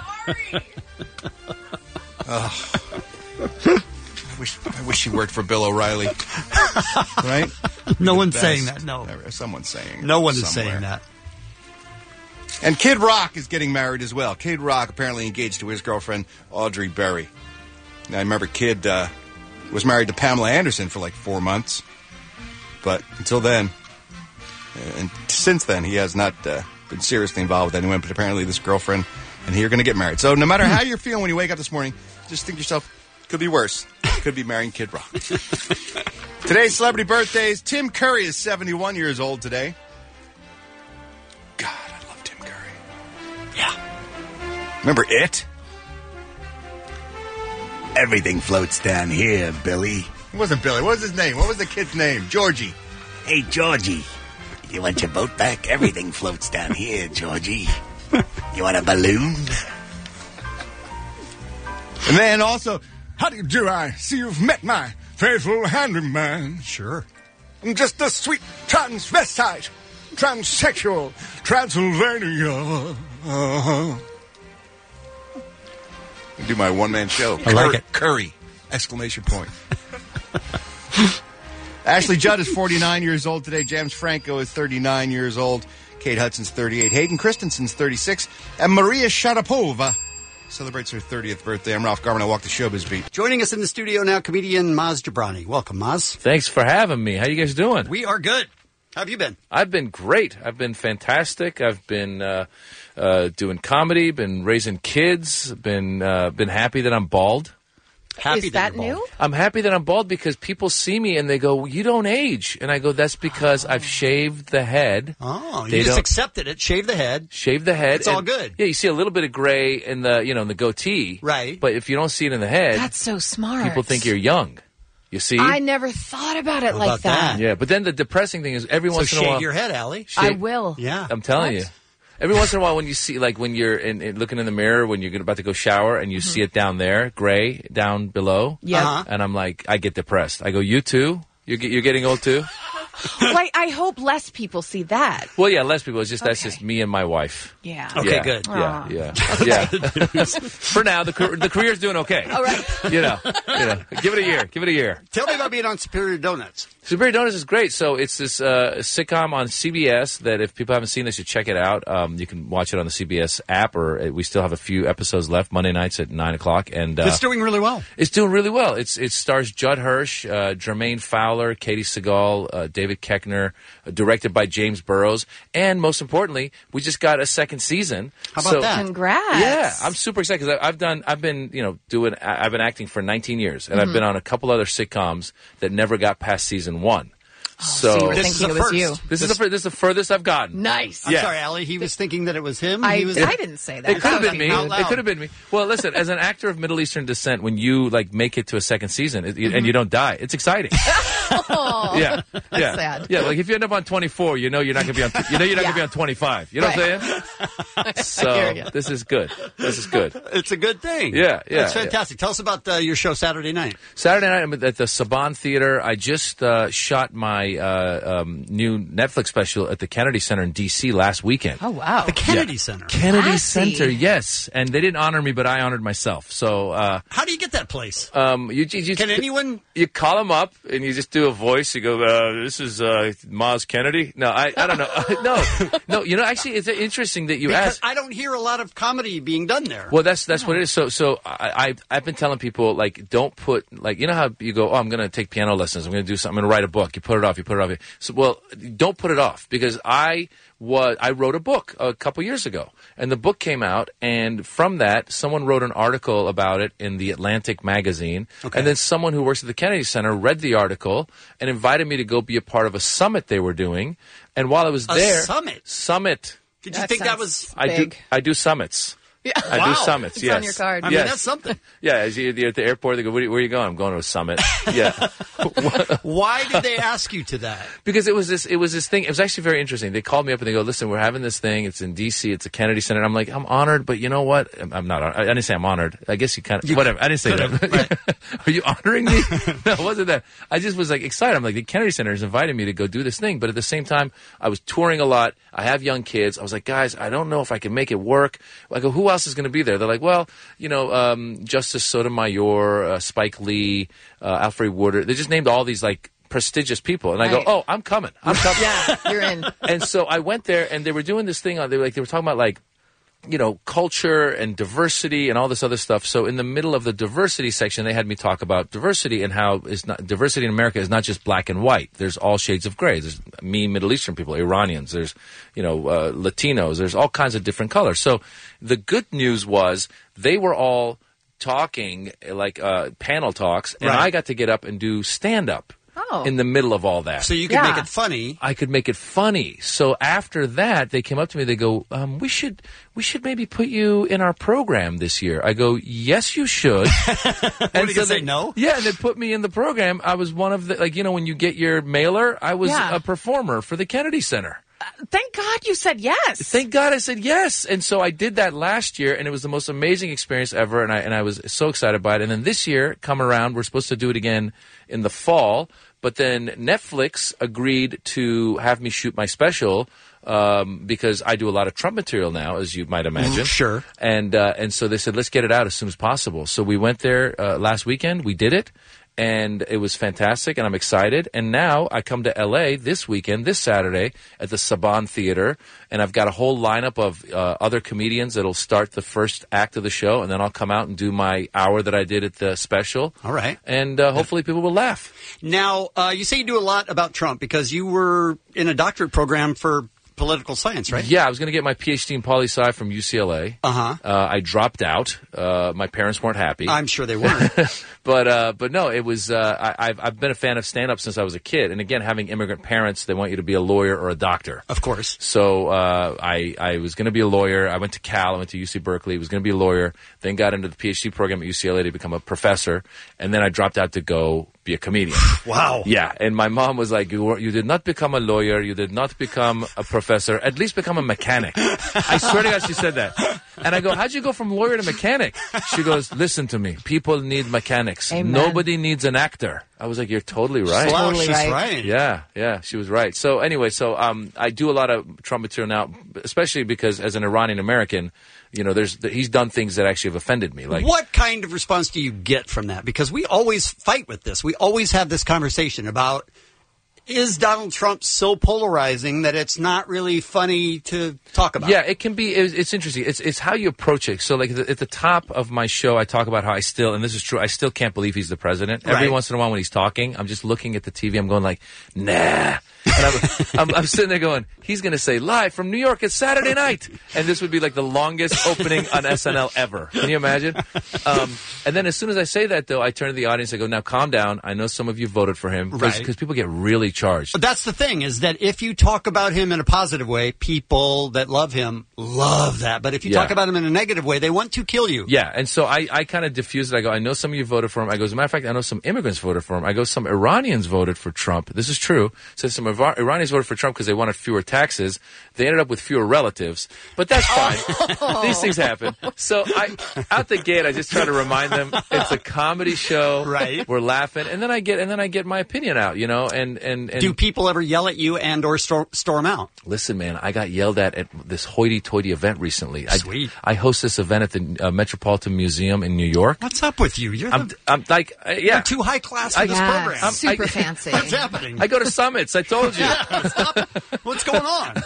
I wish she worked for Bill O'Reilly. Right? No one's saying that, no. Someone's saying No one is saying that. And Kid Rock is getting married as well. Kid Rock apparently engaged to his girlfriend, Audrey Berry. Now, I remember Kid was married to Pamela Anderson for like 4 months. But until then, and since then, he has not been seriously involved with anyone. But apparently this girlfriend and he are going to get married. So no matter how you're feeling when you wake up this morning, just think to yourself, could be worse. Could be marrying Kid Rock. Today's celebrity birthdays. Tim Curry is 71 years old today. God, I love Tim Curry. Yeah. Remember It? Everything floats down here, Billy. It wasn't Billy. What was his name? What was the kid's name? Georgie. Hey, Georgie. You want your boat back? Everything floats down here, Georgie. You want a balloon? And then also, how do you do? I see you've met my faithful handyman. Sure. I'm just a sweet transvestite, transsexual, Transylvania. Do my one-man show. I like it. Curry! Exclamation point. Ashley Judd is 49 years old today. James Franco is 39 years old. Kate Hudson's 38. Hayden Christensen's 36. And Maria Sharapova celebrates her 30th birthday. I'm Ralph Garman. I walk the showbiz beat. Joining us in the studio now, comedian Maz Jobrani. Welcome, Maz. Thanks for having me. How you guys doing? We are good. How have you been? I've been great. I've been fantastic. I've been doing comedy, been raising kids, been happy that I'm bald. Is that new? I'm happy that I'm bald because people see me and they go, "You don't age," and I go, "That's because I've shaved the head." Oh, They you just don't- accepted it. Shave the head. Shave the head. It's all and- good. Yeah, you see a little bit of gray in the in the goatee, right? But if you don't see it in the head, That's so smart. people think you're young. You see? I never thought about it like that. Yeah, but then the depressing thing is every So once in a shave while, your head, Allie. I will. Yeah, I'm telling you. Every once in a while, when you see, like, when you're looking in the mirror, when you're about to go shower, and you see it down there, gray down below, Yeah. and I'm like, I get depressed. I go, you too? You're getting old too? Like, I hope less people see that. Well, yeah, less people. It's just that's just me and my wife. Yeah. Okay, Yeah, good. Yeah, Aw. yeah, yeah. For now, the career's doing okay. All right. You know, give it a year. Give it a year. Tell me about being on Superior Donuts. Superior Donuts is great. So it's this sitcom on CBS that if people haven't seen this, you check it out. You can watch it on the CBS app, or we still have a few episodes left, Monday nights at 9 o'clock. And It's doing really well. It's doing really well. It stars Judd Hirsch, Jermaine Fowler, Katie Seagal, David Koechner, directed by James Burrows. And most importantly, we just got a second season. How about that? Congrats. Yeah, I'm super excited because I've been acting for 19 years, and I've been on a couple other sitcoms that never got past season 1. So you were thinking it was you. This is the furthest I've gotten. Nice. I'm Yeah. sorry, Allie. He was thinking that it was him. I He was- didn't say that. It could have been Okay, me. out loud. It could have been me. Well, listen, as an actor of Middle Eastern descent, when you make it to a second season and you don't die, it's exciting. Oh, Yeah, that's yeah, sad. yeah. Like if you end up on 24, you're not going to be on. You're not going to be on 25. You know what I'm saying? So hear ya. this is good. This is good. It's a good thing. Yeah, yeah, It's fantastic. Tell us about your show Saturday night. Saturday night I'm at the Saban Theater. I just shot my new Netflix special at the Kennedy Center in D.C. last weekend. Oh, wow. The Kennedy Center. Kennedy Classy. Center, yes. And they didn't honor me, but I honored myself. So How do you get that place? you Can anyone? You call them up and you just do a voice. You go, "This is Maz Kennedy." No, I don't know. no. You know, actually, it's interesting that you Because ask. I don't hear a lot of comedy being done there. Well, that's what it is. So I've been telling people, like, don't put, like, you know how you go, oh, I'm going to take piano lessons. I'm going to do something. I'm going to write a book. You put it off. So, well, don't put it off, because I wrote a book a couple years ago, and the book came out, and from that, someone wrote an article about it in the Atlantic magazine, and then someone who works at the Kennedy Center read the article and invited me to go be a part of a summit they were doing. And while I was there, summit. Did you think that was? I do summits. Yeah. I do summits. It's yes. on your card. I mean, that's something. Yeah, as you're at the airport, they go, "Where are you going?" "I'm going to a summit." Yeah. Why did they ask you to that? Because it was this thing. It was actually very interesting. They called me up and they go, "Listen, we're having this thing. It's in D.C. It's a Kennedy Center." And I'm like, "I'm honored, but you know what? I'm not. I didn't say I'm honored. I guess you kind of whatever. I didn't say that. Are you honoring me? No, it wasn't that. I just was like excited. I'm like, the Kennedy Center has invited me to go do this thing, but at the same time, I was touring a lot. I have young kids. I was like, guys, I don't know if I can make it work. I go, who else is going to be there? They're like, well, Justice Sotomayor, Spike Lee, Alfred Woodard. They just named all these like prestigious people, and I go, oh, I'm coming. Yeah, you're in. And so I went there, and they were doing this thing. They were talking about like, culture and diversity and all this other stuff. So in the middle of the diversity section, they had me talk about diversity and how diversity in America is not just black and white. There's all shades of gray. There's Middle Eastern people, Iranians. There's, Latinos. There's all kinds of different colors. So the good news was they were all talking like panel talks, and I got to get up and do stand-up. In the middle of all that. So you could make it funny. I could make it funny. So after that, they came up to me, they go, we should maybe put you in our program this year. I go, yes, you should. And so they no? Yeah, and they put me in the program. I was one of the, when you get your mailer, I was a performer for the Kennedy Center. Thank God you said yes. Thank God I said yes. And so I did that last year, and it was the most amazing experience ever, and I was so excited by it. And then this year, come around, we're supposed to do it again in the fall, but then Netflix agreed to have me shoot my special because I do a lot of Trump material now, as you might imagine. Sure. And so they said, let's get it out as soon as possible. So we went there last weekend. We did it. And it was fantastic, and I'm excited. And now I come to L.A. this weekend, this Saturday, at the Saban Theater, and I've got a whole lineup of other comedians that'll start the first act of the show, and then I'll come out and do my hour that I did at the special. All right. And hopefully people will laugh. Now, you say you do a lot about Trump because you were in a doctorate program for political science, right? Yeah, I was going to get my PhD in poli-sci from UCLA. I dropped out. My parents weren't happy. I'm sure they weren't. But no, it was. I've been a fan of stand-up since I was a kid. And again, having immigrant parents, they want you to be a lawyer or a doctor. Of course. So I was going to be a lawyer. I went to Cal. I went to UC Berkeley. Was going to be a lawyer. Then got into the PhD program at UCLA to become a professor. And then I dropped out to go be a comedian. Wow. Yeah, and my mom was like, you did not become a lawyer, you did not become a professor, at least become a mechanic. I swear to God, she said that. And I go, how'd you go from lawyer to mechanic? She goes, listen to me, people need mechanics. Amen. Nobody needs an actor. I was like, you're totally right. Totally right. Yeah, she was right. So anyway, I do a lot of Trump material now, especially because as an Iranian American, you know, he's done things that actually have offended me. Like, what kind of response do you get from that? Because we always fight with this. We always have this conversation about, is Donald Trump so polarizing that it's not really funny to talk about? Yeah, it can be. It's interesting. It's how you approach it. So, like, at the top of my show, I talk about how I still, and this is true, I still can't believe he's the president. Every once in a while when he's talking, I'm just looking at the TV, I'm going like, nah. And I'm sitting there going, he's going to say, live from New York, it's Saturday night. And this would be like the longest opening on SNL ever. Can you imagine? And then as soon as I say that, though, I turn to the audience, I go, now calm down. I know some of you voted for him. Because people get really charged. But that's the thing, is that if you talk about him in a positive way, people that love him love that. But if you talk about him in a negative way, they want to kill you. Yeah, and so I kind of diffuse it. I go, I know some of you voted for him. I go, as a matter of fact, I know some immigrants voted for him. I go, some Iranians voted for Trump. This is true. So some Iranians voted for Trump because they wanted fewer taxes. They ended up with fewer relatives. But that's fine. These things happen. So out the gate, I just try to remind them it's a comedy show. Right. We're laughing. And then I get my opinion out, you know, and do people ever yell at you and or storm out? Listen, man, I got yelled at this hoity-toity event recently. Sweet. I host this event at the Metropolitan Museum in New York. What's up with you? I'm like, you're too high class for this program. Super fancy. What's happening? I go to summits. I told you. What's going on?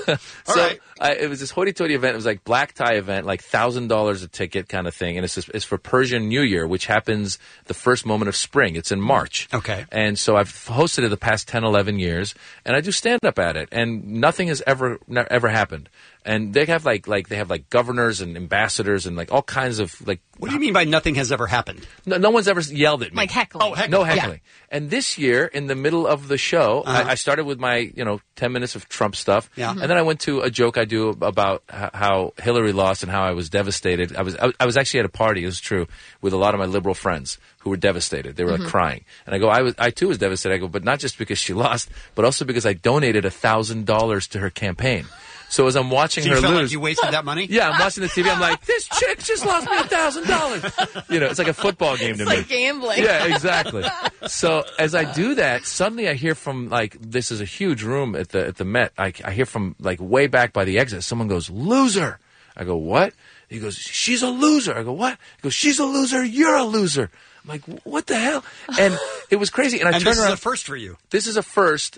It was this hoity-toity event. It was like black tie event, like $1,000 a ticket kind of thing. And it's for Persian New Year, which happens the first moment of spring. It's in March. Okay. And so I've hosted it the past 10, 11 years, and I do stand-up at it. And nothing has ever happened. And they have like governors and ambassadors and like all kinds of like. What do you mean by nothing has ever happened? No one's ever yelled at me. Like heckling. Oh, heckling. No heckling. Yeah. And this year, in the middle of the show, I started with my 10 minutes of Trump stuff. Yeah. And then I went to a joke I do about how Hillary lost and how I was devastated. I was actually at a party, it was true, with a lot of my liberal friends who were devastated. They were like crying. And I go, I too was devastated. I go, but not just because she lost, but also because I donated $1,000 to her campaign. So as I'm watching her lose, like you wasted that money. Yeah, I'm watching the TV. I'm like, this chick just lost me $1,000. You know, it's like a football game to me. It's like gambling. Yeah, exactly. So as I do that, suddenly I hear from like, this is a huge room at the Met. I hear from like way back by the exit. Someone goes, loser. I go, what? He goes, she's a loser. I go, what? He goes, she's a loser. You're a loser. I'm like, what the hell? And it was crazy. And I turned around. This is a first for you. This is a first.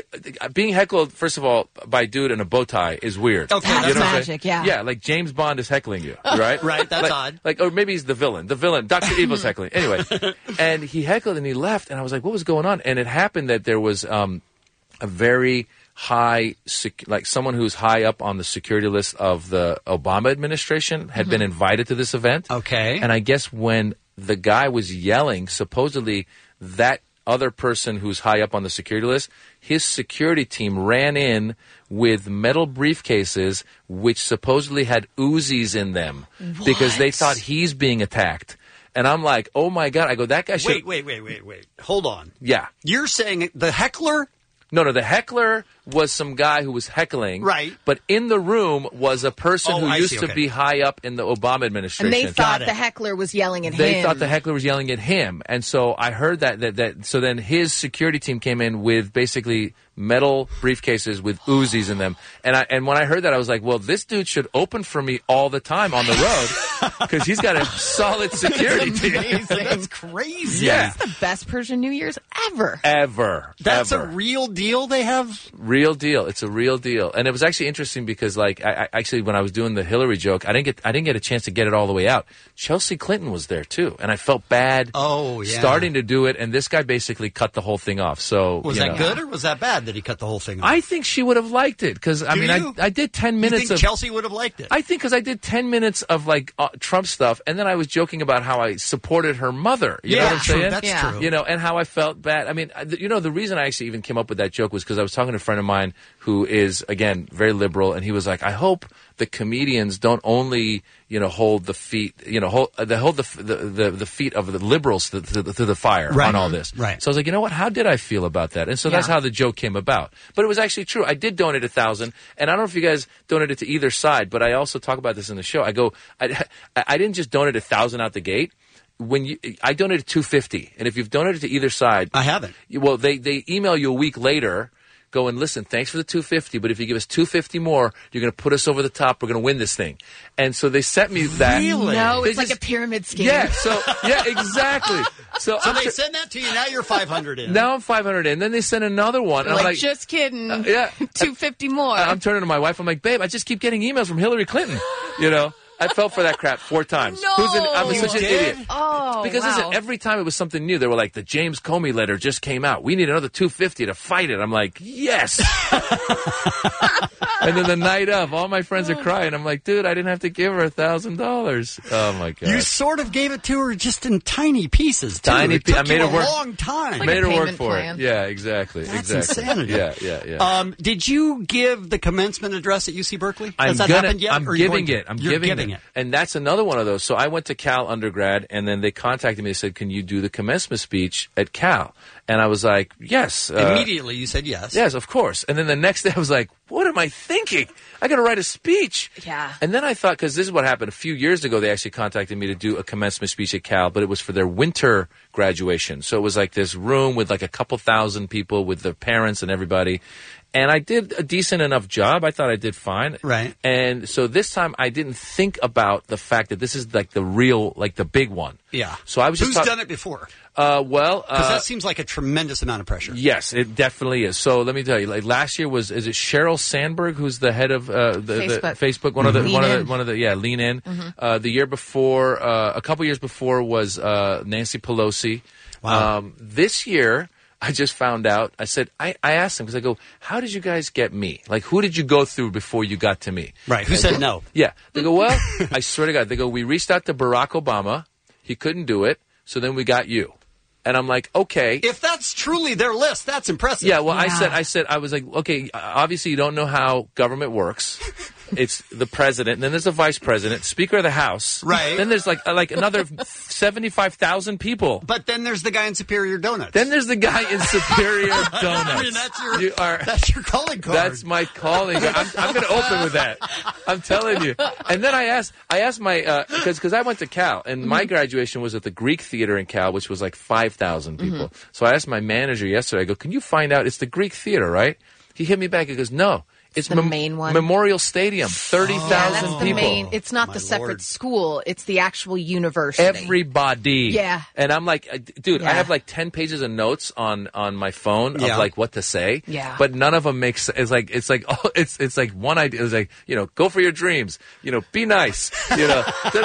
Being heckled, first of all, by a dude in a bow tie is weird. Okay, that's magic, yeah. Yeah, like James Bond is heckling you, right? Right, that's odd. Like, or maybe he's the villain. The villain, Dr. Evil's heckling. Anyway, and he heckled and he left, and I was like, what was going on? And it happened that there was a very high, like someone who's high up on the security list of the Obama administration had been invited to this event. Okay. And I guess when the guy was yelling, supposedly that other person who's high up on the security list, his security team ran in with metal briefcases which supposedly had Uzis in them because they thought he's being attacked. And I'm like, oh my God. I go, that guy should... Wait. Hold on. Yeah. You're saying the heckler... No, the heckler was some guy who was heckling. Right. But in the room was a person who used to be high up in the Obama administration. And they thought the heckler was yelling at him. They thought the heckler was yelling at him. And so I heard that so then his security team came in with basically metal briefcases with Uzis in them. And when I heard that, I was like, well, this dude should open for me all the time on the road because he's got a solid security team. That's crazy. Yeah. That's the best Persian New Year's ever. Ever. That's a real deal they have? Real real deal. It's a real deal. And it was actually interesting because, like, I actually, when I was doing the Hillary joke, I didn't get a chance to get it all the way out. Chelsea Clinton was there too, and I felt bad. Starting to do it, and this guy basically cut the whole thing off. So was that good or was that bad that he cut the whole thing off? I think she would have liked it because I did 10 minutes. You think Chelsea would have liked it? I think because I did 10 minutes of like Trump stuff, and then I was joking about how I supported her mother. You know what I'm saying? That's true. You know, and how I felt bad. I mean, you know, the reason I actually even came up with that joke was because I was talking to a friend of mine who is, again, very liberal, and he was like, I hope the comedians don't only, you know, hold the feet, you know, hold the feet of the liberals to the fire on all this. Right. So I was like, you know what? How did I feel about that? And so that's how the joke came about. But it was actually true. I did donate $1,000, and I don't know if you guys donated to either side, but I also talk about this in the show. I didn't just donate $1,000 out the gate. I donated $250, and if you've donated to either side, I haven't. Well, they email you a week later. Go and listen, thanks for the $250, but if you give us $250 more, you're going to put us over the top. We're going to win this thing. And so they sent me that. Really? No, it's like a pyramid scheme. Yeah, exactly. So they send that to you, now you're 500 in. Now I'm 500 in. Then they send another one. And Like, I'm like, just kidding. Yeah. $250 more. I'm turning to my wife. I'm like, babe, I just keep getting emails from Hillary Clinton, you know. I fell for that crap 4 times. No. I'm such an idiot. Oh, because listen, every time it was something new, they were like, the James Comey letter just came out. We need another $250 to fight it. I'm like, yes. And then the night of, all my friends are crying. I'm like, dude, I didn't have to give her $1,000. Oh my god. You sort of gave it to her just in tiny pieces. Too. Tiny pieces. I made it her work. A long time. I made her work for it. Yeah, exactly. That's exactly. insanity. Yeah. Did you give the commencement address at UC Berkeley? Has that happened happened yet? I'm giving it. I'm giving it. And that's another one of those. So I went to Cal undergrad, and then they contacted me. They said, can you do the commencement speech at Cal? And I was like, yes. Immediately you said yes. Yes, of course. And then the next day I was like, what am I thinking? I got to write a speech. Yeah. And then I thought, because this is what happened. A few years ago, they actually contacted me to do a commencement speech at Cal, but it was for their winter graduation. So it was like this room with like a couple thousand people with their parents and everybody. And I did a decent enough job. I thought I did fine. Right. And so this time I didn't think about the fact that this is like the real, like the big one. Yeah. So I was just Who's done it before? Because that seems like a tremendous amount of pressure. Yes, it definitely is. So let me tell you, like last year is it Sheryl Sandberg who's the head of the Facebook, one of the Lean In. Mm-hmm. The year before, a couple years before was Nancy Pelosi. Wow. This year, I just found out. I said I asked them because I go, how did you guys get me? Like, who did you go through before you got to me? Right. Who said no? Yeah. They go, well, I swear to God. They go, we reached out to Barack Obama. He couldn't do it. So then we got you. And I'm like, okay. If that's truly their list, that's impressive. Yeah, well, yeah. I was like, okay, obviously you don't know how government works. It's the president, and then there's the vice president, Speaker of the House. Right. Then there's like another 75,000 people. But then there's the guy in Superior Donuts. Then there's the guy in Superior Donuts. I mean, that's your calling card. That's my calling card. I'm going to open with that. I'm telling you. And then I asked my, because I went to Cal, and my graduation was at the Greek Theater in Cal, which was like 5,000 people. So I asked my manager yesterday, I go, can you find out, it's the Greek Theater, right? He hit me back, he goes, no. It's the main one. Memorial Stadium, 30,000 that's the people. Main. It's not the separate school. It's the actual university. Everybody. Yeah. And I'm like, dude, I have like 10 pages of notes on my phone of like what to say. Yeah. But none of them makes it's like it's like one idea. It's like, go for your dreams. Be nice. Nailed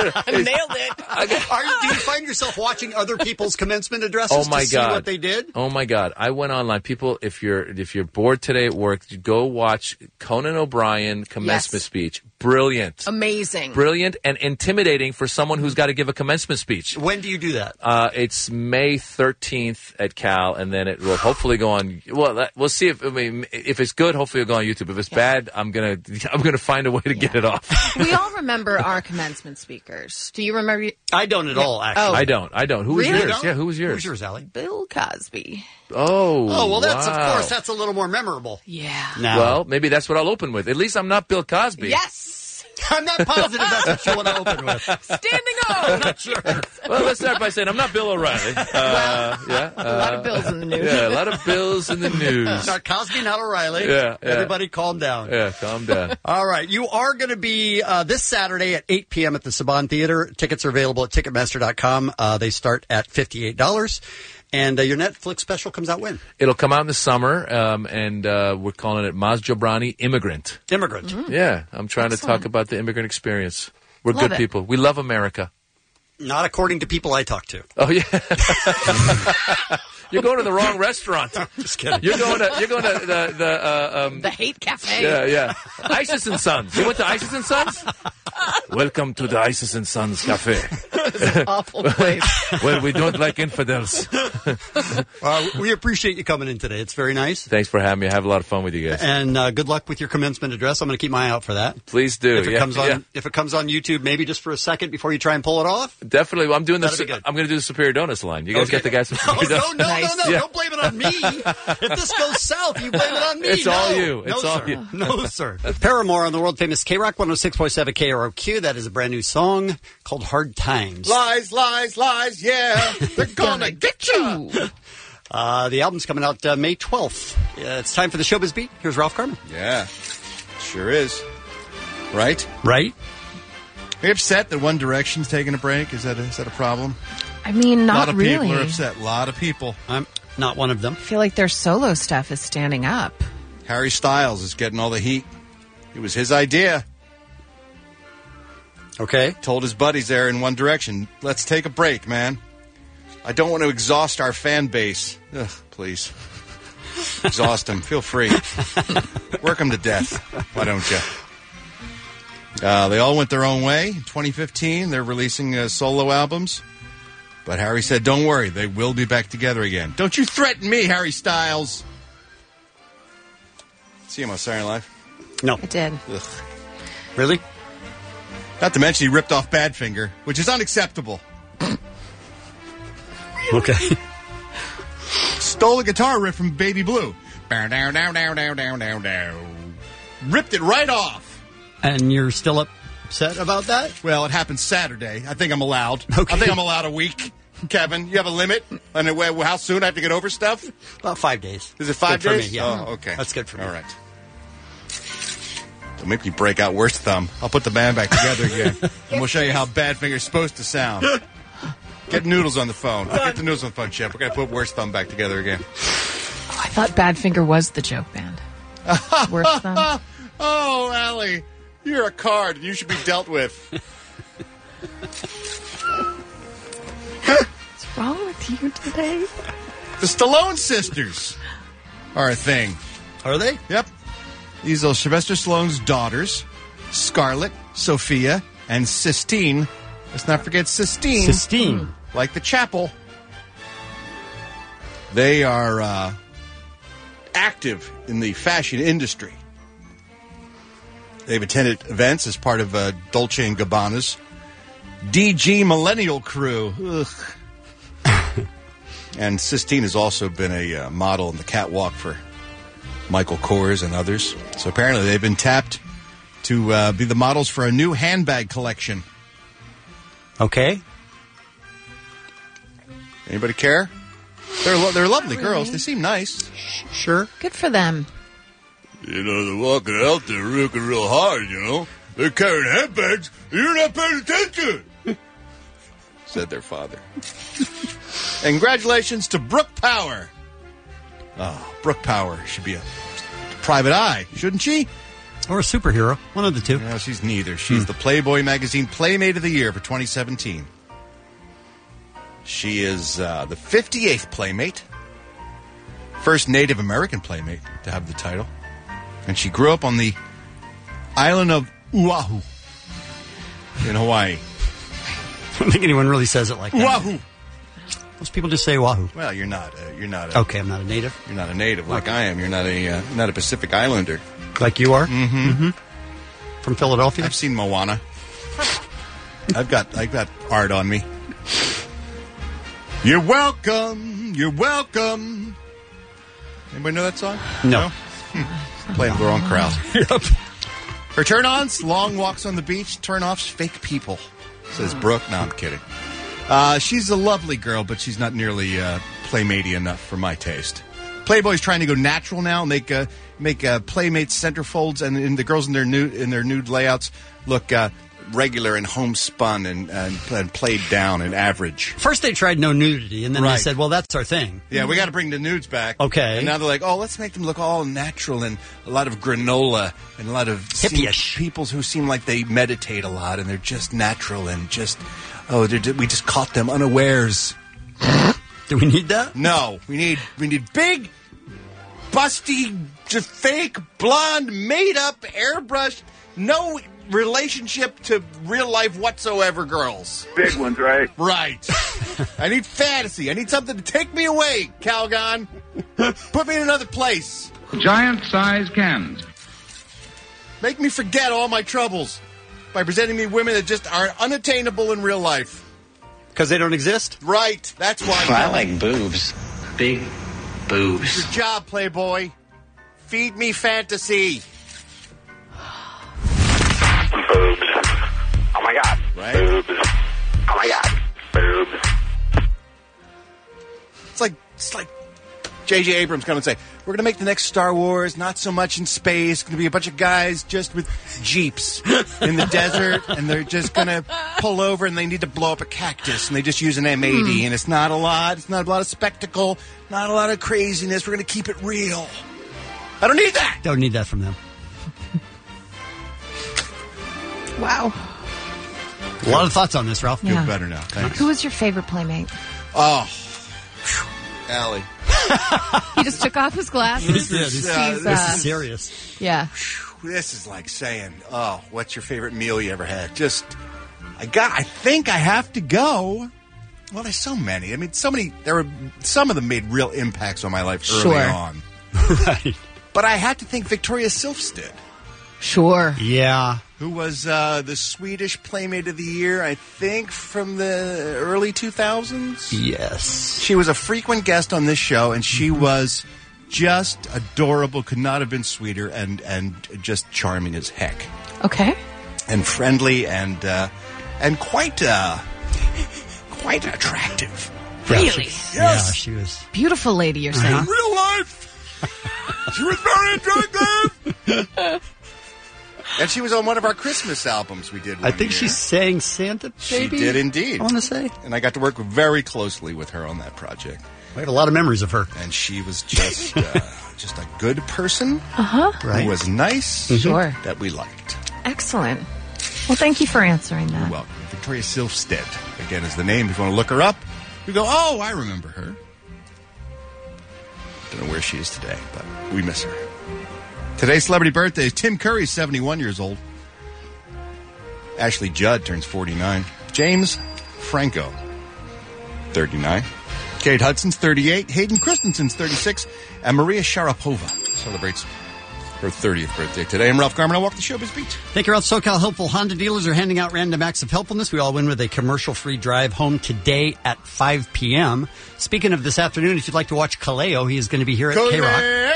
it. Do you find yourself watching other people's commencement addresses to see what they did? Oh my God. I went online. People, if you're bored today at work, go watch Conan O'Brien commencement speech. Brilliant. Amazing. Brilliant and intimidating for someone who's got to give a commencement speech. When do you do that? It's May 13th at Cal, and then it will hopefully go on. Well, we'll see if it's good. Hopefully it'll go on YouTube. If it's bad, I'm gonna find a way to get it off. We all remember our commencement speakers. Do you remember? I don't at all. Actually, I don't. Who was really? yours? Yeah, who was yours? Who's yours, Allie? Bill Cosby. Oh, well, that's wow. of course that's a little more memorable. Yeah. Now. Well, maybe that's what I'll open with. At least I'm not Bill Cosby. Yes. I'm not positive that's what you want to open with. Standing on. Not sure. Well, let's start by saying I'm not Bill O'Reilly. A lot of bills in the news. Yeah, a lot of bills in the news. Not Cosby, not O'Reilly. Yeah. Everybody calm down. Yeah, calm down. All right. You are going to be this Saturday at 8 p.m. at the Saban Theater. Tickets are available at Ticketmaster.com. They start at $58. And your Netflix special comes out when? It'll come out in the summer, and we're calling it Maz Jobrani Immigrant. Immigrant. Yeah, I'm trying to talk about the immigrant experience. We're Love good it. people. We love America. Not according to people I talk to. Oh yeah, you're going to the wrong restaurant. Just kidding. You're going to the Hate Cafe. Yeah. ISIS and Sons. You went to ISIS and Sons? Welcome to the ISIS and Sons Cafe. It's an awful place. Well, we don't like infidels. We appreciate you coming in today. It's very nice. Thanks for having me. I have a lot of fun with you guys. And good luck with your commencement address. I'm going to keep my eye out for that. Please do. If it comes on YouTube, maybe just for a second before you try and pull it off. Definitely. Well, I'm doing That'd be good. I'm going to do the Superior Donuts line. You guys get the guys from Superior Donuts? No. Don't blame it on me. If this goes south, you blame it on me. It's all you. It's all sir. you. No, sir. Paramore on the world-famous K-Rock 106.7 KROQ. That is a brand new song called Hard Times. Lies, yeah. They're gonna get you. The album's coming out May 12th. It's time for the Showbiz Beat. Here's Ralph Carmen. Yeah, sure is. Right? Right. Are you upset that One Direction's taking a break? Is that a problem? I mean, not A lot of really. people are upset. A lot of people. I'm not one of them. I feel like their solo stuff is standing up. Harry Styles is getting all the heat. It was his idea. Okay. Told his buddies there in One Direction, let's take a break, man. I don't want to exhaust our fan base. Ugh, please. Exhaust them. Feel free. Work them to death. Why don't you? They all went their own way. In 2015, they're releasing solo albums. But Harry said, don't worry, they will be back together again. Don't you threaten me, Harry Styles. See him on Saturday Night Live? No. I did. Ugh. Really? Not to mention he ripped off Badfinger, which is unacceptable. Okay. Stole a guitar riff from Baby Blue. Ripped it right off. And you're still upset about that? Well, it happened Saturday. I think I'm allowed. Okay. I think I'm allowed a week. Kevin, you have a limit on how soon I have to get over stuff? About 5 days. Is it 5 Good for days? me, yeah. Oh, okay. That's good for me. All right. Don't make me break out Worst Thumb. I'll put the band back together again. And we'll show you how Badfinger's supposed to sound. Get Noodles on the phone. Get the Noodles on the phone, Chip. We're going to put Worst Thumb back together again. I thought Badfinger was the joke band. Worse than. Oh, Allie, you're a card and you should be dealt with. What's wrong with you today? The Stallone sisters are a thing. Are they? Yep. These are Sylvester Stallone's daughters, Scarlett, Sophia, and Sistine. Let's not forget Sistine. Sistine. Like the chapel. They are active in the fashion industry. They've attended events as part of Dolce & Gabbana's DG Millennial Crew. Ugh. And Sistine has also been a model in the catwalk for Michael Kors and others. So apparently they've been tapped to be the models for a new handbag collection. Okay. Anybody care? They're lovely girls. They seem nice. Sure. Good for them. You know, they're walking out there working real hard, you know. They're carrying handbags. You're not paying attention, said their father. And congratulations to Brooke Power. Oh, Brooke Power should be a private eye, shouldn't she? Or a superhero. One of the two. No, she's neither. She's the Playboy Magazine Playmate of the Year for 2017. She is the 58th Playmate. First Native American Playmate to have the title. And she grew up on the island of Oahu in Hawaii. I don't think anyone really says it like that. Oahu. Most people just say Oahu. Well, you're not. Okay, I'm not a native. You're not a native like I am. You're not a Pacific Islander. Like you are? Mm-hmm. Mm-hmm. From Philadelphia? I've seen Moana. I've got art on me. You're welcome. You're welcome. Anybody know that song? No. Playing the wrong crowd. Yep. Her turn-ons, long walks on the beach. Turn-offs, fake people, says Brooke. No, I'm kidding. She's a lovely girl, but she's not nearly playmatey enough for my taste. Playboy's trying to go natural now, make Playmates centerfolds, and the girls in their nude layouts look regular and homespun and played down and average. First they tried no nudity, and then they Right. said, well, that's our thing. Yeah, we got to bring the nudes back. Okay. And now they're like, oh, let's make them look all natural and a lot of granola and a lot of Hippie-ish. people who seem like they meditate a lot and they're just natural and just, we just caught them unawares. Do we need that? No, we need big, busty, just fake, blonde, made up, airbrushed, no relationship to real life whatsoever girls. Big ones, right? Right. I need fantasy. I need something to take me away, Calgon. Put me in another place. Giant-sized cans. Make me forget all my troubles by presenting me women that just are unattainable in real life. Because they don't exist? Right. That's why. I like boobs. Big boobs. Good job, Playboy. Feed me fantasy. Boobs. Oh my God. Right? Boobs. Oh my God. Boobs. It's like J.J. Abrams come and say, we're going to make the next Star Wars not so much in space. It's going to be a bunch of guys just with Jeeps in the desert, and they're just going to pull over, and they need to blow up a cactus, and they just use an M80, and it's not a lot. It's not a lot of spectacle, not a lot of craziness. We're going to keep it real. I don't need that. Don't need that from them. Wow. A lot of thoughts on this, Ralph. Yeah. Feel better now. Thanks. Who was your favorite playmate? Oh, Allie. He just took off his glasses. This is serious. Yeah. This is like saying, oh, what's your favorite meal you ever had? I think I have to go. Well, there's so many. I mean, some of them made real impacts on my life early on. Right. But I had to think Victoria Silvstedt. Sure. Yeah. Who was the Swedish Playmate of the Year, I think, from the early 2000s? Yes. She was a frequent guest on this show, and she was just adorable, could not have been sweeter, and just charming as heck. Okay. And friendly and quite attractive. Really? Yes. Yeah, she was. Beautiful lady, you're saying. In real life, she was very attractive. And she was on one of our Christmas albums we did one I think year. she sang Santa Baby. She did indeed. I want to say. And I got to work very closely with her on that project. I have a lot of memories of her. And she was just just a good person. Uh-huh. Right. Who was nice. Sure. That we liked. Excellent. Well, thank you for answering that. You're welcome. Victoria Silvstedt, again, is the name. If you want to look her up, you go, oh, I remember her. Don't know where she is today, but we miss her. Today's celebrity birthday is Tim Curry, 71 years old. Ashley Judd turns 49. James Franco, 39. Kate Hudson's 38. Hayden Christensen's 36. And Maria Sharapova celebrates her 30th birthday today. I'm Ralph Garman. I walk the showbiz beat. Thank you, Ralph. SoCal Helpful Honda dealers are handing out random acts of helpfulness. We all win with a commercial-free drive home today at 5 p.m. Speaking of this afternoon, if you'd like to watch Kaleo, he is going to be here at K-Rock.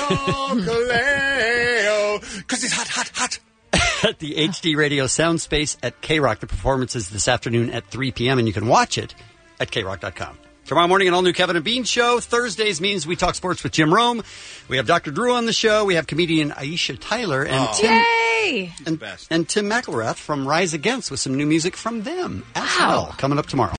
Kaleo, because it's hot, hot, hot. At the HD Radio Sound Space at K-Rock. The performance is this afternoon at 3 p.m., and you can watch it at krock.com. Tomorrow morning, an all-new Kevin and Bean show. Thursdays means we talk sports with Jim Rome. We have Dr. Drew on the show. We have comedian Aisha Tyler and Yay! Tim McElrath from Rise Against with some new music from them as well. Coming up tomorrow.